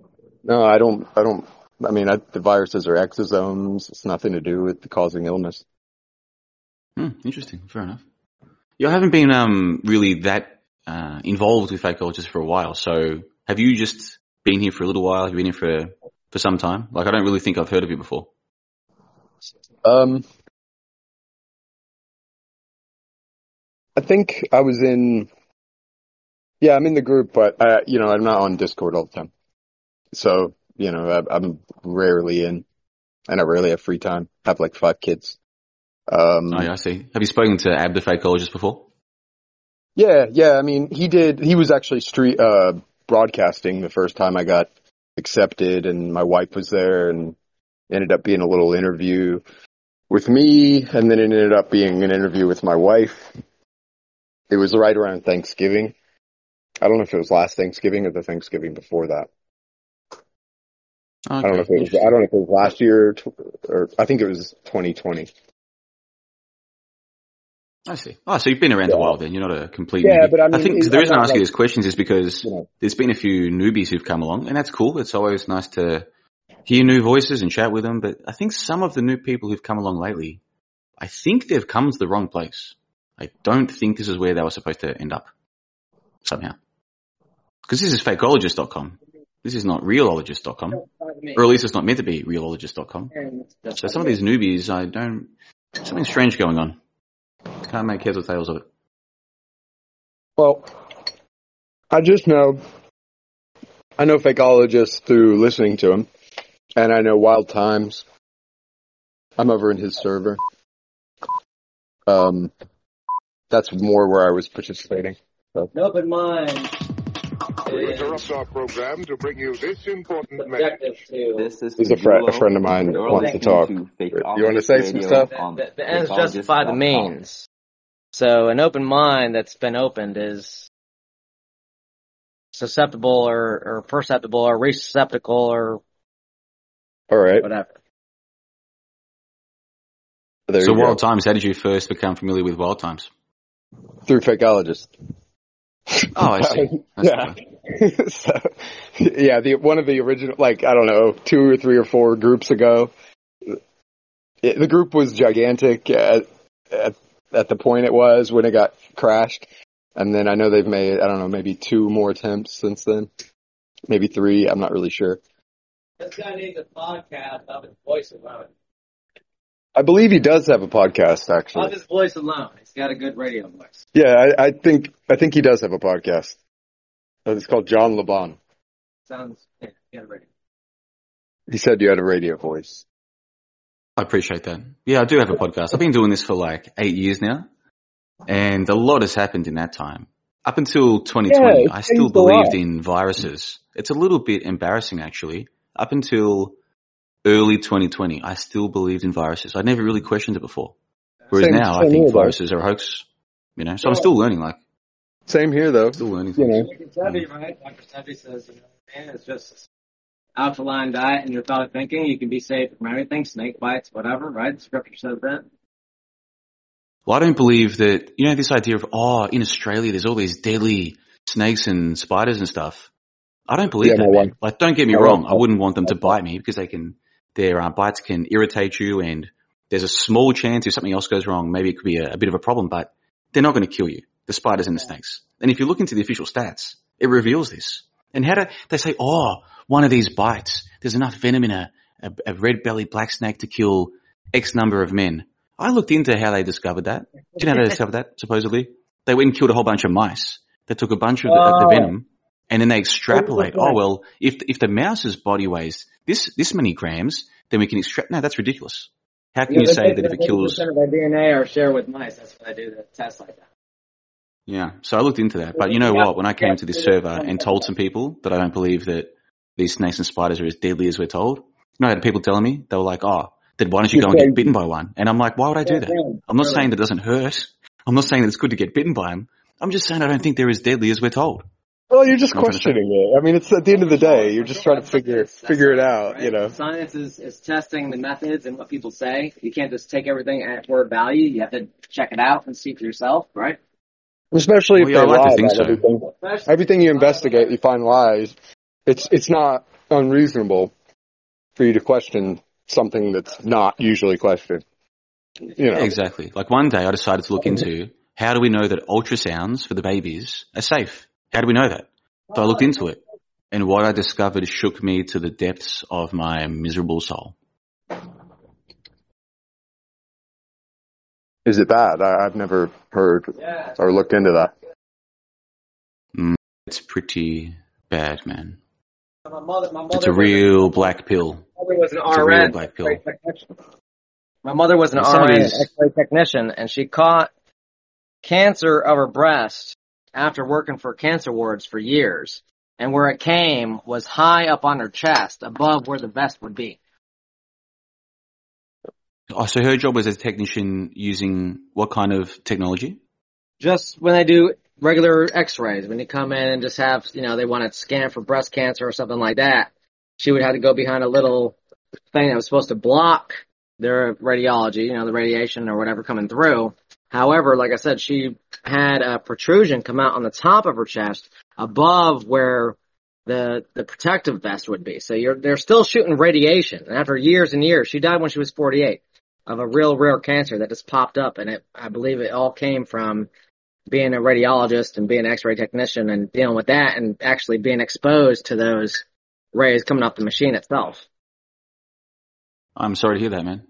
S14: No, I don't. I don't. I mean, I, the viruses are exosomes. It's nothing to do with causing illness.
S10: Hmm, interesting. Fair enough. You haven't been um, really that uh, involved with Fakeologists for a while. So have you just been here for a little while? Have you been here for, for some time? Like, I don't really think I've heard of you before.
S14: Um, I think I was in. Yeah, I'm in the group, but I, you know, I'm not on Discord all the time. So you know, I, I'm rarely in, and I rarely have free time. I have like five kids. Um,
S10: oh, yeah, I see. Have you spoken to Ab the Fakeologist before?
S14: Yeah, yeah. I mean, he did. He was actually street uh, broadcasting the first time I got accepted, and my wife was there, and ended up being a little interview with me, and then it ended up being an interview with my wife. It was right around Thanksgiving. I don't know if it was last Thanksgiving or the Thanksgiving before that.
S10: Okay.
S14: I don't know if it was. I don't know if it was last year or I think it was twenty twenty.
S10: I see. Oh, so you've been around
S14: yeah.
S10: a while then. You're not a complete
S14: yeah,
S10: newbie.
S14: but I, mean,
S10: I think the reason I ask
S14: like,
S10: you these questions is because
S14: you know.
S10: there's been a few newbies who've come along, and that's cool. It's always nice to hear new voices and chat with them. But I think some of the new people who've come along lately, I think they've come to the wrong place. I don't think this is where they were supposed to end up somehow. Because this is fakeologist dot com. This is not realologist dot com. Or at least it's not meant to be realologist dot com. So some of these newbies, I don't, something strange going on. Can't make heads or tails of it.
S14: Well, I just know, I know Fakeologist through listening to him, and I know Wild Times. I'm over in his server. Um, that's more where I was participating. So.
S15: An open mind.
S8: We interrupt our program to bring you this important message.
S11: This is
S14: He's a friend, a friend of mine that wants to talk. You want to say some stuff?
S16: The, the ends justify the means. So an open mind that's been opened is susceptible or, or perceptible or receptacle or
S14: all right,
S16: whatever.
S14: There
S10: so Wild
S14: go.
S10: Times, how did you first become familiar with Wild Times?
S14: Through Fakeologist.
S10: Oh, I see. That's
S14: yeah. so, yeah, the one of the original, like, I don't know, two or three or four groups ago, it, the group was gigantic at, at at the point it was when it got crashed. And then I know they've made, I don't know, maybe two more attempts since then. Maybe three, I'm not really sure.
S16: This guy needs a podcast of his voice alone.
S14: I believe he does have a podcast, actually.
S16: Of his voice alone. He's got a good radio voice.
S14: Yeah, I, I think I think he does have a podcast. It's called John LeBon.
S16: Sounds, yeah, he got a radio.
S14: He said you had a radio voice.
S10: I appreciate that. Yeah, I do have a podcast. I've been doing this for like eight years now, and a lot has happened in that time. Up until twenty twenty,
S14: yeah,
S10: I still believed in viruses. It's a little bit embarrassing, actually. Up until early twenty twenty, I still believed in viruses. I'd never really questioned it before. Whereas
S14: same,
S10: now,
S14: same
S10: I think
S14: here,
S10: viruses though. are a hoax. You know, so I'm still learning. Like,
S14: same here, though.
S10: Still learning.
S14: You know,
S16: Doctor Sebi, right? Doctor Sebi says, you know, man, it's just alkaline diet and your thought of thinking. You can be safe from everything, snake bites, whatever, right? The scripture says that.
S10: Well, I don't believe that, you know, this idea of, oh, in Australia, there's all these deadly snakes and spiders and stuff. I don't believe
S14: yeah,
S10: that, man.
S14: One.
S10: Like, don't get me
S14: my
S10: wrong.
S14: one.
S10: I wouldn't want them to bite me because they can, their uh, bites can irritate you, and there's a small chance if something else goes wrong, maybe it could be a, a bit of a problem, but they're not going to kill you, the spiders and the snakes. And if you look into the official stats, it reveals this. And how do they say, oh, one of these bites, there's enough venom in a, a, a red-bellied black snake to kill X number of men. I looked into how they discovered that. Do you know how they discovered that, supposedly? They went and killed a whole bunch of mice. They took a bunch of the,
S16: oh.
S10: the venom, and then they extrapolate, oh, well, if if the mouse's body weighs this this many grams, then we can extract. No, that's ridiculous. How can
S16: Yeah,
S10: you say that if it kills...
S16: fifty percent of their D N A are shared with mice. That's what I do, the test like that.
S10: Yeah, so I looked into that. But you know what? When I came to this server and told some people that I don't believe that these snakes and spiders are as deadly as we're told, you know, I had people telling me, they were like, oh, then why don't you go and get bitten by one? And I'm like, why would I do that? I'm not saying that it doesn't hurt. I'm not saying that it's good to get bitten by them. I'm just saying I don't think they're as deadly as we're told.
S14: Well, you're just questioning it. I mean, it's at the end of the day, you're just trying to figure figure it out,
S16: Right?
S14: you know.
S16: Science is, is testing the methods and what people say. You can't just take everything at word value. You have to check it out and see for yourself, right?
S14: Especially if
S10: Well, yeah,
S14: they
S10: I like to
S14: lie
S10: think
S14: about
S10: so.
S14: everything. Everything you investigate, you find lies. It's it's not unreasonable for you to question something that's not usually questioned. You know.
S10: Yeah, exactly. Like one day I decided to look into how do we know that ultrasounds for the babies are safe? How do we know that? So I looked into it, and what I discovered shook me to the depths of my miserable soul.
S14: Is it bad? I, I've never heard or looked into that.
S10: Mm, it's pretty bad, man.
S16: My mother, my mother
S10: It's a real black pill.
S16: My mother was an
S10: It's a
S16: R N.
S10: real black pill.
S16: My mother was an
S10: Some of
S16: R N
S10: these-
S16: X-ray technician, and she caught cancer of her breast after working for cancer wards for years. And where it came was high up on her chest, above where the vest would be.
S10: Oh, so her job was as a technician using what kind of technology?
S16: Just when they do regular X-rays, when you come in and just have, you know, they want to scan for breast cancer or something like that, she would have to go behind a little thing that was supposed to block their radiology, you know, the radiation or whatever coming through. However, like I said, she had a protrusion come out on the top of her chest above where the the protective vest would be. So you're they're still shooting radiation. And after years and years, she died when she was forty-eight of a real rare cancer that just popped up. And it, I believe it all came from being a radiologist and being an X-ray technician and dealing with that and actually being exposed to those rays coming off the machine itself.
S10: I'm sorry to hear that, man.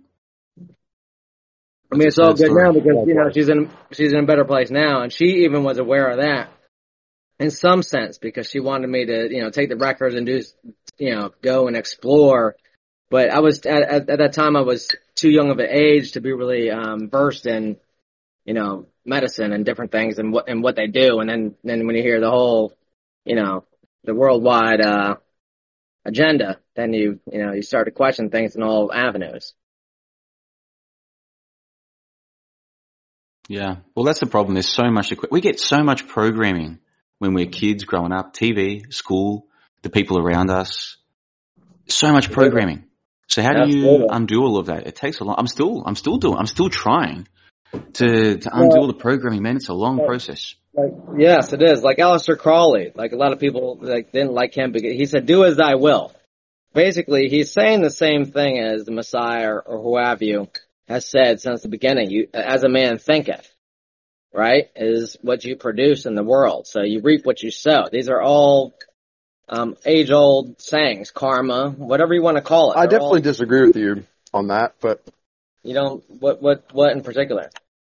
S16: I mean, it's all good now because, you know, she's in, she's in a better place now, and she even was aware of that in some sense because she wanted me to, you know, take the records and do, you know, go and explore. But I was, at, at, at that time, I was too young of an age to be really, um, versed in, you know, medicine and different things and what, and what they do. And then, then when you hear the whole, you know, the worldwide, uh, agenda, then you, you know, you start to question things in all avenues.
S10: Yeah. Well, that's the problem. There's so much, equi- we get so much programming when we're kids growing up, T V, school, the people around us, so much programming. So how do you undo all of that? It takes a lot. I'm still, I'm still doing, I'm still trying to, to undo all the programming, man. It's a long process.
S16: Like, yes, it is. Like Aleister Crowley, like a lot of people like didn't like him because he said, do as thy will. Basically, he's saying the same thing as the Messiah or, or who have you has said since the beginning. You, as a man thinketh, right, is what you produce in the world. So you reap what you sow. These are all um, age-old sayings, karma, whatever you want to call it.
S14: I
S16: They're
S14: definitely
S16: all,
S14: disagree with you on that, but
S16: you don't. What? What? What in particular?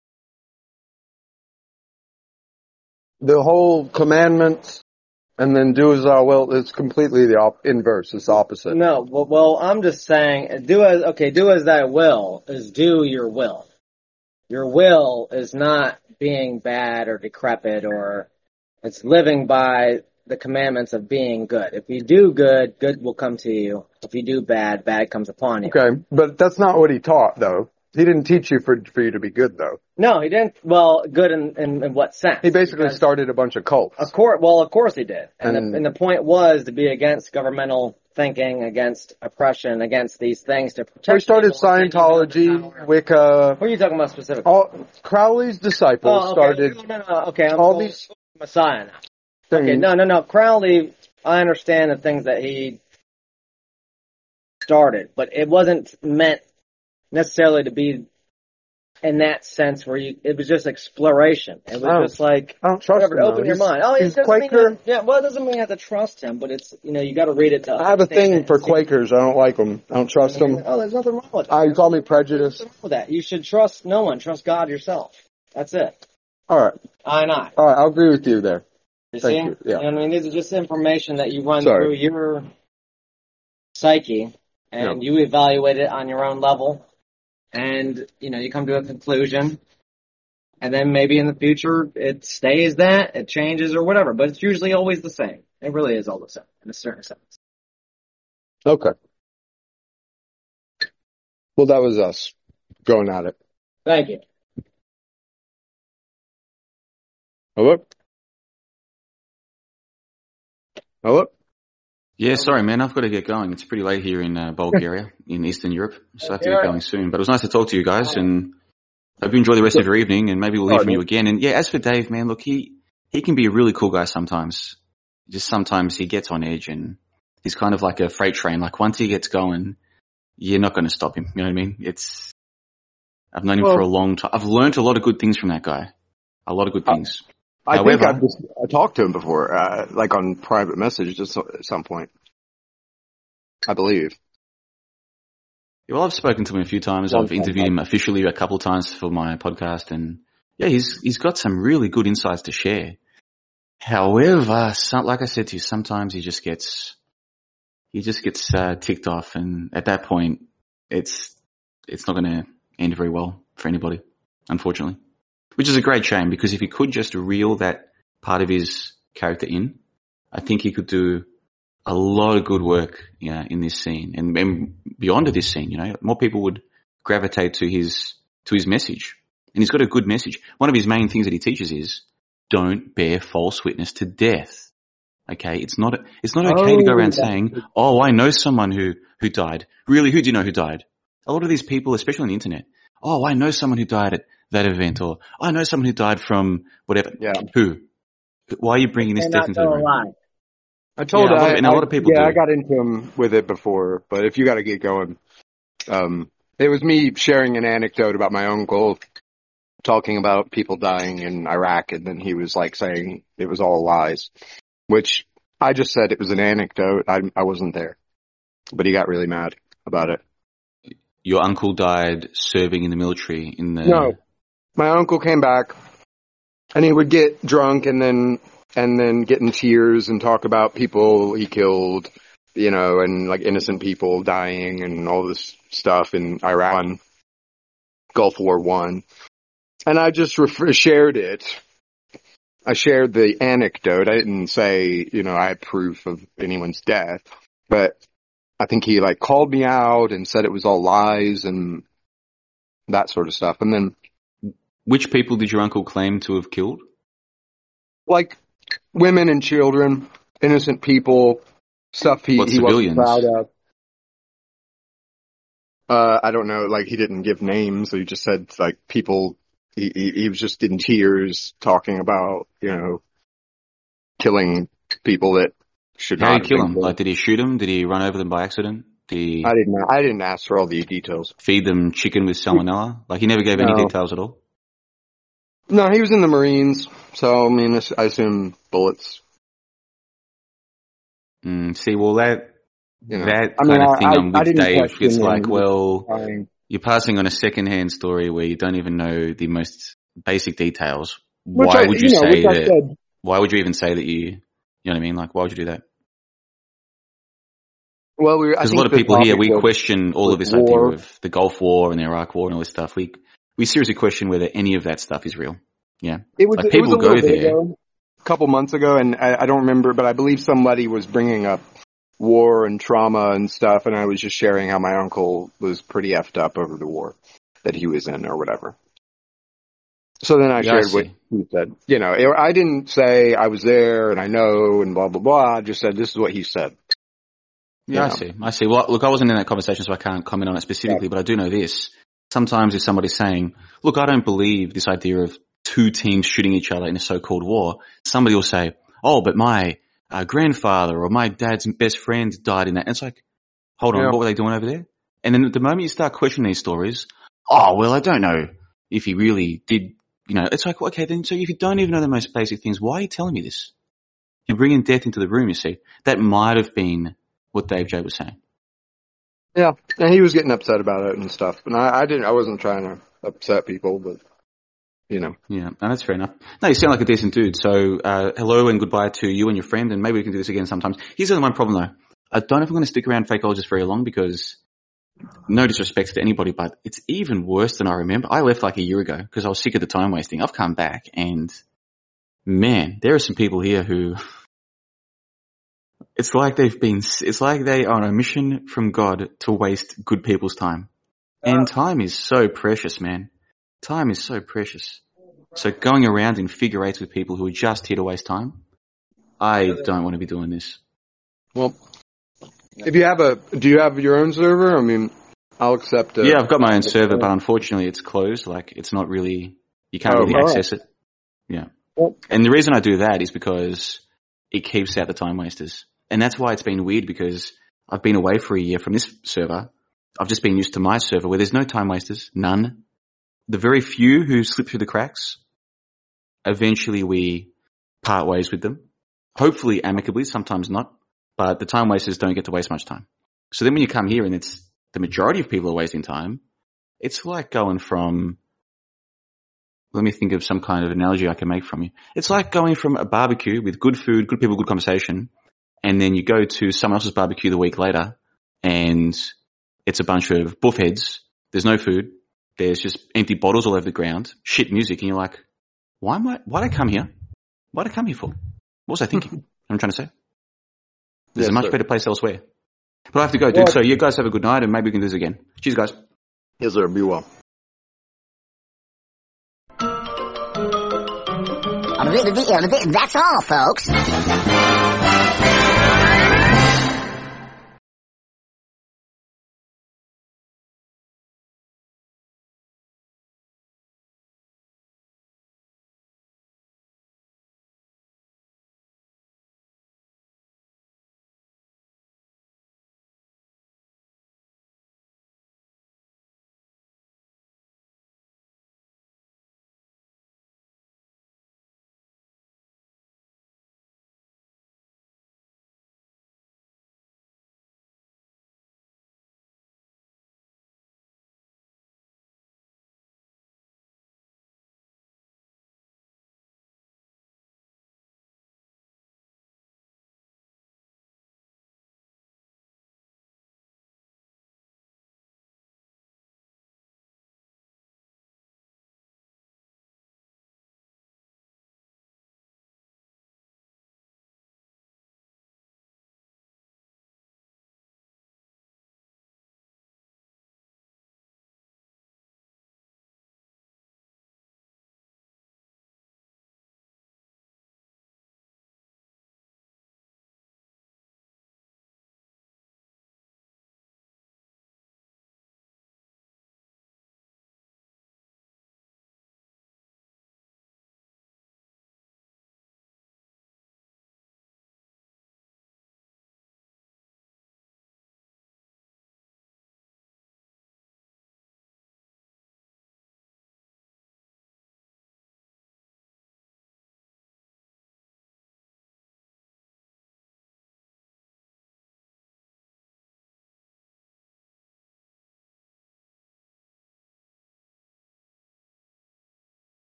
S14: the whole commandments and then do as thou wilt is completely the op- inverse. It's opposite.
S16: No, well, well, I'm just saying, do as, okay, do as thy will is do your will. Your will is not being bad or decrepit or it's living by the commandments of being good. If you do good, good will come to you. If you do bad, bad comes upon you.
S14: Okay, but that's not what he taught, though. He didn't teach you for for you to be good, though.
S16: No, he didn't. Well, good in, in, in what sense?
S14: He basically
S16: Because
S14: started a bunch of cults.
S16: Of course, well, of course he did. And,
S14: And-
S16: the, and the point was to be against governmental thinking, against oppression, against these things to protect.
S14: We started
S16: people.
S14: Scientology, Wicca.
S16: What are you talking about specifically?
S14: All, Crowley's disciples
S16: Oh, okay.
S14: started
S16: No, no, no. Okay, I'm
S14: all
S16: going
S14: these
S16: Messiah now.
S14: things.
S16: Okay, no, no, no. Crowley, I understand the things that he started, but it wasn't meant necessarily to be in that sense where you, it was just exploration. It was
S14: I don't-
S16: just like,
S14: I don't trust
S16: whatever,
S14: him,
S16: to open
S14: though.
S16: your
S14: He's-
S16: mind. Oh, it
S14: he's
S16: doesn't mean
S14: Quaker.
S16: you, yeah, well, it doesn't mean you have to trust him, but it's, you know, you gotta read it to
S14: I have a
S16: understand
S14: thing
S16: it
S14: for
S16: and see-
S14: Quakers. I don't like them. I don't trust them.
S16: Oh, there's nothing wrong with that.
S14: I you call me prejudiced.
S16: There's nothing wrong with that. You should trust no one. Trust God yourself. That's it.
S14: All right,
S16: I and I.
S14: all right. I'll agree with you there.
S16: You
S14: Thank
S16: see?
S14: you. Yeah.
S16: I mean, these are just information that you run
S14: Sorry.
S16: through your psyche and you evaluate it on your own level and, you know, you come to a conclusion and then maybe in the future it stays that, it changes or whatever, but it's usually always the same. It really is all the same in a certain sense.
S14: Okay. Well, that was us going at it.
S16: Thank you.
S14: Hello? Hello?
S10: Yeah, sorry, man. I've got to get going. It's pretty late here in uh, Bulgaria, in Eastern Europe, so I have to get going soon. But it was nice to talk to you guys, and hope you enjoy the rest of your evening, and maybe we'll hear
S14: All
S10: from
S14: right,
S10: you
S14: man.
S10: again. And yeah, as for Dave, man, look, he he can be a really cool guy sometimes. Just sometimes he gets on edge, and He's kind of like a freight train. Like once he gets going, you're not going to stop him. You know what I mean? It's, I've known him
S14: Well-
S10: for a long time. I've learned a lot of good things from that guy. A lot of good things.
S14: I
S10: However,
S14: think I've just I talked to him before, uh, like on private message just at some point. I believe.
S10: Yeah, well, I've spoken to him a few times. I've interviewed him officially a couple of times for my podcast, and yeah, he's he's got some really good insights to share. However, some, like I said to you, sometimes he just gets he just gets uh, ticked off, and at that point, it's it's not going to end very well for anybody, unfortunately. Which is a great shame, because if he could just reel that part of his character in, I think he could do a lot of good work, you know, in this scene and, and beyond this scene. You know, more people would gravitate to his to his message, and he's got a good message. One of his main things that he teaches is don't bear false witness to death. Okay, it's not it's not okay
S14: Oh,
S10: to go around
S14: that's
S10: saying, "Oh, I know someone who who died." Really, who do you know who died? A lot of these people, especially on the internet, "Oh, I know someone who died at that event," or "I know someone who died from whatever."
S14: Yeah.
S10: Who? Why are you bringing this
S16: They're
S10: death
S16: not
S10: into the
S16: so
S10: room?
S16: alive.
S14: I told
S10: Yeah, a lot
S14: I,
S10: of- and a lot of
S14: I-
S10: people
S14: Yeah,
S10: do.
S14: I got into him with it before, but if you got to get going, um, it was me sharing an anecdote about my uncle talking about people dying in Iraq, and then he was like saying it was all lies, which I just said it was an anecdote. I I wasn't there, but he got really mad about it.
S10: Your uncle died serving in the military in the...
S14: No, my uncle came back, and he would get drunk and then and then get in tears and talk about people he killed, you know, and like innocent people dying and all this stuff in Iran, Gulf War One. And I just refer- shared it. I shared the anecdote. I didn't say, you know, I had proof of anyone's death, but I think he like called me out and said it was all lies and that sort of stuff. And then
S10: Which people did your uncle claim to have killed?
S14: like women and children, innocent people, stuff he,
S10: What,
S14: he wasn't
S10: civilians?
S14: proud of. Uh, I don't know, like he didn't give names, he just said like people, he, he, he was just in tears talking about, you know, killing people that should
S10: How
S14: not
S10: did he kill
S14: have
S10: them?
S14: been
S10: Like, did he shoot them? Did he run over them by accident? Did he
S14: I didn't, I didn't ask for all the details.
S10: feed them chicken with salmonella? Like, he never gave any
S14: No.
S10: details at all?
S14: No, he was in the Marines, so I mean, I assume bullets.
S10: Mm, see, well, that
S14: You know.
S10: that
S14: I
S10: kind
S14: mean,
S10: of
S14: I-
S10: thing
S14: I-
S10: I'm
S14: I
S10: with
S14: didn't
S10: Dave.
S14: question
S10: It's
S14: him.
S10: like,
S14: He was
S10: well,
S14: fine.
S10: you're passing on a second-hand story where you don't even know the most basic details.
S14: Which
S10: Why
S14: I-
S10: would you,
S14: you know,
S10: say
S14: which I
S10: that?
S14: said.
S10: Why would you even say that you, you know what I mean? Like, why would you do that?
S14: Well, we, I
S10: Because a
S14: think
S10: lot of
S14: the
S10: people here,
S14: topic
S10: we
S14: was-
S10: question all of
S14: was
S10: this
S14: war.
S10: idea of the Gulf War and the Iraq War and all this stuff. We we seriously question whether any of that stuff is real. Yeah,
S14: It was,
S10: like
S14: it
S10: people
S14: was a
S10: go
S14: little bit
S10: there.
S14: ago, a couple months ago, and I, I don't remember, but I believe somebody was bringing up war and trauma and stuff, and I was just sharing how my uncle was pretty effed up over the war that he was in or whatever. So then I
S10: Yeah, I
S14: shared what
S10: see.
S14: he said. You know, I didn't say I was there and I know and blah, blah, blah. I just said this is what he said.
S10: Yeah, I
S14: You know.
S10: see. I see. Well, look, I wasn't in that conversation, so I can't comment on it specifically, but I do know this. Sometimes if somebody's saying, look, I don't believe this idea of two teams shooting each other in a so-called war, somebody will say, oh, but my uh, grandfather or my dad's best friend died in that. And it's like, hold on,
S14: Yeah.
S10: what were they doing over there? And then the moment you start questioning these stories, oh, well, I don't know if he really did, you know, it's like, okay, then, so if you don't even know the most basic things, why are you telling me this? You're bringing death into the room, you see. That might have been what Dave J was saying.
S14: Yeah, and he was getting upset about it and stuff. And I, I didn't, I wasn't trying to upset people, but you know.
S10: Yeah, and that's fair enough. No, you sound like a decent dude. So, uh, hello and goodbye to you and your friend, and maybe we can do this again sometimes. Here's the only one problem though. I don't know if I'm going to stick around Fakeologist very long because, no disrespect to anybody, but it's even worse than I remember. I left like a year ago because I was sick of the time wasting. I've come back and, man, there are some people here who, it's like they've been, it's like they are on a mission from God to waste good people's time. And time is so precious, man. Time is so precious. So going around in figure eights with people who are just here to waste time, I don't want to be doing this.
S14: Well, if you have a, do you have your own server? I mean, I'll accept. A,
S10: Yeah, I've got my own server, but unfortunately it's closed. Like, it's not really, you can't
S14: Oh,
S10: really
S14: alright.
S10: access it. Yeah.
S14: Well-
S10: And the reason I do that is because it keeps out the time wasters. And that's why it's been weird, because I've been away for a year from this server. I've just been used to my server where there's no time wasters, none. The very few who slip through the cracks, eventually we part ways with them. Hopefully amicably, sometimes not, but the time wasters don't get to waste much time. So then when you come here and it's the majority of people are wasting time, it's like going from, let me think of some kind of analogy I can make from you. It's like going from a barbecue with good food, good people, good conversation, and then you go to someone else's barbecue the week later and it's a bunch of buffheads. There's no food. There's just empty bottles all over the ground, shit music, and you're like, why am I, why'd I come here? Why'd I come here for? What was I thinking? I'm trying to say. There's
S14: Yes,
S10: a much
S14: sir.
S10: better place elsewhere. But I have to go, dude.
S14: Well,
S10: So you guys have a good night, and maybe we can do this again. Cheers, guys.
S14: Yes, sir. Be well.
S17: That's all, folks.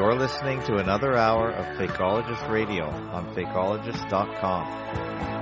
S3: You're listening to another hour of Fakeologist Radio on fakeologist dot com.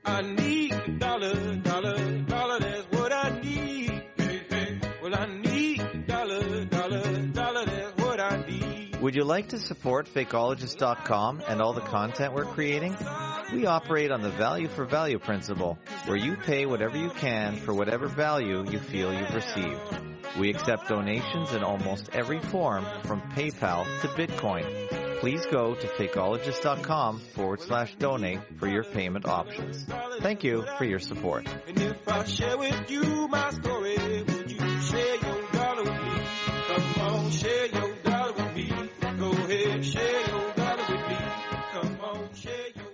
S18: I need a dollar, dollar, dollar, that's what I need. Hey, hey. Well, I need a dollar, dollar, dollar, that's what I need.
S3: Would you like to support Fakeologist dot com and all the content we're creating? We operate on the value for value principle, where you pay whatever you can for whatever value you feel you've received. We accept donations in almost every form, from PayPal to Bitcoin. Please go to Fakeologist.com forward slash donate for your payment options. Thank you for your support.
S18: And if I share with you my story, would you share your dollar with me? Come on, share your dollar with me. Go ahead, share your dollar with me. Come on, share your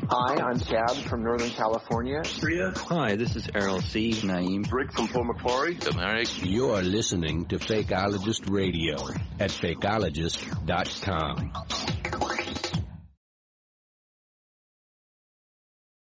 S19: Hi, I'm Chad from Northern California.
S13: Hi, this is Errol C. Naeem.
S8: Rick from Paul Macquarie.
S13: Dominic. You're listening to Fakeologist Radio at fakeologist dot com.